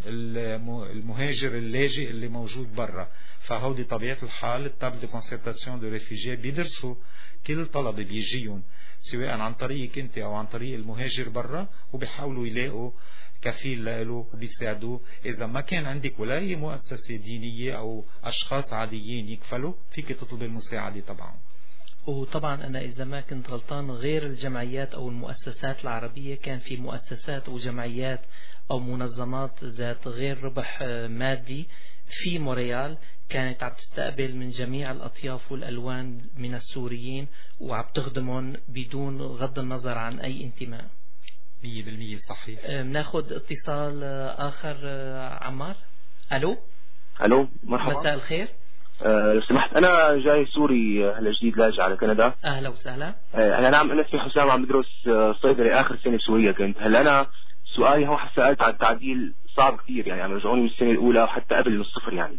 المهاجر اللاجئ اللي موجود برا. فهودي طبيعة الحال التابل دي كونسرتاسيون دو ريفوجيي بيدرسوا كل طلب بيجيهم سواء عن طريقك انت او عن طريق المهاجر برا، وبيحاولوا يلاقوا كفيل له وبيساعدوه. إذا ما كان عندك ولا أي مؤسسة دينية أو أشخاص عاديين يكفلوا، فيك تطلب المساعدة طبعا. وطبعا أنا إذا ما كنت غلطان غير الجمعيات أو المؤسسات العربية كان في مؤسسات وجمعيات أو منظمات ذات غير ربح مادي في موريال كانت عم تستقبل من جميع الأطياف والألوان من السوريين وعم تخدمهم بدون غض النظر عن أي انتماء. مية بالمية صحيح. بناخد اتصال آخر. عمار. ألو. ألو مرحبا. مساء الخير. أه لو سمحت أنا جاي سوري هلا جديد لاجئ على كندا. أهلا وسهلا. أه هلا نعم، أنا اسمي حسام عم بدرس صيدلة آخر سنة بسوريا كنت. هلا أنا سؤالي هو سألت عن التعديل صعب كثير، يعني عم رجعوني من السنة الأولى وحتى قبل من الصفر يعني.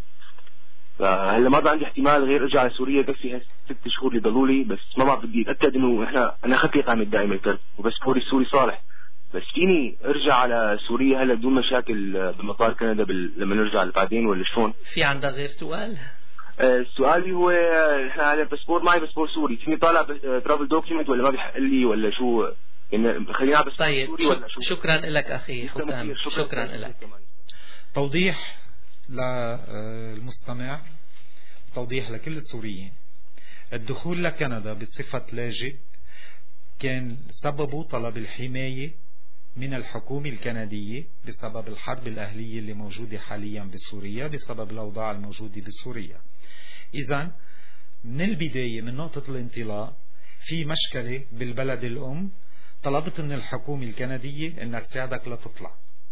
فهلا ما عندي احتمال غير ارجع على سوريا، بكفي ست شهور اللي ضلوا لي، بس ما بعرف بدي اتاكد انه احنا انا اخذت اقامه الدائمه الكرد وباسبوري السوري صالح، بس فيني ارجع على سوريا هلا بدون مشاكل بمطار كندا بال... لما نرجع بعدين ولا شلون؟ في عندك غير سؤال؟ آه سؤالي هو احنا على باسبور معي باسبور سوري، فيني طالع ترافل دوكيمنت ولا ما بيحق لي ولا شو؟ يعني خلينا بس طيب سوري ولا شو؟ شكرا لك اخي حسام. شكرا, شكرا لك. توضيح للمستمع، توضيح لكل السوريين. الدخول لكندا بصفة لاجئ كان سببه طلب الحماية من الحكومة الكندية بسبب الحرب الأهلية اللي موجودة حاليا بسوريا، بسبب الأوضاع الموجودة بسوريا. إذن من البداية من نقطة الانطلاق في مشكلة بالبلد الأم، طلبت من الحكومة الكندية أنها تساعدك لتطلع.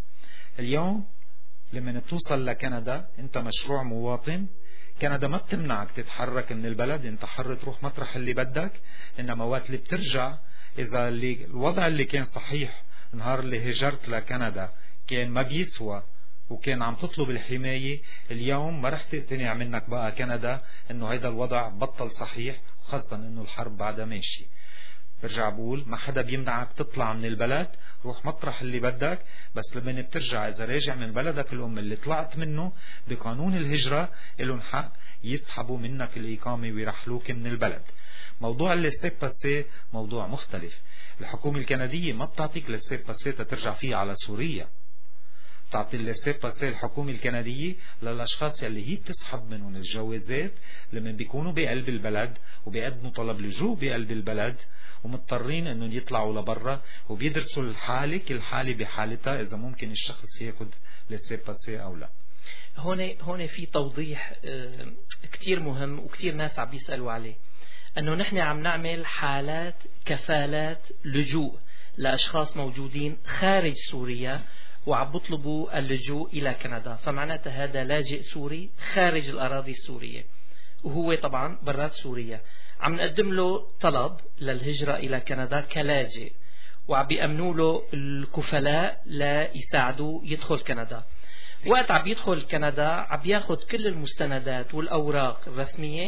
اليوم لما بتوصل لكندا انت مشروع مواطن، كندا ما بتمنعك تتحرك من البلد، انت حر تروح مطرح اللي بدك، انما وقت اللي بترجع اذا اللي الوضع اللي كان صحيح نهار اللي هجرت لكندا كان ما بيسوى وكان عم تطلب الحماية، اليوم ما رح تقتنع منك بقى كندا انه هيدا الوضع بطل صحيح، خاصة انه الحرب بعدها ماشي. برجع بقول ما حدا بيمنعك تطلع من البلد، روح مطرح اللي بدك، بس لما بترجع اذا راجع من بلدك الام اللي طلعت منه بقانون الهجرة لهم حق يسحبوا منك الإقامة ويرحلوك من البلد. موضوع الليسي باسي موضوع مختلف. الحكومة الكندية ما بتعطيك ليسي باسي ترجع فيه على سوريا، بتعطي الليسي باسي الحكومة الكندية للأشخاص اللي هي بتسحب منهم الجوازات لما بيكونوا بقلب البلد وبيقدموا طلب لجوء بقلب البلد ومضطرين انهم يطلعوا لبرا، وبيدرسوا الحالة كل حالة بحالتها اذا ممكن الشخص ياخد ليسي باسي او لا. هون هون في توضيح كتير مهم وكتير ناس عم بيسألوا عليه، انه نحن عم نعمل حالات كفالات لجوء لاشخاص موجودين خارج سوريا وعم بيطلبوا اللجوء الى كندا، فمعناتها هذا لاجئ سوري خارج الاراضي السورية وهو طبعا برات سوريا، عم نقدم له طلب للهجرة إلى كندا كلاجئ وعم بيأمنوا له الكفلاء ليساعدوا يدخل كندا. وقت عم يدخل كندا عم ياخد كل المستندات والأوراق الرسمية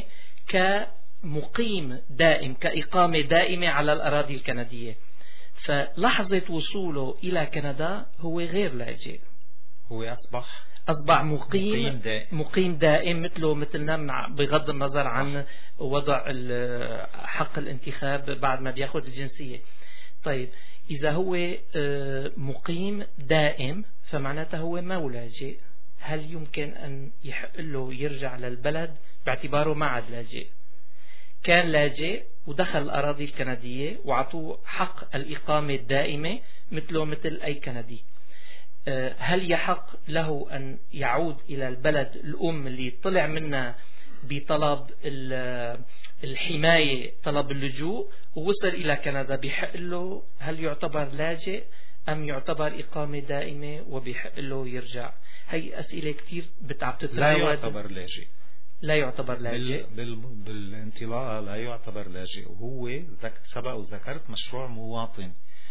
كمقيم دائم، كإقامة دائمة على الأراضي الكندية. فلحظة وصوله إلى كندا هو غير لاجئ، هو أصبح أصبح مقيم مقيم دائم, مقيم دائم مثله مثلنا بغض النظر عن وضع حق الانتخاب بعد ما بياخد الجنسية. طيب إذا هو مقيم دائم فمعناته هو ما لاجئ، هل يمكن أن يحق له يرجع للبلد باعتباره ما عاد لاجئ؟ كان لاجئ ودخل الأراضي الكندية وعطوه حق الإقامة الدائمة مثله مثل أي كندي. هل يحق له أن يعود إلى البلد الأم اللي طلع منها بطلب الحماية، طلب اللجوء، ووصل إلى كندا؟ بيحق له، هل يعتبر لاجئ أم يعتبر إقامة دائمة وبيحق له يرجع؟ هي أسئلة كتير بتعبتت. لا يعتبر لاجئ. لا يعتبر لاجئ بال... بال... بالانطلاقة لا يعتبر لاجئ، وهو زك... سبق وذكرت مشروع مواطن.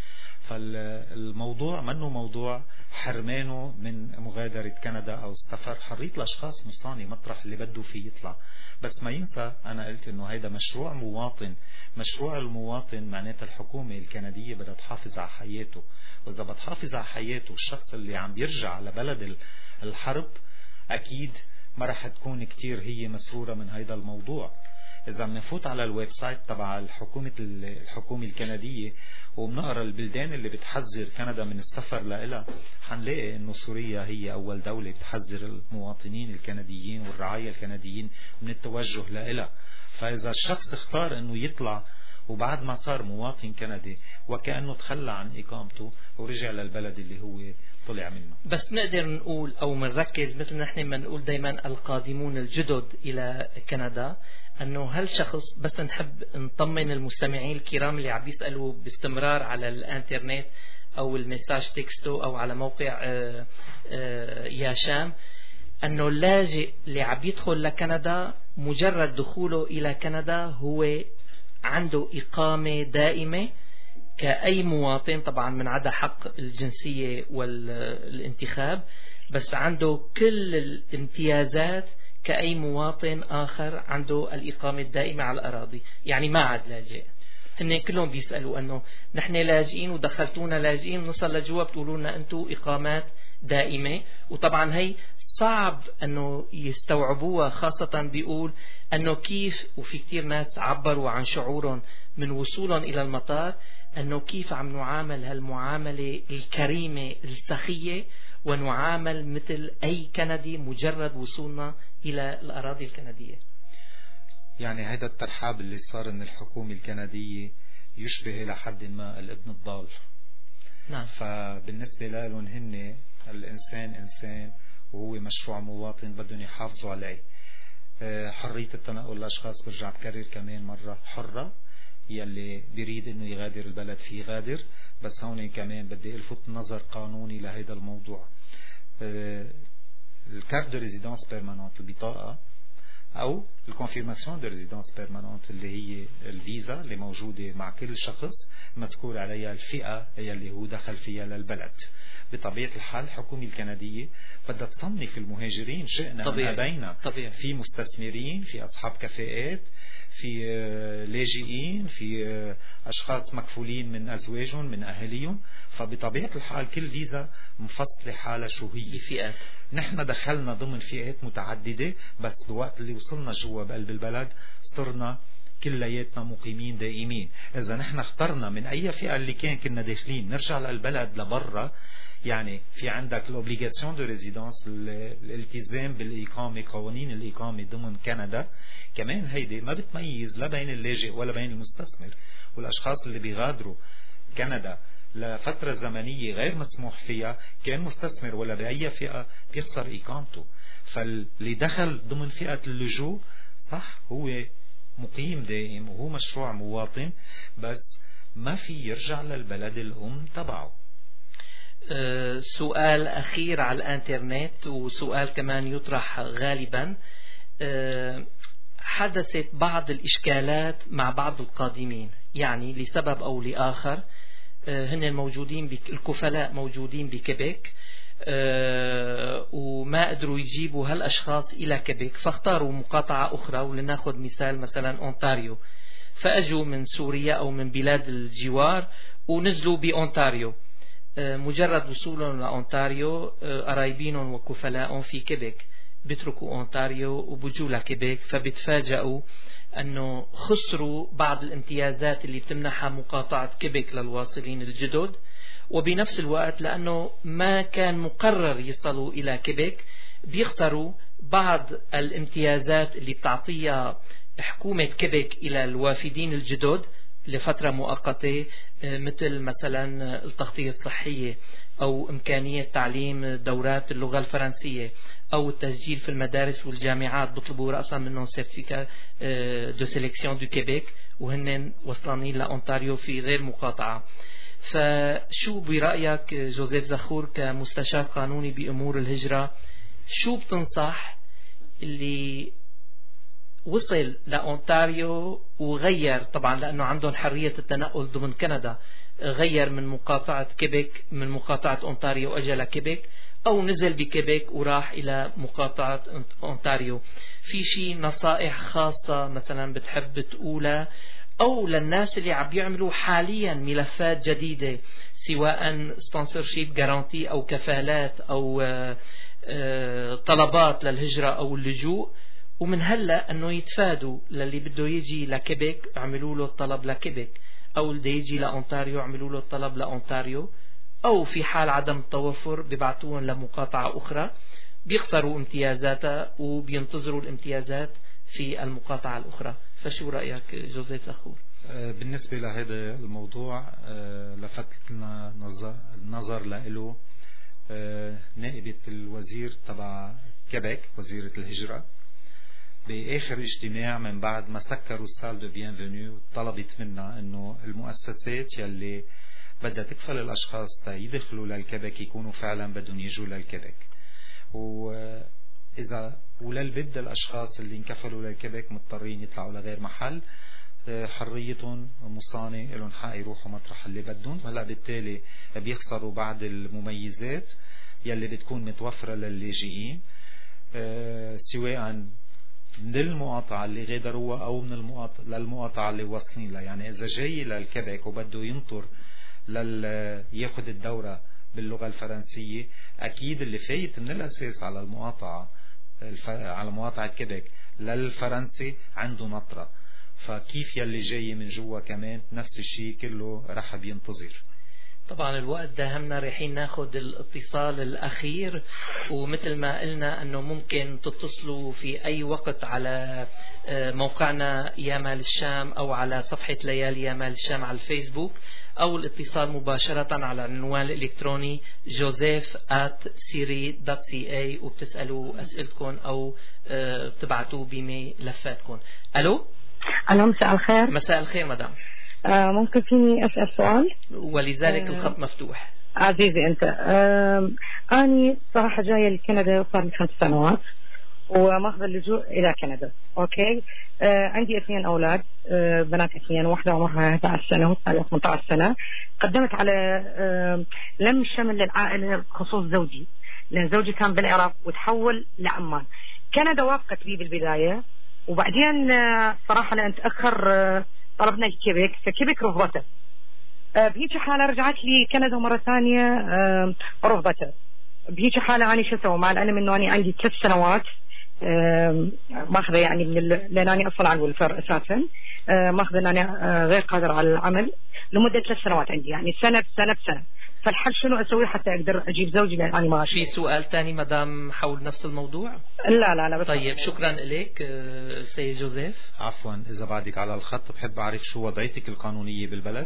فالموضوع منه موضوع حرمانه من مغادرة كندا أو السفر. حرية الأشخاص مصاني مطرح اللي بده فيه يطلع، بس ما ينسى أنا قلت إنه هيدا مشروع مواطن. مشروع المواطن معناتها الحكومة الكندية بدها تحافظ على حياته، وإذا بتحافظ على حياته الشخص اللي عم بيرجع لبلد الحرب أكيد ما رح تكون كتير هي مسرورة من هيدا الموضوع. إذا بنفوت على الويب سايت تبع الحكومة الحكومة الكندية وبنقرأ البلدان اللي بتحذر كندا من السفر لإلها، حنلاقي إنه سوريا هي أول دولة بتحذر المواطنين الكنديين والرعايا الكنديين من التوجه لإلها. فإذا الشخص اختار إنه يطلع وبعد ما صار مواطن كندي وكأنه تخلى عن إقامته ورجع للبلد اللي هو طلع منه. بس نقدر نقول أو منركز مثل نحن ما نقول دايما القادمون الجدد إلى كندا، أنه هالشخص، بس نحب نطمن المستمعين الكرام اللي عم يسألوا باستمرار على الانترنت أو الميساج تكستو أو على موقع آآ آآ ياشام، أنه اللاجئ اللي عم يدخل لكندا مجرد دخوله إلى كندا هو عنده إقامة دائمة كأي مواطن، طبعا من عدا حق الجنسية والانتخاب، بس عنده كل الامتيازات كأي مواطن آخر عنده الإقامة الدائمة على الأراضي. يعني ما عاد لاجئ. هن كلهم بيسألوا أنه نحن لاجئين ودخلتونا لاجئين، نصل لجوا بتقولوا لنا أنتوا إقامات دائمة. وطبعا هي صعب أنه يستوعبوها، خاصة بيقول أنه كيف، وفي كتير ناس عبروا عن شعورهم من وصولهم إلى المطار أنه كيف عم نعامل هالمعاملة الكريمة السخية ونعامل مثل أي كندي مجرد وصولنا إلى الأراضي الكندية. يعني هذا الترحاب اللي صار من الحكومة الكندية يشبه إلى حد ما الابن الضال. نعم. فبالنسبة لهم هن الإنسان إنسان وهو مشروع مواطن بدهم يحافظوا عليه. حرية التنقل للأشخاص، برجع بكرر كمان مرة، حرة. يلي بيريد انه يغادر البلد في غادر، بس هون كمان بدي الفت نظر قانوني لهذا الموضوع. الكارت دو ريزيدانس بيرماننت، البطاقة او الكونفيرماسيون دو ريزيدانس بيرماننت اللي هي الفيزا اللي موجودة مع كل شخص مذكور عليها الفئة يلي هو دخل فيها للبلد. بطبيعة الحال الحكومة الكندية بدها تصنف المهاجرين شئنا أم أبينا. في مستثمرين، في أصحاب كفاءات، في لاجئين، في أشخاص مكفولين من أزواجهم من أهليهم. فبطبيعة الحال كل فيزا مفصلة حالة شو هي فئات. نحن دخلنا ضمن فئات متعددة، بس بوقت اللي وصلنا جوا بقلب البلد صرنا كلياتنا مقيمين دائمين. إذا نحن اخترنا من أي فئة اللي كان كنا داخلين نرجع للبلد لبرا، يعني في عندك الأوبليغاسيون دو ريزيدانس، الالتزام بالإقامة، قوانين الإقامة ضمن كندا كمان هيدي ما بتميز لا بين اللاجئ ولا بين المستثمر. والأشخاص اللي بيغادروا كندا لفترة زمنية غير مسموح فيها كان مستثمر ولا بأي فئة بيخسر إقامته. فاللي دخل ضمن فئة اللجوء صح هو مقيم دائم وهو مشروع مواطن، بس ما في يرجع للبلد الأم تبعه. أه سؤال أخير على الانترنت، وسؤال كمان يطرح غالبا. أه حدثت بعض الإشكالات مع بعض القادمين، يعني لسبب أو لآخر أه هن الموجودين بك الكفلاء موجودين بكيبيك، أه وما قدروا يجيبوا هالأشخاص إلى كيبيك، فاختاروا مقاطعة أخرى. ولنأخذ مثال مثلا أونتاريو، فأجوا من سوريا أو من بلاد الجوار ونزلوا بأونتاريو. مجرد وصولهم لأونتاريو قرايبينهم وكفلاءهم في كيبيك بيتركوا أونتاريو وبجوا لكيبيك، فبتفاجئوا أنه خسروا بعض الامتيازات اللي بتمنحها مقاطعة كيبيك للواصلين الجدد. وبنفس الوقت لأنه ما كان مقرر يصلوا إلى كيبيك، بيخسروا بعض الامتيازات اللي بتعطيها حكومة كيبيك إلى الوافدين الجدد لفترة مؤقتة، مثل مثلا التغطية الصحية أو إمكانية تعليم دورات اللغة الفرنسية أو التسجيل في المدارس والجامعات. بيطلبوا رأسا منهم سيرتيفيكا دو سيليكسيون دو كيبيك وهن وصلانين لأونتاريو في غير مقاطعة. فشو برأيك جوزيف زخور كمستشار قانوني بأمور الهجرة، شو بتنصح اللي وصل لأونتاريو وغير، طبعا لأنه عندهم حرية التنقل ضمن كندا، غير من مقاطعة كيبيك من مقاطعة أونتاريو وأجى لكيبيك، أو نزل بكيبيك وراح إلى مقاطعة أونتاريو، في شي نصائح خاصة مثلا بتحب تقولها، أو للناس اللي عم يعملوا حاليا ملفات جديدة سواء سبونسرشيب جارانتي أو كفالات أو طلبات للهجرة أو اللجوء، ومن هلا انه يتفادوا للي بده يجي لكيبيك عملوا له الطلب لكيبيك، او اللي يجي لأونتاريو عملوا له الطلب لأونتاريو، او في حال عدم التوفر بيبعتوهم لمقاطعة اخرى بيخسروا امتيازاتها وبينتظروا الامتيازات في المقاطعة الاخرى. فشو رأيك جوزيف زخور؟ بالنسبة لهذا الموضوع لفت لنا النظر له نائبة الوزير تبع كيبيك وزيرة الهجرة بآخر اجتماع من بعد ما سكروا السال دو بيانفينيو، طلبت منا انه المؤسسات يلي بدها تكفل الاشخاص تا يدخلوا للكيبيك يكونوا فعلا بدهم يجوا للكيبيك، واذا وللبد الاشخاص اللي انكفلوا للكيبيك مضطرين يطلعوا لغير محل، حريتهم مصانع لهم حق يروحوا مطرح اللي بدهم. هلا بالتالي بيخسروا بعض المميزات يلي بتكون متوفرة للاجئين سواء من المقاطعة اللي غادروها أو من المقاطعة للمقاطعة اللي واصلين لها. يعني إذا جاي للكيبيك وبده ينطر لل ياخد الدورة باللغة الفرنسية، أكيد اللي فايت من الأساس على المقاطعة الف... على مقاطعة كيبيك للفرنسي عنده نطرة، فكيف يلي جاي من جوا كمان نفس الشيء كله رح بينتظر. طبعا الوقت داهمنا، رايحين ناخد الاتصال الأخير، ومثل ما قلنا أنه ممكن تتصلوا في أي وقت على موقعنا يا مال الشام أو على صفحة ليالي يا مال الشام على الفيسبوك، أو الاتصال مباشرة على العنوان الإلكتروني جوزيف آت سيري دوت سي اي وبتسألوا أسئلتكم أو بتبعتوا بملفاتكم. ألو ألو، مساء الخير. مساء الخير مدام. آه ممكن فيني أسأل سؤال؟ ولذلك آه الخط مفتوح. عزيزي أنت، آه أنا صراحة جاية لكندا صار لي خمس سنوات وماخذ اللجوء إلى كندا. أوكي، آه عندي اثنين أولاد، آه بنات اثنين، واحدة عمرها أحد عشر سنة والثانية ثمانية عشر سنة. قدمت على آه لم شمل للعائلة بخصوص زوجي، لأن زوجي كان بالعراق وتحول لعمان. كندا وافقت لي بالبداية، وبعدين آه صراحة لأن تأخر آه طلبنا الكيبيك، فكيبيك رفضته. أه بهيك حالة رجعت لي كندا مرة ثانية، أه رفضته. بهيك حالة أنا شو أسوي مع العلم إنه أنا عندي ثلاث سنوات أه ماخذة يعني من ال... لأن أنا أصلا على الولفر أساسا، أه ماخذة إن أنا أه غير قادر على العمل لمدة ثلاث سنوات عندي، يعني سنة بسنة بسنة. فالحل شنو أسوي حتى أقدر أجيب زوجي لأن أنا ما في سؤال تاني مدام حول نفس الموضوع؟ لا لا لا بس. طيب شكرا لك سيد جوزيف. عفوا إذا بعدك على الخط بحب أعرف شو وضعيتك القانونية بالبلد؟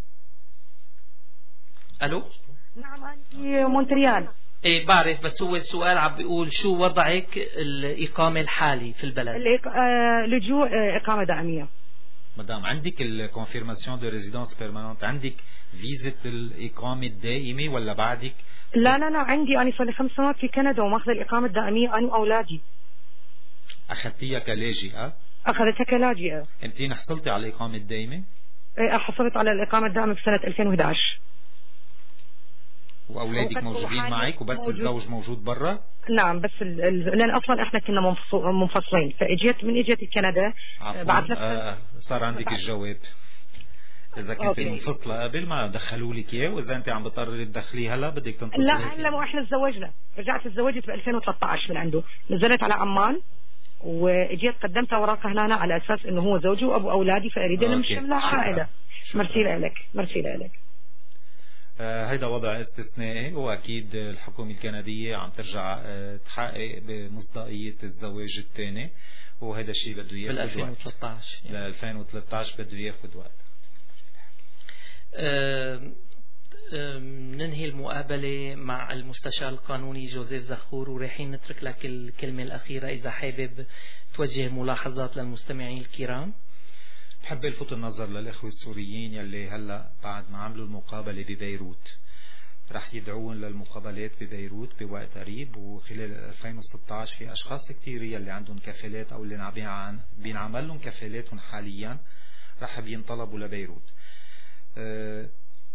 ألو. نعم أنا في مونتريال. ايه بعرف، بس هو السؤال عم بيقول شو وضعك الإقامة الحالي في البلد؟ الإق... آه لجوء آه إقامة دائمية. مدام عندك الكونفيرماسيون دو ريزيدانس بيرماننت، عندك فيزة الإقامة الدائمة ولا بعدك؟ لا لا لا عندي، أنا صار لي خمس سنوات في كندا وماخذ الإقامة الدائمية أنا وأولادي. أخذتيها كلاجئة؟ أخذتها كلاجئة. أنتين حصلتي على الإقامة الدائمة؟ إيه حصلت على الإقامة الدائمة في سنة ألفين وإحدى عشر. وأولادك موجودين معك وبس موجود. الزوج موجود برا؟ نعم بس ال... ال... لأن أصلا إحنا كنا منفصلين، فإجيت من إجيت كندا بعد آه صار عندك الجواب. إذا كنت منفصلة قبل ما دخلوا لك إياه، وإذا أنت عم بتقرري تدخليه هلا بدك تنتظري. لا هلا مو إحنا تزوجنا، رجعت تزوجت ب ألفين وثلاثة عشر من عنده، نزلت على عمان وإجيت قدمت أوراقه هنا على أساس إنه هو زوجي وأبو أولادي، فأريد أن نمشي لها عائلة. مرسي لك مرسي لك. هيدا وضع استثنائي، وأكيد الحكومة الكندية عم ترجع تحقق بمصداقية الزواج الثاني، وهذا الشيء بده ياخذ وقت. بال ألفين وثلاثة عشر ل ألفين وثلاثة عشر بده ياخذ وقت. ننهي المقابلة مع المستشار القانوني جوزيف زخور، ورايحين نترك لك الكلمة الأخيرة إذا حابب توجه ملاحظات للمستمعين الكرام. بحب الفت النظر للإخوة السوريين يلي هلأ بعد ما عملوا المقابلة ببيروت رح يدعون للمقابلات ببيروت بوقت قريب، وخلال ألفين وستة عشر في أشخاص كتير يلي عندهم كفالات أو اللي بينعمل لهم كفالاتهم حاليا رح بينطلبوا لبيروت. أه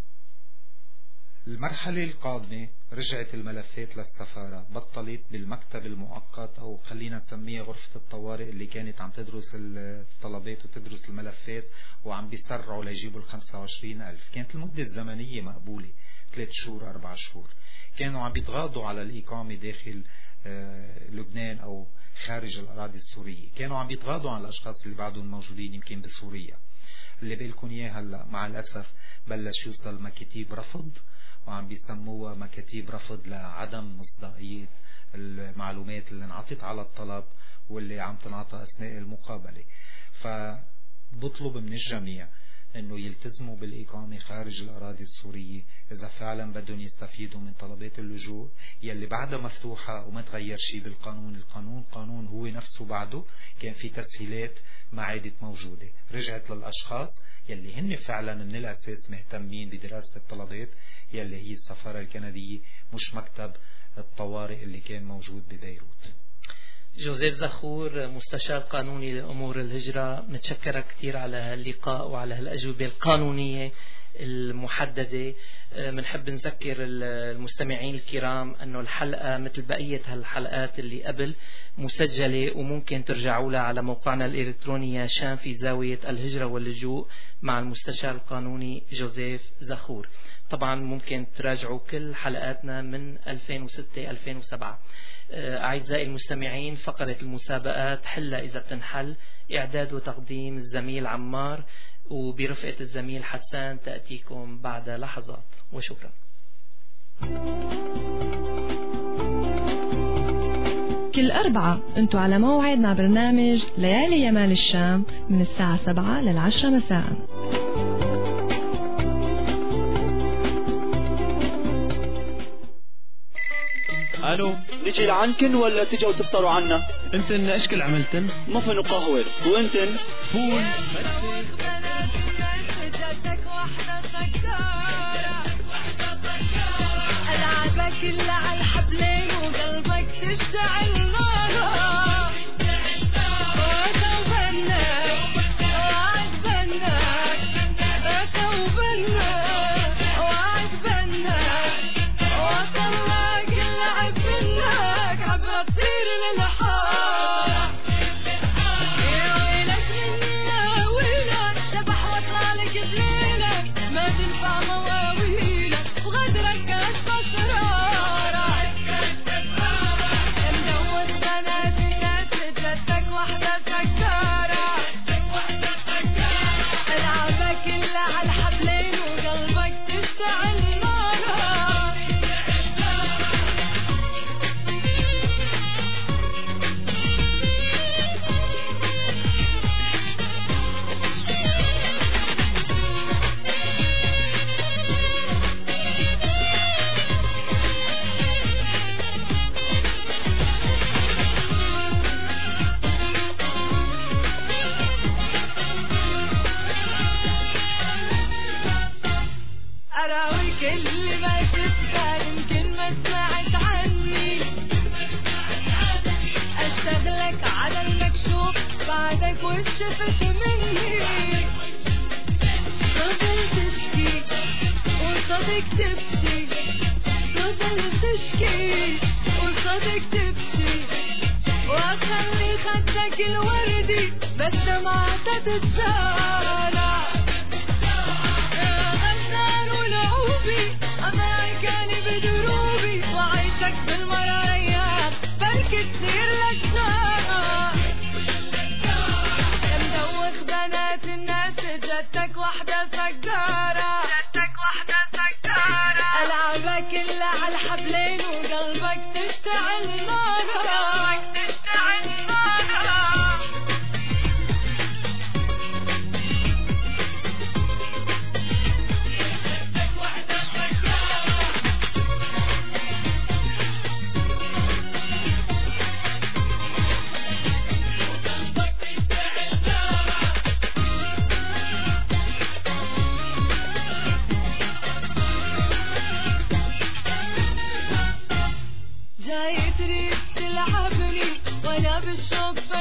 المرحلة القادمة رجعت الملفات للسفارة، بطلت بالمكتب المؤقت أو خلينا نسميها غرفة الطوارئ اللي كانت عم تدرس الطلبات وتدرس الملفات وعم بيسرعوا ليجيبوا الخمسة وعشرين ألف. كانت المدة الزمنية مقبولة، ثلاث شهور أربع شهور. كانوا عم بيتغاضوا على الإقامة داخل لبنان أو خارج الأراضي السورية، كانوا عم بيتغاضوا عن الأشخاص اللي بعدهم موجودين يمكن بسوريا. اللي بيلكن إياه هلأ مع الأسف بلش يوصل مكاتيب رفض، وعم بيسموها مكاتيب رفض لعدم مصداقية المعلومات اللي انعطت على الطلب واللي عم تنعطى أثناء المقابلة. فبطلب من الجميع انه يلتزموا بالإقامة خارج الأراضي السورية إذا فعلا بدهم يستفيدوا من طلبات اللجوء يلي بعدها مفتوحة وما تغير شيء بالقانون. القانون قانون هو نفسه بعده، كان في تسهيلات ما عادت موجودة، رجعت للأشخاص يلي هن فعلا من الأساس مهتمين بدراسة الطلبات يلي هي السفارة الكندية، مش مكتب الطوارئ اللي كان موجود ببيروت. جوزيف زخور مستشار قانوني لأمور الهجرة، نتشكرك كثير على هاللقاء وعلى هالأجوبة القانونية المحددة. بنحب نذكر المستمعين الكرام أنه الحلقة مثل بقية هالحلقات اللي قبل مسجلة وممكن ترجعوا لها على موقعنا الإلكتروني شام في زاوية الهجرة واللجوء مع المستشار القانوني جوزيف زخور. طبعا ممكن تراجعوا كل حلقاتنا من ألفين وستة ألفين وسبعة. أعزائي المستمعين، فقرة المسابقات حلة إذا بتنحل، إعداد وتقديم الزميل عمار وبرفقة الزميل حسان، تأتيكم بعد لحظات وشكرا. كل أربعة أنتوا على موعد مع برنامج ليالي يمال الشام من الساعة سبعة للعشرة مساء. الو، نجي لعنكن ولا تجوا تفطروا عنا؟ انتن اشكل عملتن؟ مفن وقهوة، وانتن؟ فول. العبك كلها على الحبلين وقلبك تشتعل نارا. وشفت مني فضل تشكي وصدق تبكي، فضل تشكي وصدق تبكي، واخلي خدك الوردي بس ما تتشارع. غدار ولعوبي انا كان بدروبي، وعيشك بالمرار ايام بلك تصير لك ساعة. الناس جتك وحدة سكارة، جتك وحدة سكارة.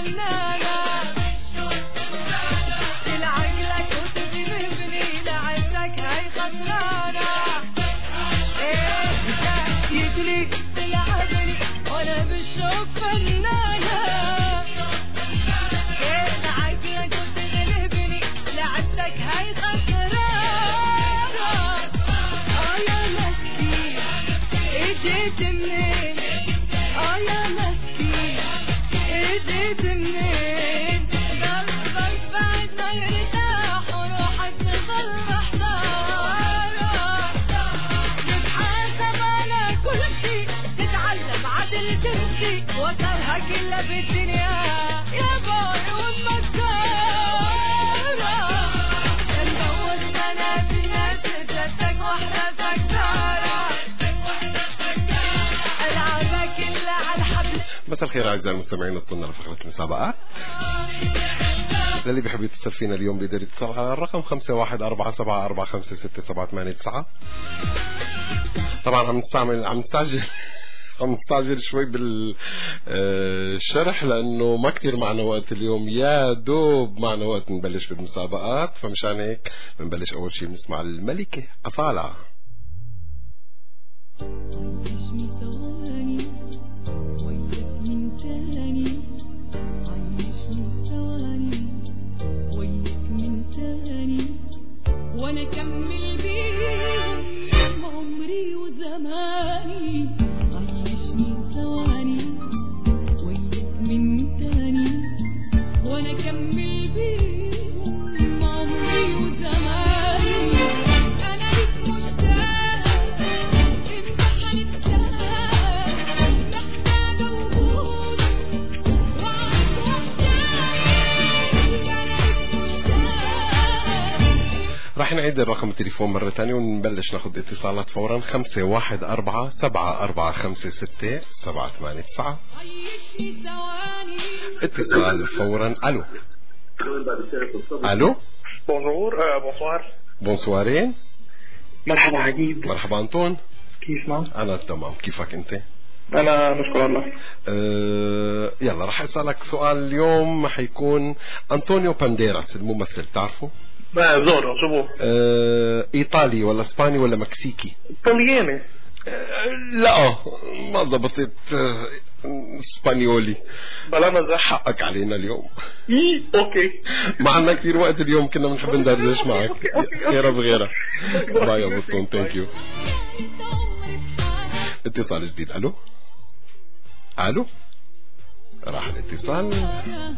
فنانة العقلك وتغلبني لعبتك هاي خسرانة ايه شايف لي تلعبني وانا بالشوق فنانة ايه عقلك وتغلبني لعبتك هاي خسرانة اه يا مسكين اجيت منين اه يا مسكين اجيت منين قلبك بعد ما يرتاح وروحك تظل محتارة تتحاسب على كل شي تتعلم عدل تمشي وترهق الا بالدنيا يا باي ومكارة نلوث منازلنا تجدك واحدة سكارة العابك الا على الحبل. مساء الخير اعزائي المستمعين، وصلنا لفقرة المسابقات. للي بيحب يتصل فينا اليوم بيقدر يتصل على الرقم خمسة واحد أربعة سبعة أربعة خمسة ستة سبعة ثمانية تسعة. طبعا عم نستعمل عم نستعجل عم نستعجل شوي بالشرح لأنه ما كتير معنا وقت اليوم، يا دوب معنا وقت نبلش بالمسابقات، فمشان هيك بنبلش أول شيء بنسمع الملكة أصالة. وانا كمل بيهم عمري وزماني عيشني ثواني وياك من تاني وانا كمل بيهم عمري وزماني انا ليك مشتاقة امتى حنتلاقى محتاجة وجودك وعد وحشاني انا ليك مشتاقة. راح نعيد الرقم التليفون مرة تانية ونبلش ناخد اتصالات فورا. خمسة واحد أربعة سبعة أربعة خمسة ستة سبعة ثمانية تسعة. اتصال فورا. ألو ألو بونجور بونسوار. بونسوارين. مرحبا عقيد. مرحبا أنطون. كيف معك؟ أنا تمام، كيفك أنت؟ أنا نشكر الله. أه يلا راح أسألك سؤال اليوم حيكون أنطونيو بانديراس الممثل، تعرفه؟ لا زورو شو أه إيطالي ولا إسباني ولا مكسيكي؟ إيطالياني. أه لا ما ضبطت. أه إسبانيولي. بلا مزح. حقك علينا اليوم. إيه أوكي. ما عندنا كثير وقت اليوم، كنا بنحب ندردش معك. خيرة بغيرة. باي يا بسطون، ثانك يو. اتصال جديد. ألو ألو راح الاتصال.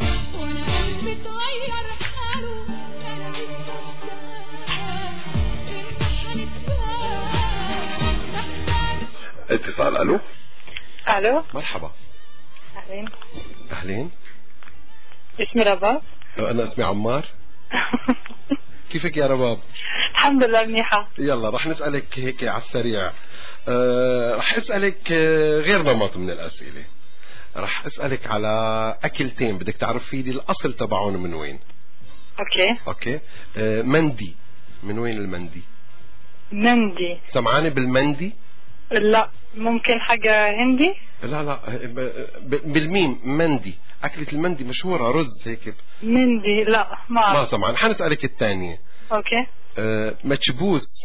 اتصال. ألو ألو مرحبا. أهلين. أهلين. اسمي رباب. أنا اسمي عمار. كيفك يا رباب؟ الحمد لله منيحة. يلا رح نسألك هيك على السريع. أه رح أسألك غير نمط من الأسئلة. رح أسألك على أكلتين بدك تعرف في لي الأصل تبعون من وين. أوكي. أوكي. أه مندي، من وين المندي؟ مندي. سمعاني بالمندي؟ لا ممكن حاجة هندي؟ لا لا بالميم مندي. أكلة المندي مشهورة، رز هيك. مندي لا ما ما سمعان. حنسألك الثانية. أوكي. أه مكبوس.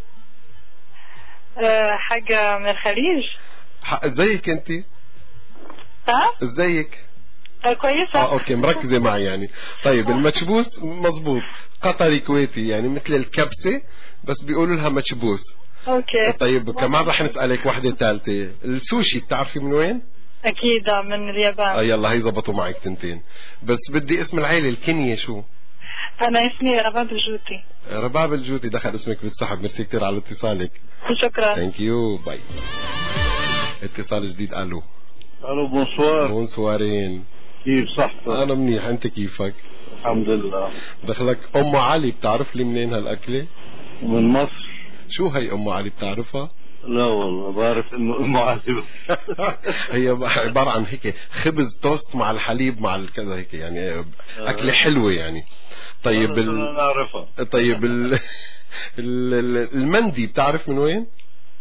أه حاجة من الخليج. ازيك انت؟ ها؟ ازيك؟ أه كويسة. اه اوكي مركزة معي يعني. طيب المكبوس مزبوط، قطري كويتي يعني مثل الكبسة بس بيقولوا لها مكبوس. اوكي. طيب كمان رح نسألك واحدة ثالثة. السوشي بتعرفي من وين؟ اكيد من اليابان. اه يلا هي زبطوا معك تنتين، بس بدي اسم العيلة الكنية شو؟ انا اسمي رباب الجوتي. رباب الجوتي دخل اسمك بالسحب. ميرسي كتير على اتصالك. شكرا. ثانك يو باي. اتصال جديد. الو الو بونسوار. بونسوارين. كيف صحتك؟ انا منيح، انت كيفك؟ الحمد لله. دخلك ام علي. بتعرف لي منين هالاكله؟ من مصر. شو هي ام علي بتعرفها؟ لا والله بعرف انه ام علي. هي عباره عن هيك خبز توست مع الحليب مع الكذا هيك يعني اكله حلوه يعني. طيب ال... نعرفها. طيب ال... ال... المندي بتعرف من وين؟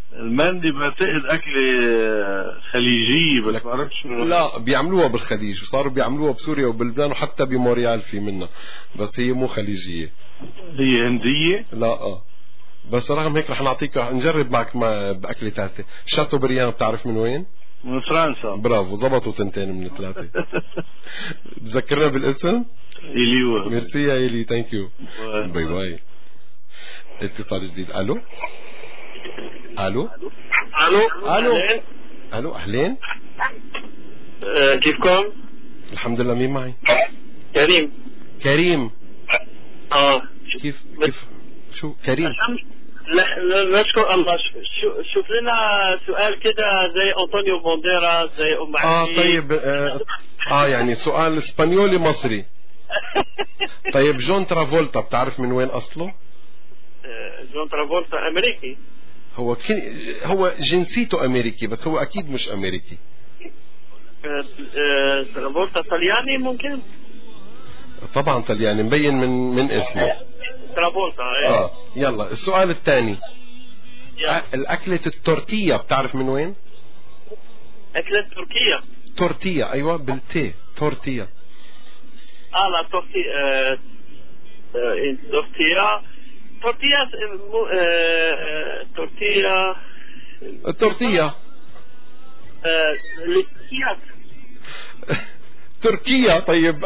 المندي بعتقد أكلة خليجية بس ما بعرفش. لا بيعملوها بالخليج وصاروا بيعملوها بسوريا وبلبنان وحتى بموريال في منها، بس هي مو خليجية، هي هندية. لا اه بس رغم هيك رح نعطيك رح نجرب معك ما بأكلة ثالثة. شاتو بريان بتعرف من وين؟ من فرنسا. برافو زبطوا تنتين من ثلاثة. تذكرنا بالاسم؟ إليو. ميرسي يا إلي، ثانك يو، باي باي. اتصال جديد. الو الو الو الو الو اهلين. أه كيفكم؟ الحمد لله. مين معي؟ كريم. كريم اه كيف كيف شو كريم؟ لا نشكر الله. شو شوف لنا سؤال كده زي أنطونيو بانديرا زي أم اه طيب آه, اه يعني سؤال اسبانيولي مصري. طيب جون ترافولتا بتعرف من وين اصله؟ جون ترافولتا امريكي. هو كن... هو جنسيته امريكي بس هو اكيد مش امريكي. ترافولتا طلياني ممكن. طبعا طلياني مبين من من اسمه ترافولتا. اه يلا السؤال الثاني. الأكلة التورتية بتعرف من وين؟ أكلة تركية. تورتية أيوة بالتي تورتية. اه لا تورتية آه آه تورتية تورتية آه تورتية التورتية آه لتوركيات. تركيا. طيب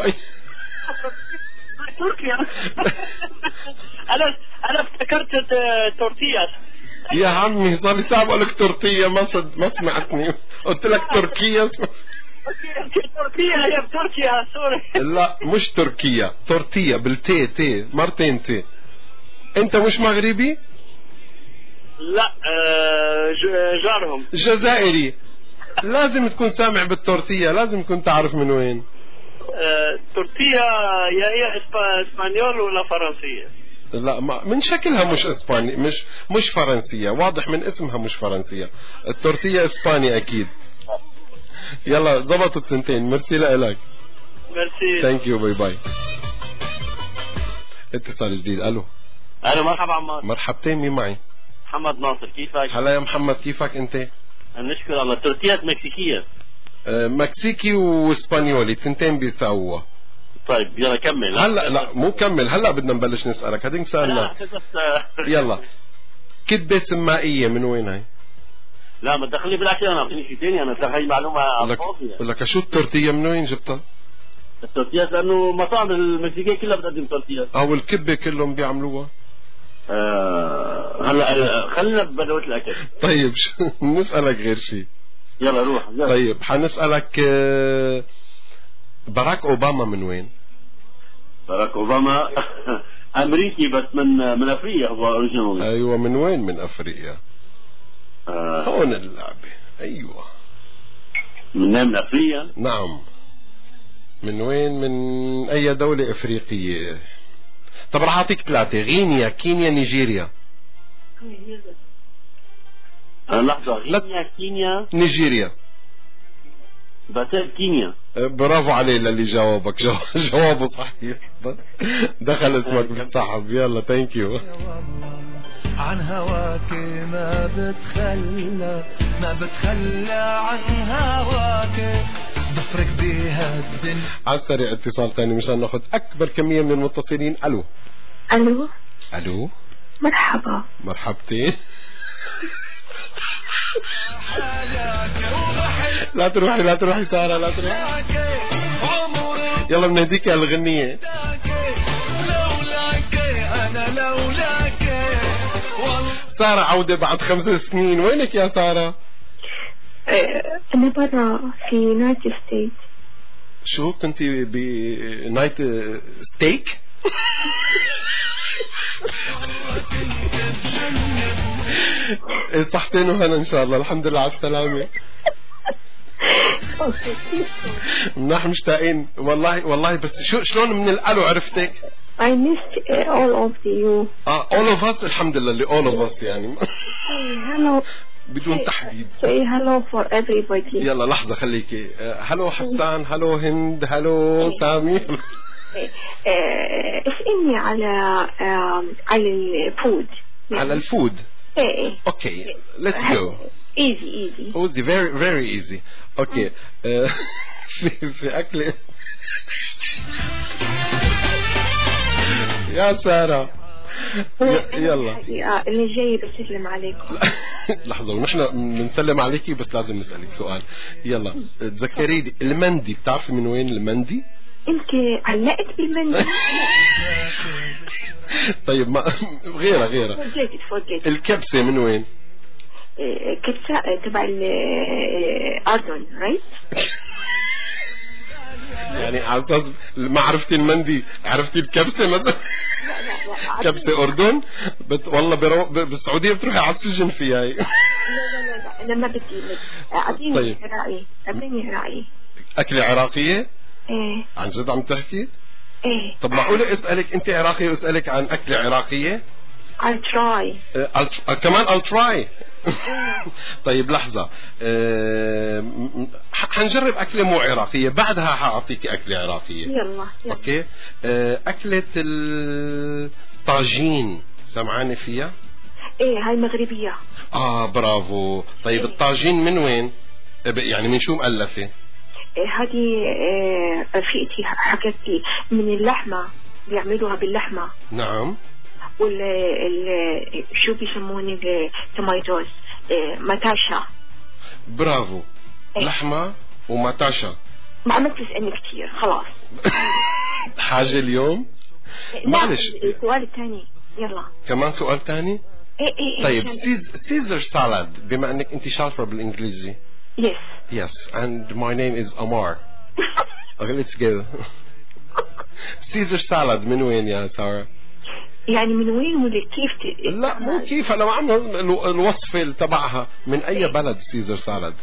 تركيا. انا انا افتكرت تورتيات. يا عمي صار لي ساعة بقول لك تورتية ما صد ما سمعتني، قلت لك تركيا. تركيا هي بتركيا سوري. لا مش تركيا، تورتية بالتي تي مرتين تي. انت مش مغربي؟ لا جارهم جزائري. لازم تكون سامع بالتورتية، لازم تكون تعرف من وين. آه، تورتيا يا هي اسبانيول ولا فرنسية؟ لا ما من شكلها مش اسباني مش مش فرنسية، واضح من اسمها مش فرنسية. التورتية اسباني اكيد. يلا زبطوا التنتين. ميرسي لك. ميرسي ثانك يو باي باي. اتصال جديد. الو الو مرحبا عمار. مرحبتين. مين معي؟ محمد ناصر. كيفك؟ هلا يا محمد كيفك انت؟ نشكر الله. تورتيات مكسيكية. مكسيكي واسبانيولي تنتين بيساووها. طيب يلا كمل. هلا لا مو كمل، هلا بدنا نبلش نسألك. هديك سألنا. يلا كدبة سمائية من وين هاي؟ لا ما تدخلني بالاكل، انا اعطيني شيء ثاني. انا هاي معلومة على الفاضي. لك شو التورتية من وين جبتها؟ التورتيات لانه مطاعم المكسيكية كلها بتقدم تورتيات. او الكبة كلهم بيعملوها. آه هلا خلينا ببدوة الاكل. طيب نسألك غير شيء. يلا روح يلا. طيب حنسألك باراك اوباما من وين؟ باراك اوباما امريكي بس من من افريقيا هو اوريجينال. ايوه من وين؟ من افريقيا. آه. هون اللعبة. ايوه من من افريقيا. نعم. من وين؟ من اي دولة افريقية؟ طب راح اعطيك ثلاثة. غينيا، كينيا، نيجيريا. لحظة. غينيا، كينيا، نيجيريا. بعتقد كينيا. برافو عليه للي جاوبك. جوابه صحيح. دخل اسمك بالسحب. يلا ثانك يو. عن هواك ما بتخلى ما بتخلى عن هواك بفرق بيها الدنيا. على السريع اتصال ثاني مشان ناخذ اكبر كمية من المتصلين. الو الو الو مرحبا. مرحبتين. لا تروحي لا تروحي سارة لا تروحي. يلا بنهديك هالغنية. لولاك انا لولاك سارة عودة بعد خمس سنين. وينك يا سارة؟ أنا برا في نايت ستيت. شو كنتي بنايت ستيك؟ ايه صحتين وهنا ان شاء الله. الحمد لله على السلامة. مناح مشتاقين والله والله. بس شو شلون من الالو عرفتك؟ I missed all of you. اه all of us. الحمد لله اللي all of us يعني. hello. بدون تحديد. say hello for everybody. يلا لحظة خليكي. هلو حسان، هلو هند، هلو سامي. اسألني على على الفود. على الفود. ايه ايه اوكي let's go. easy easy easy very very easy. اوكي آه، في في اكل يا سارة ي- يلا الحقيقة اللي جاي بسلم عليكم. لحظة ونحن بنسلم عليكي بس لازم نسألك سؤال. يلا تذكري لي المندي، بتعرفي من وين المندي؟ انت علقت بالمندي. طيب ما غيرها غيرها. تفوجئت تفوجئت. الكبسة من وين؟ إيه، كبسة تبع الأردن رايت؟ يعني على اساس ما عرفتي المندي عرفتي الكبسة مثلا؟ كبسة أردن بت... والله برو... بالسعودية بتروحي على السجن فيها. لا لا لا لا ما بدي. أعطيني طيب. رأيي أعطيني رأيي. أكلة عراقية؟ إيه عن جد عم تحكي؟ إيه. طب معقولة أسألك أنت عراقية وأسألك عن أكلة عراقية؟ I'll try. أه I'll... أه كمان I'll try. طيب لحظة أه... م- حنجرب أكلة مو عراقية بعدها حأعطيكي أكلة عراقية. يلا, يلا. أوكي أه... أكلة الطاجين سمعاني فيها؟ إيه هاي مغربية. آه برافو. طيب إيه. الطاجين من وين؟ يعني من شو مؤلفة؟ إيه هذه إيه رفيقتي حكت لي من اللحمة بيعملوها باللحمة. نعم. وال ال شو بيسموني التوميتوز إيه ماتاشا. برافو. إيه. لحمة وماتاشا. ما عملت تسألني كتير خلاص. حاجة اليوم؟ إيه معلش. السؤال الثاني يلا. كمان سؤال ثاني؟ إيه إيه. طيب سيز... سيزر سالاد بما انك انت شاطرة بالانجليزي. Yes. Yes, and my name is Amar. Okay, let's go. سيزر سالاد من وين يا سارة؟ يعني من وين ولا كيف ت... لا مو كيف، انا عامل ال- الوصفة تبعها من اي بلد سيزر سالاد؟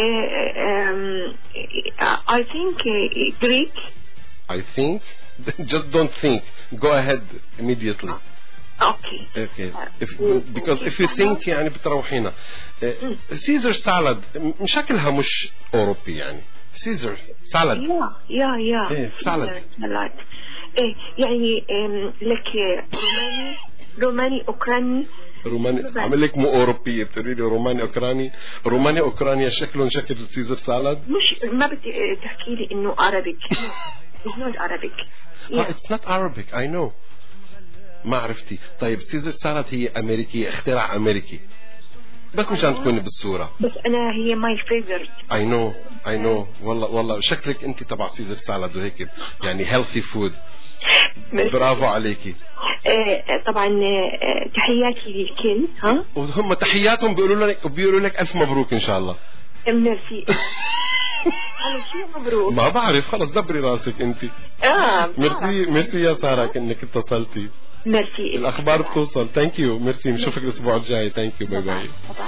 I think uh, Greek. I think. Just don't think. Go ahead immediately. Okay. Okay. If, because if you think يعني بتروحينا. سيزر سالاد شكلها مش أوروبي يعني. سيزر سالاد. يا يا يا. إيه سالاد. سالاد. إيه يعني لك روماني روماني أوكراني. روماني عامل لك مو أوروبية بتقولي لي روماني أوكراني. روماني أوكرانيا شكلهم شكل سيزر سالاد. مش ما بدي تحكي لي إنه Arabic. It's not Arabic. Yeah. Oh, it's not Arabic. I know. ما عرفتي. طيب سيزر سالاد هي أمريكية، اختراع أمريكي بس مشان تكوني بالصورة. بس أنا هي my favorite. I know I know. والله والله شكلك أنت تبع سيزر سالاد وهيك يعني healthy food. برافو عليكي. آه طبعا آه تحياتي للكل. ها وهم تحياتهم بيقولوا لك بيقولوا لك ألف مبروك إن شاء الله. ميرسي. أنا شو مبروك؟ ما بعرف خلص دبري راسك أنت. آه ميرسي ميرسي يا سارة إنك اتصلتي. ميرسي. الأخبار بتوصل. ثانك يو. ميرسي نشوفك الأسبوع الجاي. ثانك يو. باي باي.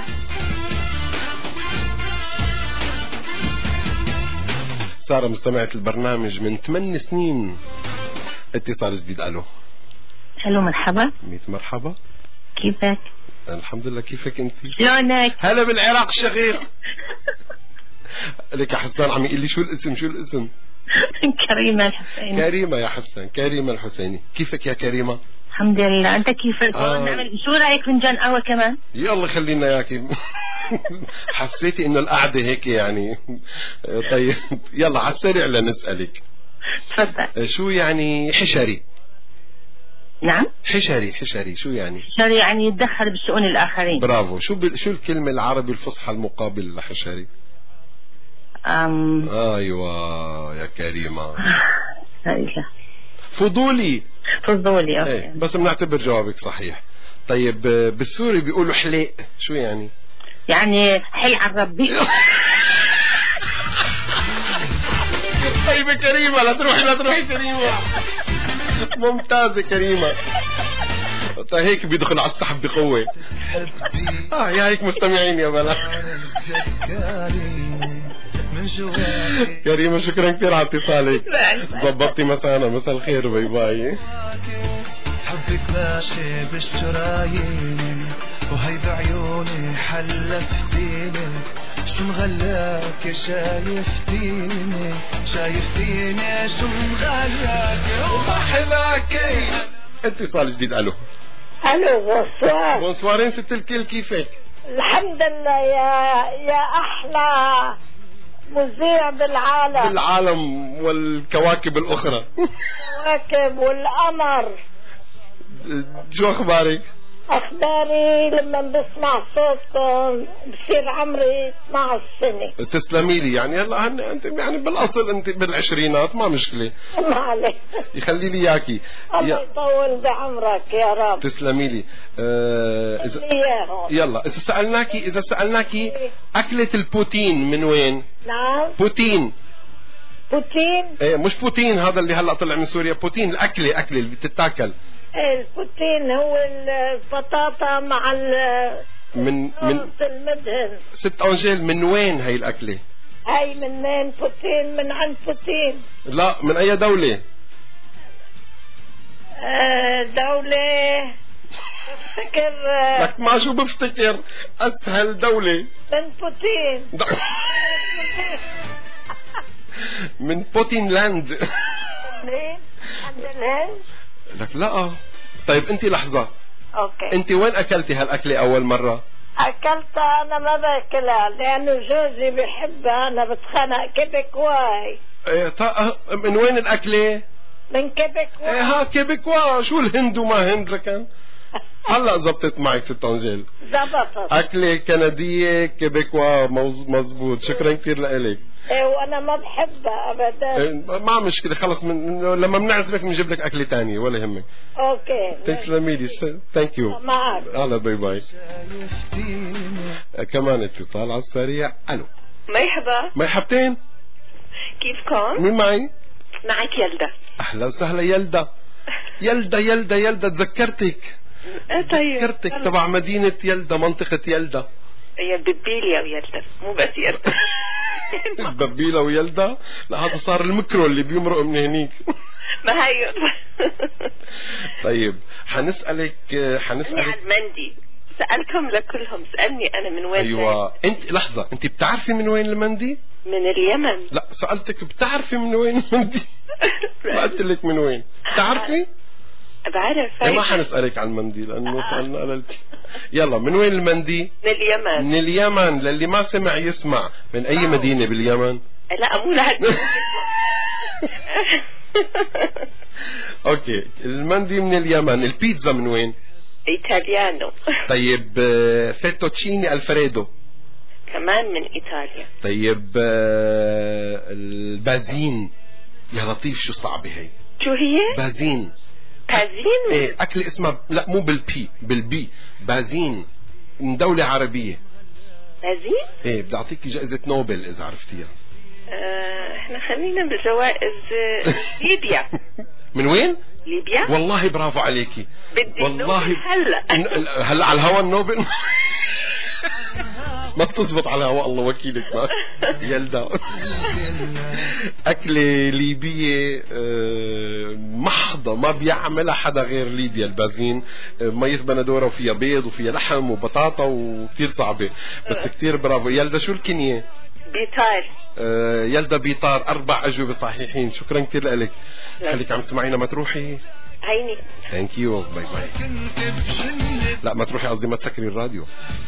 سارة مستمعة البرنامج من ثمان سنين. اتصال جديد. ألو. ألو مرحبا. ميت مرحبا. كيفك؟ الحمد لله. كيفك أنت؟ شلونك؟ هلا بالعراق الشقيق. لك يا حسان عم يقول لي شو الاسم شو الاسم؟ كريمة الحسيني. كريمة يا حسان. كريمة الحسيني. كيفك يا كريمة؟ الحمد لله. أنت كيفك؟ آه. نعمل شو رأيك فنجان قهوة كمان؟ يلا خلينا ياكي. حسيتي إنه القعدة هيك يعني. طيب يلا على السريع لنسألك. تفضل. شو يعني حشري؟ نعم. حشري حشري شو يعني؟ حشري يعني يتدخل بشؤون الآخرين. برافو. شو ب... شو الكلمة العربي الفصحى المقابل لحشري؟ أم... ايوه يا كريمة. هايلة. فضولي. فضولي اوكي. ايه بس بنعتبر جوابك صحيح. طيب بالسوري بيقولوا حليق شو يعني؟ يعني حل على الربي. طيب كريمة لا تروحي لا تروحي كريمة. ممتازة كريمة. طيب هيك بيدخل على السحب بقوة. اه يا هيك مستمعين يا بلا. كريمة شكرا كثير على اتصالك. ضبطتي مسانا. مساء الخير. باي باي. حبك ماشي بالشرايين وهي بعيوني حلفتيني شو مغلاك شايفتيني شايفتيني شو مغلاك وبحبك. اتصال جديد. الو. الو بونسوار. بونسوارين ست الكل، كيفك؟ الحمد لله يا يا احلى مذيع بالعالم بالعالم والكواكب الاخرى. الكواكب والقمر. شو اخبارك؟ اخباري لما بسمع صوتكم بصير عمري اثنعش سنة. تسلمي لي. يعني هلا انت يعني بالاصل انت بالعشرينات، ما مشكله. ما عليك. يخلي لي اياكي. الله يطول بعمرك يا رب. تسلمي لي. آه إذا يلا اذا سالناكي اذا سالناكي اكله البوتين من وين؟ نعم. بوتين. بوتين؟ ايه مش بوتين هذا اللي هلا طلع من سوريا، بوتين الاكله اكله اللي بتتاكل. البوتين هو البطاطا مع ال من من المدهن. ست أنجيل من وين هي الأكلة؟ هاي من وين بوتين؟ من عند بوتين. لا من أي دولة؟ آه دولة بفتكر. لك ما شو بفتكر، أسهل دولة. من بوتين. من بوتين لاند. منين؟ عند الهند؟ لك لا. طيب انت لحظة. اوكي. انت وين اكلتي هالاكلة اول مرة؟ اكلتها انا ما باكلها لانه جوزي بحبها، انا بتخنق كيبكواي. ايه طا... من وين الاكلة؟ من كيبكواي. ايه ها كيبكواي، شو الهند وما هند لكن. هلا زبطت معك ست انجيل. زبطت. اكلة كندية كيبكواي مزبوط. شكرا كثير لك. ايه وانا ما بحبها ابدا. إيه ما مشكلة خلص، من لما بنعزمك بنجيب لك اكلة تانية ولا يهمك. اوكي. تسلمي لي. ثانك يو. معك. هلا باي باي. كمان اتصال على السريع. الو. مرحبا. مرحبتين. كيفكم؟ مين معي؟ معك يلدا. اهلا وسهلا يلدا. يلدا يلدا يلدا تذكرتك. طيب. تذكرتك تبع مدينة يلدا، منطقة يلدا. هي ببيليا ويلدا مو بس يلدا. ببيلة ويلدا؟ لا هذا صار الميكرو اللي بيمرق من هنيك. ما هي. طيب حنسألك حنسألك عن مندي. سألكم لكلهم، سألني أنا من وين. أيوة جاي. أنت لحظة، أنت بتعرفي من وين المندي؟ من اليمن. لا سألتك بتعرفي من وين المندي؟ ما قلت لك من وين. بتعرفي؟ بعرف. ما حنسألك عن المندي لأنه سألنا قلت. يلا من وين المندي؟ من اليمن. من اليمن. للي ما سمع يسمع. من أي مدينة باليمن؟ لا مو لهد. أوكي المندي من اليمن. البيتزا من وين؟ إيطاليانو. طيب فيتوتشيني الفريدو كمان من إيطاليا. طيب البازين. يا لطيف شو صعبة هي. شو هي؟ بازين. بازين؟ ايه أكل اسمها لا مو بالبي بالبي. بازين من دولة عربية. بازين؟ ايه بدي أعطيكي جائزة نوبل إذا عرفتيها. اه احنا خلينا بالجوائز. ليبيا. من وين؟ ليبيا. والله برافو عليكي. بدي والله هلا هلا على الهوا النوبل. ما بتزبط على الهواء الله وكيلك. ما يلدا أكلة ليبية محضة ما بيعملها حدا غير ليبيا. البازين مية بندورة وفيها بيض وفيها لحم وبطاطا وكتير صعبة بس كتير برافو. يلدا شو الكنية؟ بيطار. يلدا بيطار. أربع أجوبة صحيحين. شكرا كتير لك. خليك عم تسمعينا ما تروحي. هيني. ثانك يو باي باي. لا ما تروحي قصدي ما تسكري الراديو.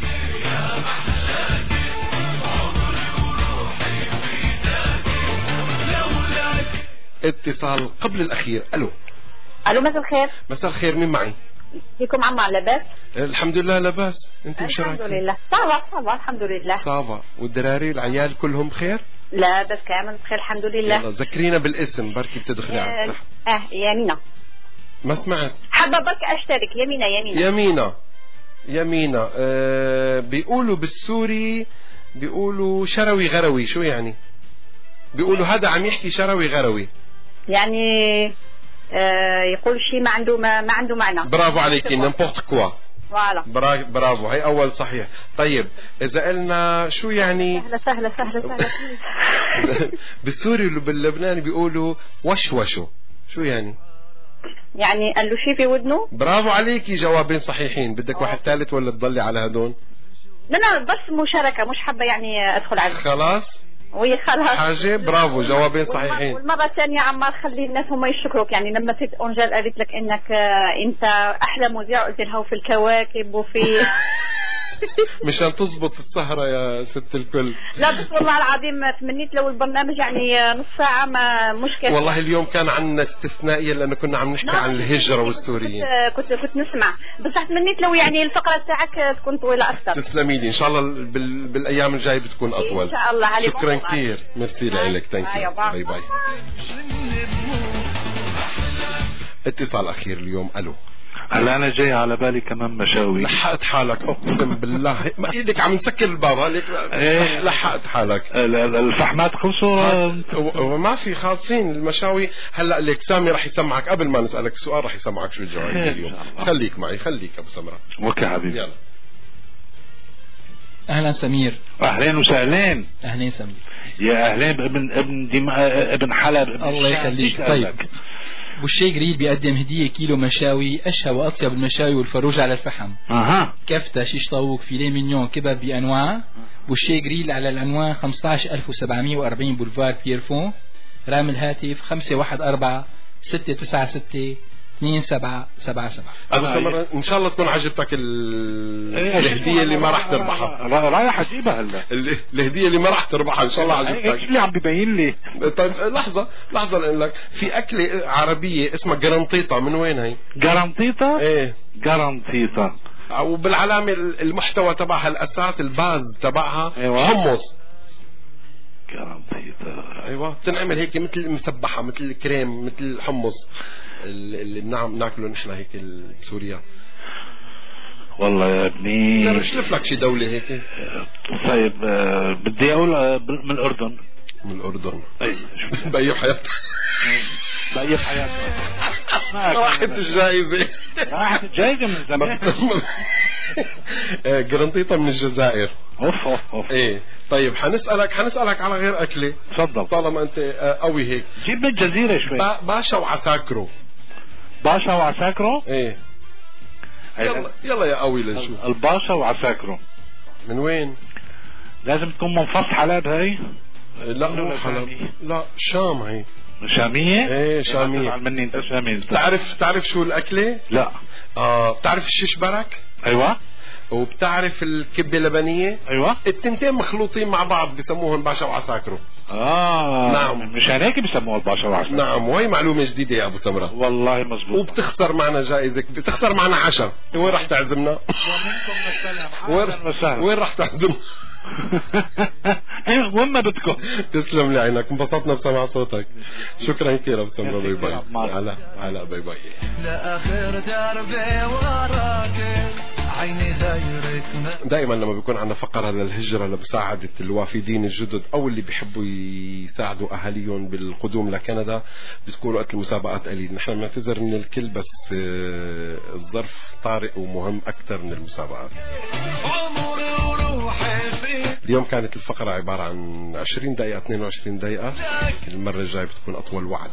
اتصال قبل الأخير. ألو. ألو مساء الخير. مساء الخير. مين معي؟ فيكم عم لاباس؟ الحمد لله لاباس. انت وش رايك؟ الحمد لله. صافا صافا الحمد لله. صافا. والدراري العيال كلهم بخير؟ لا بس كامل بخير الحمد لله. يلا ذكرينا بالاسم بركي بتدخلي على التحت. اه يمينة. ما سمعت. حابة برك اشترك. يمينة يمينة يمينة يمينة. آه بيقولوا بالسوري بيقولوا شروي غروي. شو يعني؟ بيقولوا هذا عم يحكي شروي غروي يعني آه يقول شيء ما عنده ما, ما عنده معنى. برافو عليكي. نمبورت كوا. فوالا. برافو. هي أول صحيح. طيب إذا قلنا شو يعني سهلة سهلة سهلة سهلة. بالسوري وباللبناني بيقولوا وشوشو. شو يعني؟ يعني قال له شيء في ودنه. برافو عليكي. جوابين صحيحين. بدك واحد ثالث ولا تضلي على هدول؟ لا لا بس مشاركة مش حابة يعني أدخل عليه. خلاص وي خلاص حاجة برافو جوابين صحيحين. والمرة الثانية عمار خلي الناس هم يشكروك، يعني لما ست أنجل قالت لك إنك أنت أحلى مذيع قلت لها وفي الكواكب وفي مشان تزبط السهرة يا ست الكل. لا بس والله العظيم تمنيت لو البرنامج يعني نص ساعة ما مشكلة. والله اليوم كان عنا استثنائية لأنه كنا عم نحكي عن الهجرة والسوريين. كنت كنت نسمع بس تمنيت لو يعني الفقرة تاعك تكون طويلة أكثر. تسلمي لي إن شاء الله بال... بالأيام الجاية بتكون أطول. إن شاء الله. شكرا كثير، ميرسي لك، ثانك باي باي. اتصال أخير اليوم. ألو. هلا انا جاي على بالي كمان مشاوي. لحقت حالك اقسم بالله، ما ايدك عم نسكر الباب هليك. ايه لحقت حالك. الفحمات خلصوا وما في خالصين المشاوي. هلا لك سامي رح يسمعك قبل ما نسالك السؤال، رح يسمعك شو الجوائز اليوم. خليك معي، خليك ابو سمره. اوكي حبيبي. يلا. اهلا سمير. اهلين وسهلين. اهلين سمير. يا اهلين ابن ابن دماء ابن حلب. الله يخليك. طيب بوشي جريل بيقدم هدية كيلو مشاوي، أشهى وأطيب المشاوي والفروج على الفحم. أها. كفتة، شيش طاووق، فيليه مينيون، كباب بأنواع. بوشي جريل على العنوان خمسة عشر ألف وسبعمية وأربعين بولفار بيرفون. رقم الهاتف خمسة واحد أربعة ستة تسعة ستة اثنين سبعة سبعة سبعة. أبو سمرة إن شاء الله تكون عجبتك الهدية اللي ما راح تربحها. رايح أجيبها هلا. الهدية اللي ما راح تربحها إن شاء الله عجبتك. إيش اللي عم ببين لي؟ طيب لحظة لحظة لأقول لك في أكلة عربية اسمها جرنطيطة. من وين هي؟ جرنطيطة؟ إيه جرنطيطة. أو بالعلامة المحتوى تبعها الأساس الباز تبعها أيوة. حمص. جرنطيطة. ايوه تنعمل هيك مثل مسبحه، مثل الكريم، مثل الحمص اللي بنعم ناكله نحن هيك بسوريا. والله يا ابني بدي اشلف لك شي دوله هيك. طيب بدي اقول من الاردن. من الاردن. اي باي حياتك. باي حياتك. راحت الجائزه. راحت الجائزه من زمان. جرنطيطة من الجزائر. اوف اوف اوف. ايه طيب حنسألك حنسألك على غير أكلة. تفضل. طالما أنت قوي هيك. جيب من الجزيرة شوي. با باشا وعساكرو. باشا وعساكرو؟ ايه يلا يلا يا قوي لنشوف. الباشا وعساكرو من وين؟ لازم تكون من فص حلب هاي؟ لا مو حلب، لا شام هي. شامية؟ ايه شامية. تزعل مني انت شامية. تعرف تعرف شو الأكلة؟ لا. اه بتعرف الشيش برك؟ ايوه. وبتعرف الكبة اللبنية؟ ايوه. التنتين مخلوطين مع بعض بسموهم باشا وعساكرو. اه نعم مشان هيك بسموها الباشا وعساكرو. نعم وهي معلومة جديدة يا ابو سمرة. والله مزبوط. وبتخسر معنا جائزة، بتخسر معنا عشاء. وين راح تعزمنا؟ وين وين راح تعزمنا؟ وين ما بدكم. تسلم لي عينك، انبسطنا بسمع صوتك. شكرا كثير ابو سمرة. باي باي. هلا هلا باي باي. لاخر دربي وراك عيني دايرك. دائما لما بيكون عندنا فقرة للهجرة لمساعدة الوافدين الجدد او اللي بيحبوا يساعدوا اهاليهم بالقدوم لكندا، بتكون وقت المسابقات قليل. نحن بنعتذر من الكل بس الظرف طارئ ومهم اكثر من المسابقات. اليوم كانت الفقرة عبارة عن عشرين دقيقة اثنين وعشرين دقيقة، المرة الجاية بتكون أطول وعد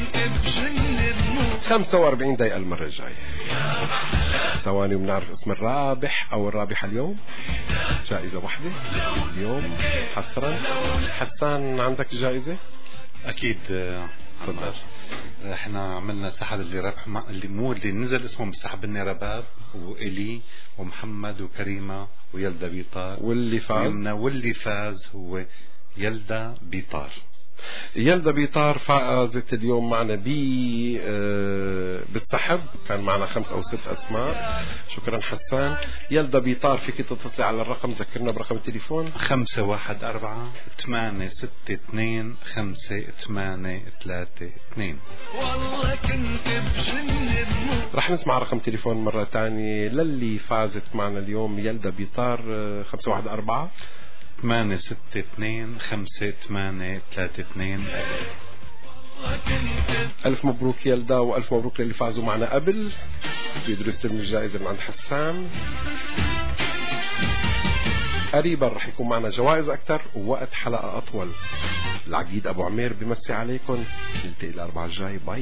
خمسة وأربعين دقيقة المرة الجاية. ثواني وبنعرف اسم الرابح أو الرابحة اليوم. جائزة واحدة اليوم حسرا. حسان عندك جائزة؟ أكيد. تفضل. احنا عملنا سحب اللي ربح مع... اللي مو اللي نزل اسمهم سحبني رباب وإلي ومحمد وكريمة ويلدا بيطار. واللي فاز واللي فاز هو يلدا بيطار. يلدا بيطار فازت اليوم معنا بي آه بالسحب. كان معنا خمس او ست اسماء. شكرا حسان. يلدا بيطار فيك تتصل على الرقم، ذكرنا برقم التليفون. خمسة واحد أربعة ثمانية ستة اثنين خمسة ثمانية ثلاثة اثنين. رح نسمع رقم تليفون مرة تانية للي فازت معنا اليوم. يلدا بيطار خمسة واحد أربعة ثمانية ستة اثنين خمسة ثمانية ثلاثة اثنين. ألف مبروك يلدا، وألف مبروك للي فازوا معنا قبل. بيقدروا يستلموا الجائزة من عند حسان. قريبا رح يكون معنا جوائز أكثر ووقت حلقة أطول. العقيد أبو عمير بمسي عليكم. نلتقي الأربعة الجاي. باي.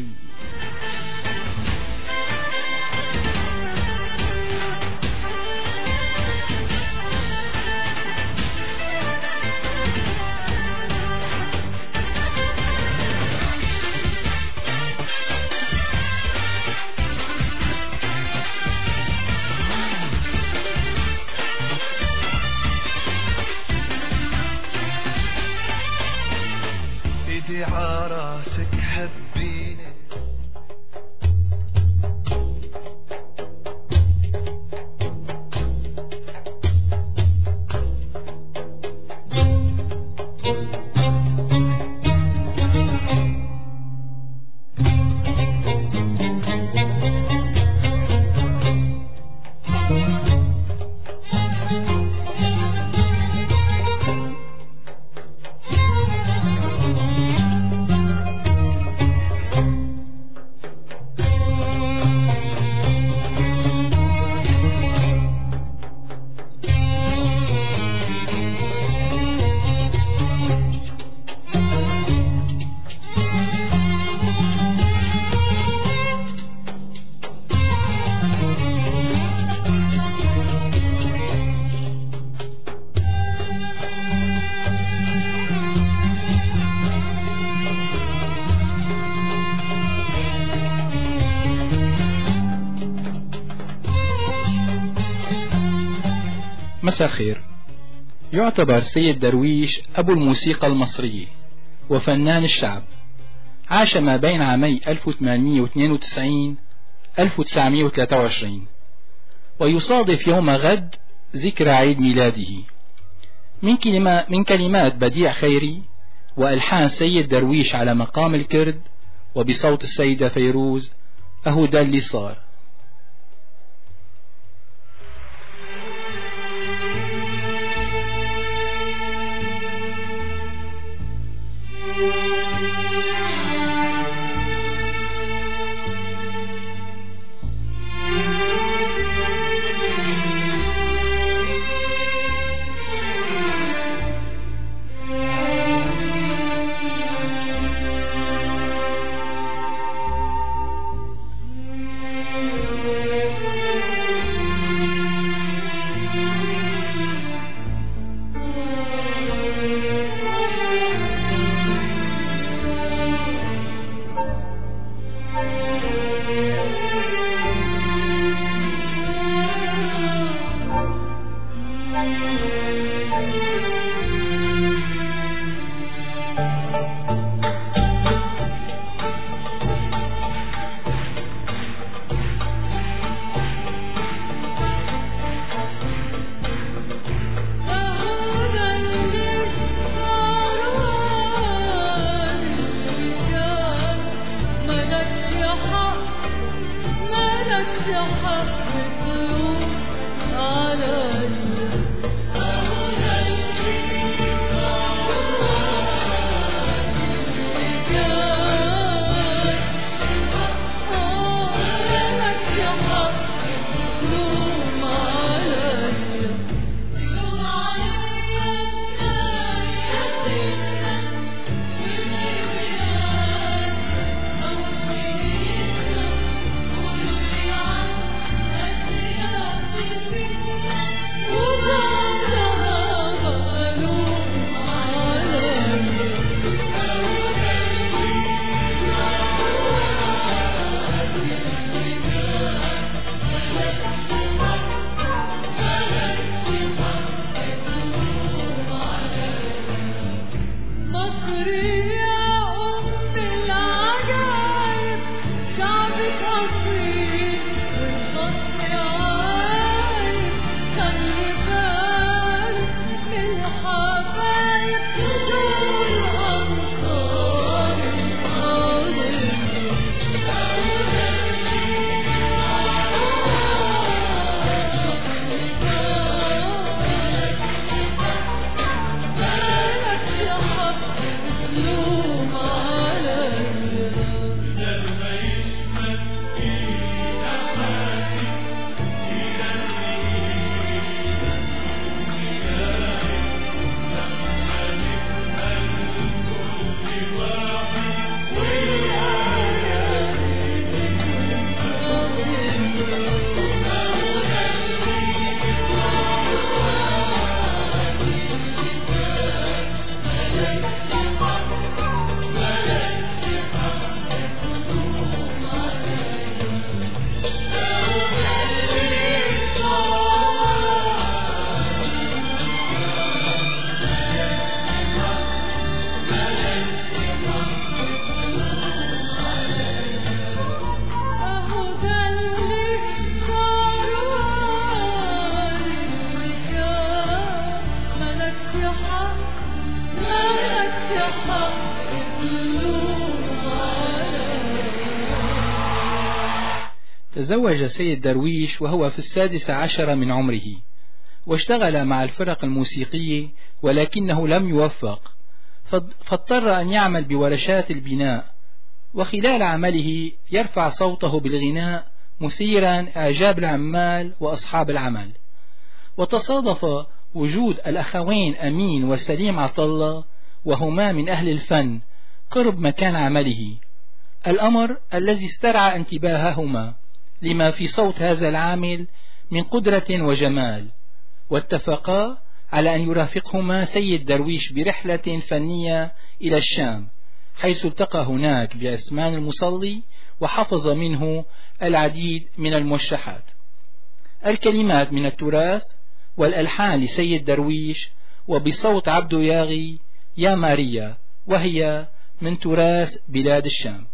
مساء الخير. يعتبر سيد درويش أبو الموسيقى المصرية وفنان الشعب. عاش ما بين عامي ألف وثمانمئة واثنين وتسعين ألف وتسعمئة وثلاثة وعشرين، ويصادف يوم غد ذكرى عيد ميلاده. من, كلمة من كلمات بديع خيري وألحان سيد درويش على مقام الكرد وبصوت السيدة فيروز، أهو ده اللي صار. تزوج سيد درويش وهو في السادس عشر من عمره، واشتغل مع الفرق الموسيقية ولكنه لم يوفق، فاضطر أن يعمل بورشات البناء، وخلال عمله يرفع صوته بالغناء مثيرا إعجاب العمال وأصحاب العمل. وتصادف وجود الأخوين أمين وسليم عطلة وهما من أهل الفن قرب مكان عمله، الأمر الذي استرعى انتباههما لما في صوت هذا العامل من قدرة وجمال، واتفقا على أن يرافقهما سيد درويش برحلة فنية إلى الشام، حيث التقى هناك بعثمان المصلي وحفظ منه العديد من الموشحات. الكلمات من التراث والألحان لسيد درويش، وبصوت عبدو ياغي يا ماريا، وهي من تراث بلاد الشام.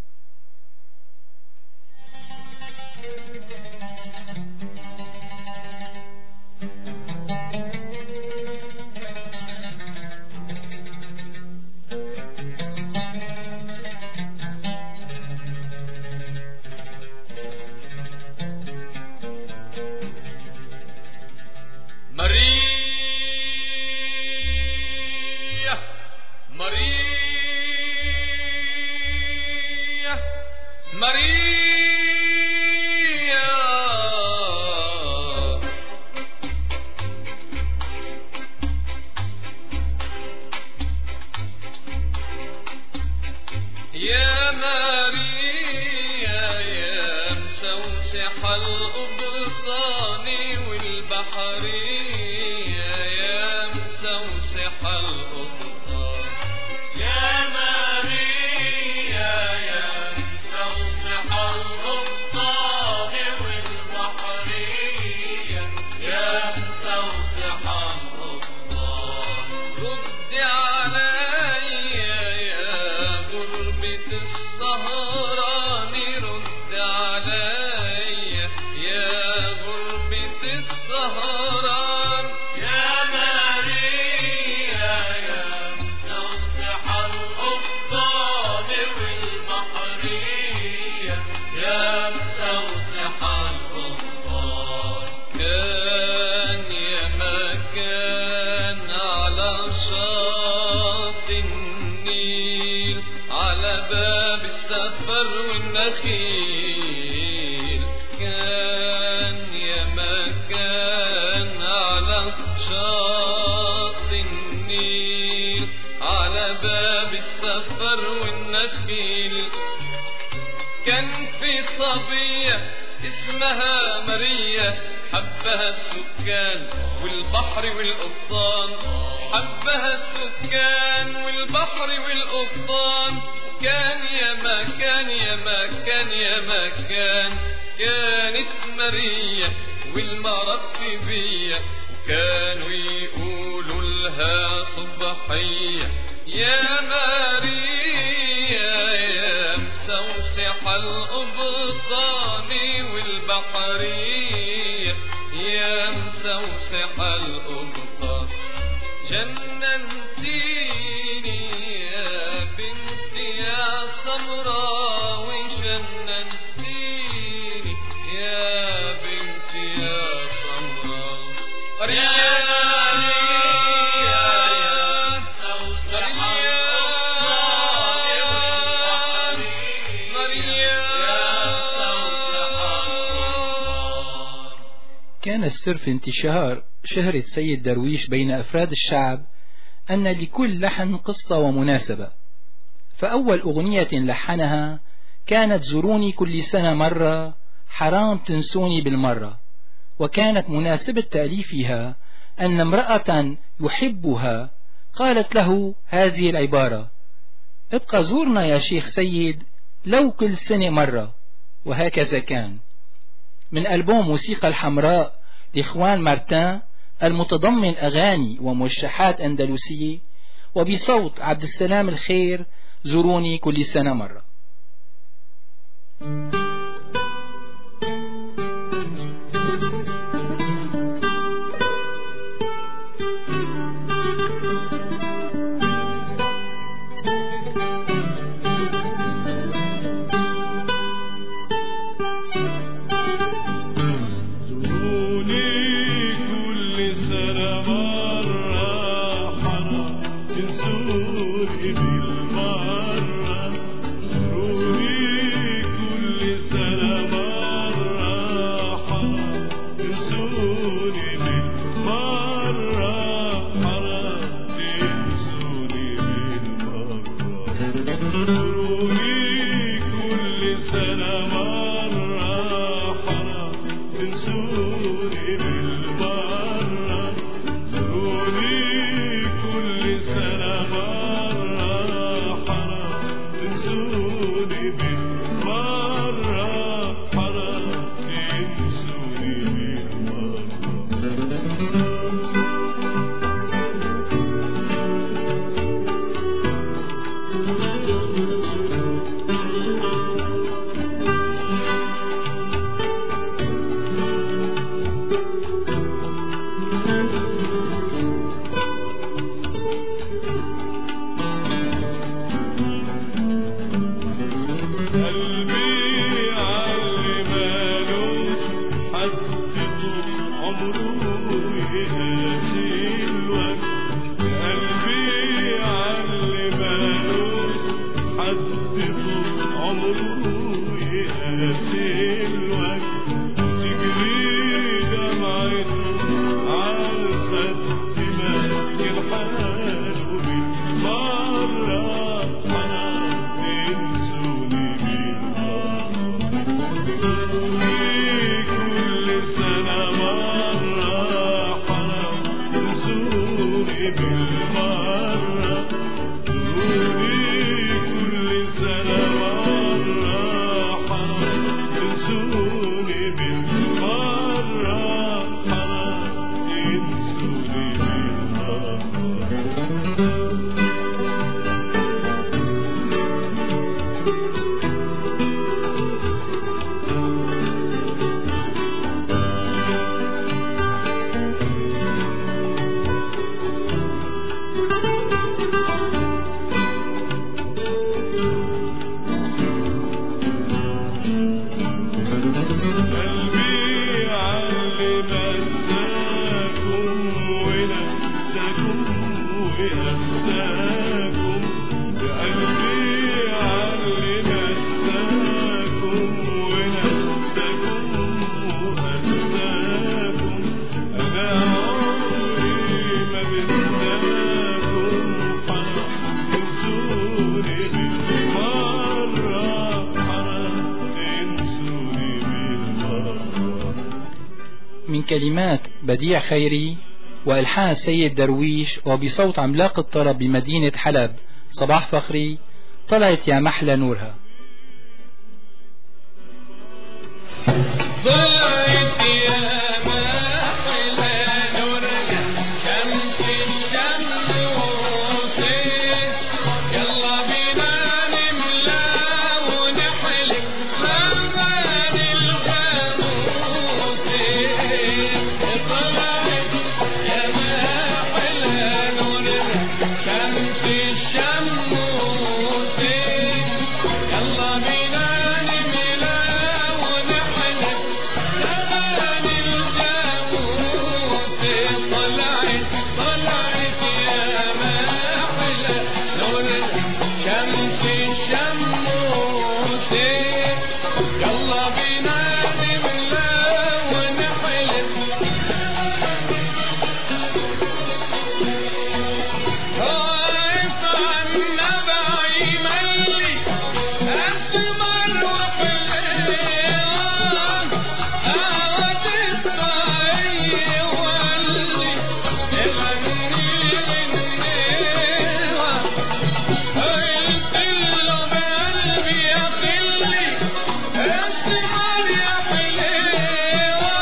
ماريا ماريا ماريا يا ماريا يا مسوسح الأبطان والبحرية، يا مسوسح الأبطان يا ماريا يا مسوسح الأبطان والبحرية، يا مسوسح الأبطان رد عليا يا غربة السهران، رد عليا يا غربة السهران يا ماريا يا مسوسح الأبطان والبحرية، يا مسوسح الأبطان. كان يا مكان على شاطئ النيل، على باب السفر والنخيل، كان يا مكان على شاطئ النيل، على باب السفر والنخيل، كان في صبية اسمها ماريا، حبها السكان والبحر والقبطان، حبها السكان والبحر والقبطان، وكان يا مكان يا مكان يا مكان كانت ماريا والمرتبية، وكانوا يقولوا لها صبحية يا ماريا يا مسوسح الأبطان والبحرية، يا مسوسح الأبطان. جننتيني يا بنتي يا سمراء، وجننتيني يا بنتي يا سمراء. ماريا كان السر في انتشار شهرة سيد درويش بين أفراد الشعب أن لكل لحن قصة ومناسبة، فأول أغنية لحنها كانت زوروني كل سنة مرة، حرام تنسوني بالمرة، وكانت مناسبة تأليفها أن امرأة يحبها قالت له هذه العبارة: ابقى زورنا يا شيخ سيد لو كل سنة مرة. وهكذا كان. من ألبوم موسيقى الحمراء لإخوان مارتان المتضمن أغاني وموشحات أندلسية، وبصوت عبد السلام الخير، زوروني كل سنة مرة. بالمرة، روني كل من كلمات بديع خيري وإلحان السيد درويش وبصوت عملاق الطرب بمدينة حلب صباح فخري، طلعت يا محلى نورها. طلعت يا محلى نورها شمس الشمس، يلا بينا نملى ونحلق لبن الغاموس. طلعت يا محلى نورها شمس الشمس، يلا بينا نملى ونحلق لبن الجاموس. طلعت طلعت يا محلى نورها شمس الشمس، يلا بينا نملى ونحلق. واقف عالنبع يملي أسمر وحليان، قعد الطعي يولي يغني للنيوة. قلت له بقلبي يا خلي أسمر يا حليوة،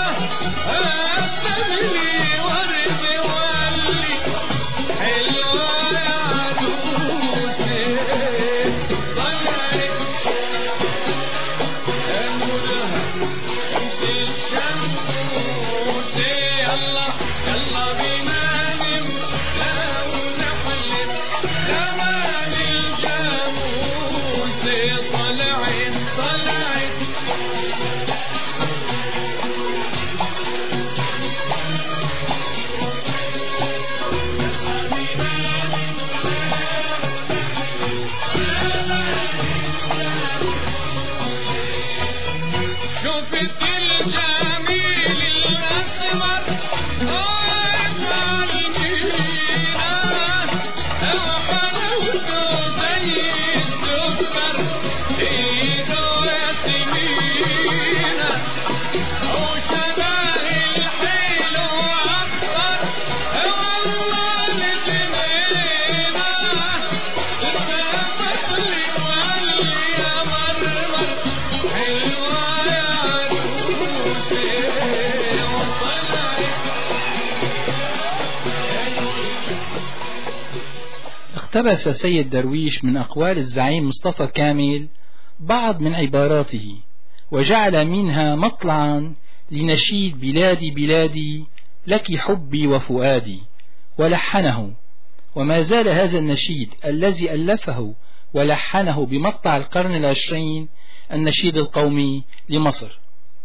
أسملي ورد ولي حلوة يا عروسي. طلعت نورها شمس الشمس، يلا يلا بينا نملى ونحلب لبن الجاموس. طلعت طلعت شفت الجميل الأسمر واقف عالمينا، حلاوته زي السكر ايده ياسمينة، وشبه الحلو أكبر والله لجنينة. التفت لي وقال لي يا مرمر حلوة يا عروسي. وطلعت اقتبس سيد درويش من أقوال الزعيم مصطفى كامل بعض من عباراته وجعل منها مطلعا لنشيد بلادي بلادي لك حبي وفؤادي، ولحنه. وما زال هذا النشيد الذي ألفه ولحنه بمقطع القرن العشرين النشيد القومي لمصر.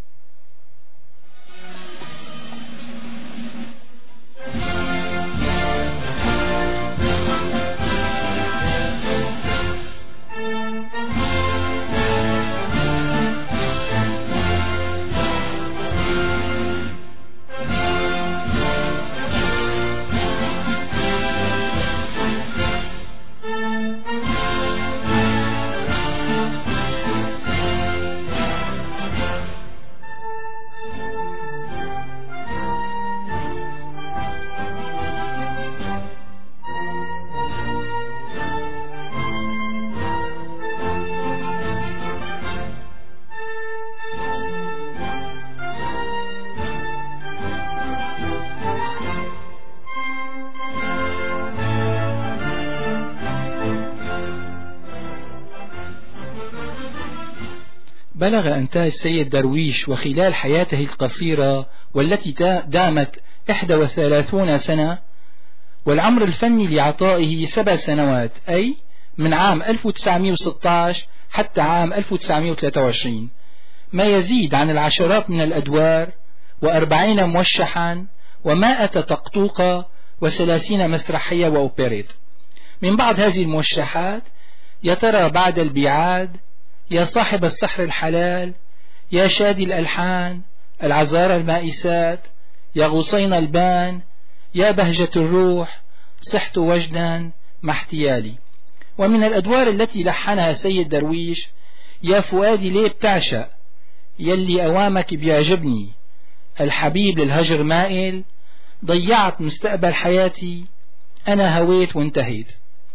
بلغ إنتاج السيد درويش وخلال حياته القصيرة والتي دامت إحدى وثلاثون سنة، والعمر الفني لعطائه سبع سنوات، أي من عام ألف وتسعمئة وستة عشر حتى عام ألف وتسعمئة وثلاثة وعشرين، ما يزيد عن العشرات من الأدوار، وأربعين موشحا، ومائة طقطوقة، وثلاثين مسرحية وأوبريت. من بعض هذه الموشحات: يا ترى بعد البيعاد، يا صاحب السحر الحلال، يا شادي الألحان، العذارى المائسات، يا غصين البان، يا بهجة الروح، صحت وجدا مع احتيالي. ومن الأدوار التي لحنها سيد درويش: يا فؤادي ليه بتعشق، يلي أوامك بيعجبني، الحبيب للهجر مائل، ضيعت مستقبل حياتي، أنا هويت وانتهيت.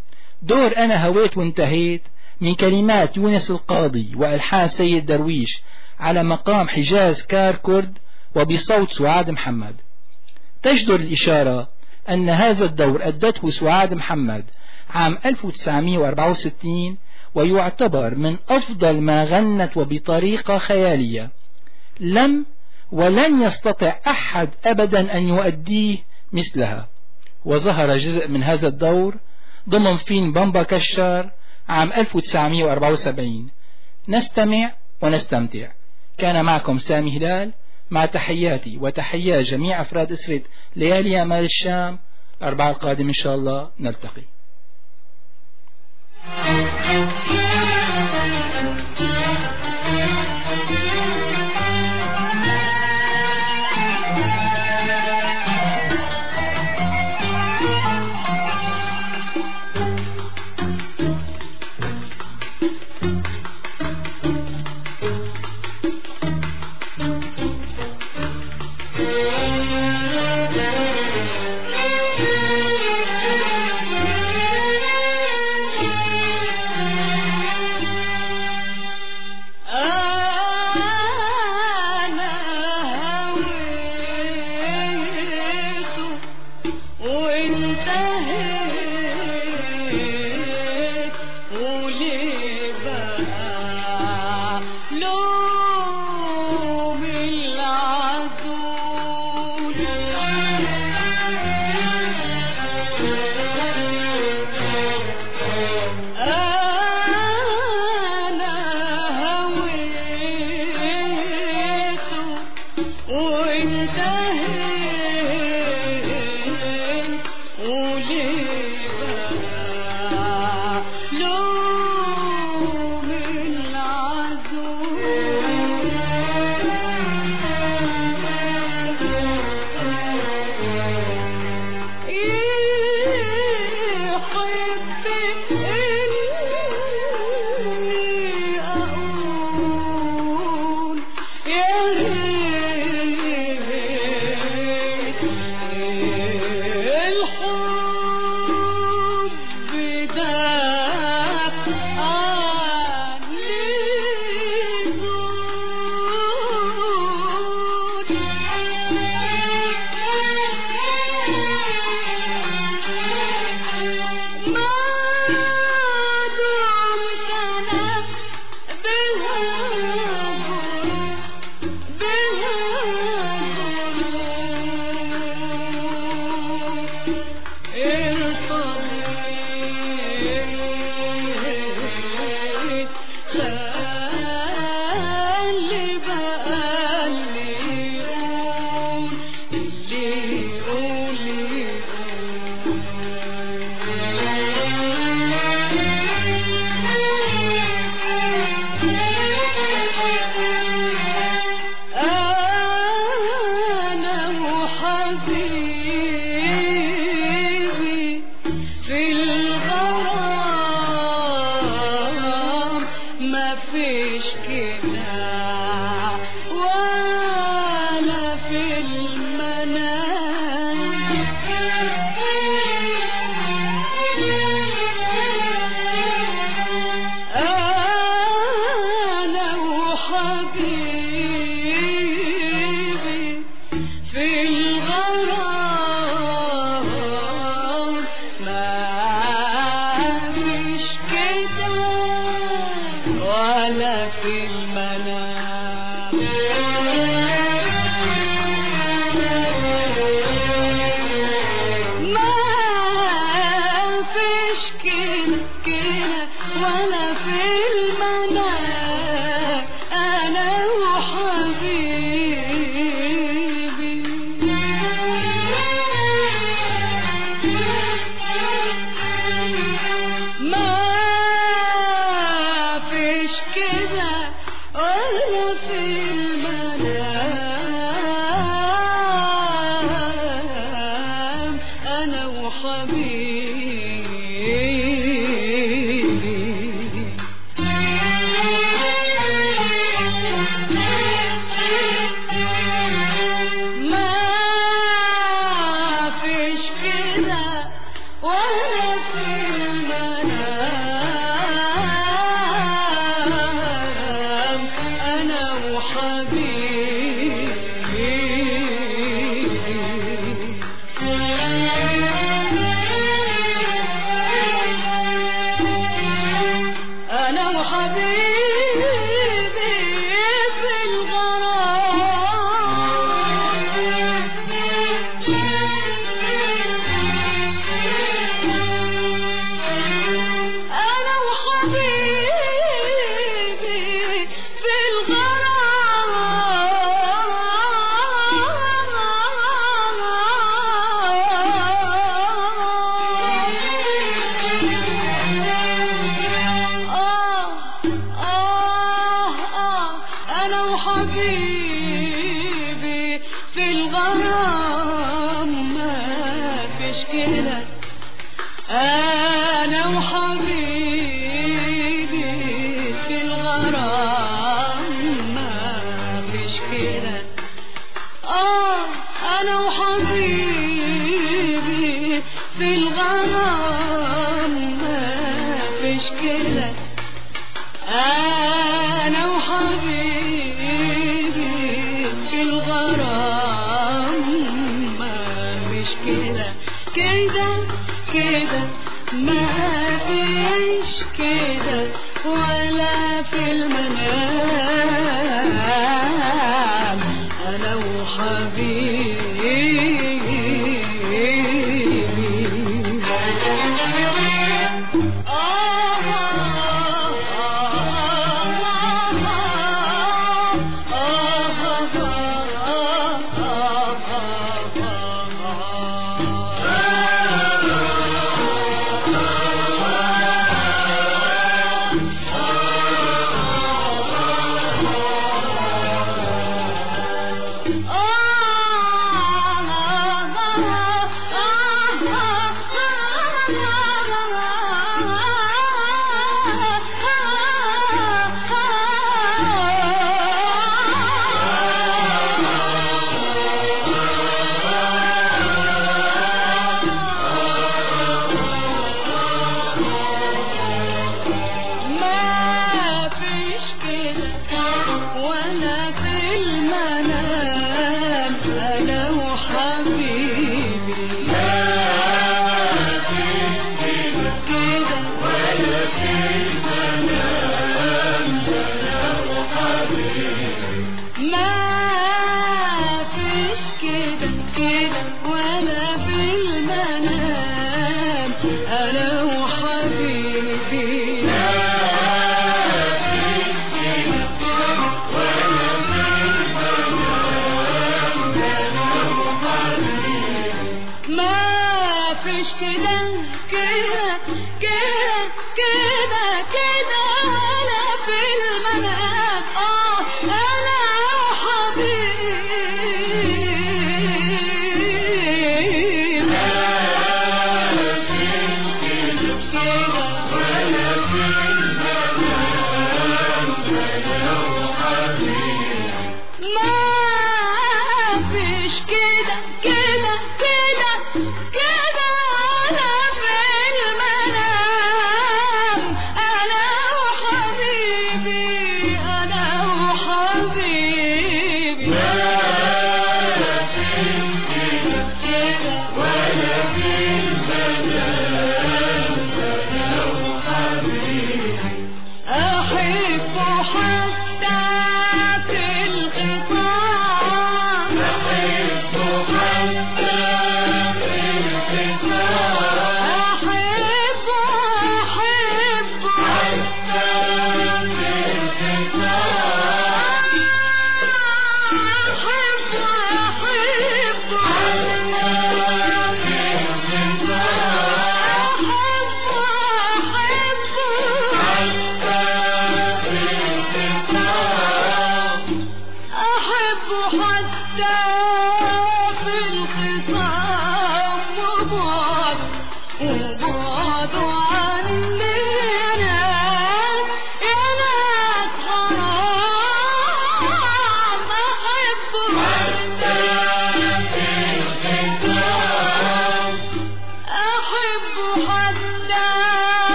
دور أنا هويت وانتهيت من كلمات يونس القاضي وألحان سيد درويش على مقام حجاز كاركرد وبصوت سعاد محمد. تجدر الإشارة أن هذا الدور أدته سعاد محمد عام ألف وتسعمئة وأربعة وستين، ويعتبر من أفضل ما غنت وبطريقة خيالية لم ولن يستطع أحد أبدا أن يؤديه مثلها. وظهر جزء من هذا الدور ضمن فيلم بامبا كشار عام ألف وتسعمئة وأربعة وسبعين. نستمع ونستمتع. كان معكم سامي هلال، مع تحياتي وتحيات جميع أفراد أسرة ليالي أمال الشام. الأربعاء القادم إن شاء الله نلتقي. بها في الغرام ما فيش كده أنا وحبيبي في الغرام ما فيش كده آه أنا وحبيبي في الغرام ما فيش كده أنا وحبيبي في الغرام ما فيش كده كده كده ما فيش كده ولا في المنام أنا وحبيبي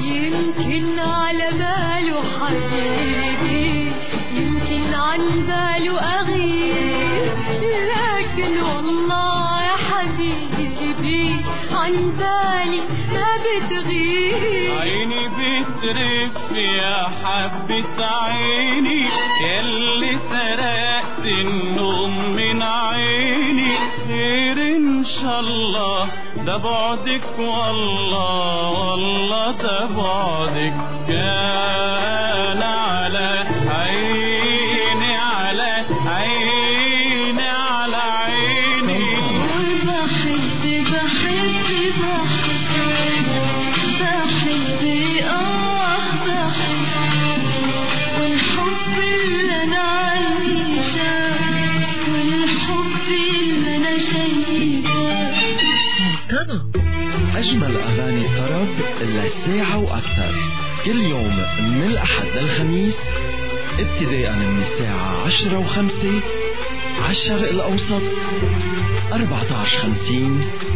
يمكن على باله حبيبي، يمكن عن باله أغير، لكن والله يا حبيبي عن بالي ما بتغير. عيني بترف يا حبة عيني، يلي سرقت النوم من عيني، خير ان شاء الله ده بعدك والله والله ده بعدك كان على عيني على عيني على عيني. وبحب بحب بحب بحب اه بحب، والحب اللي انا عايشاه والحب اللي انا شايفاه. سلطنة أجمل أغاني الطرب للساعة وأكثر، كل يوم من الأحد للخميس ابتداء من الساعة عشرة وخمسة على الشرق الأوسط، أربعة عشر خمسين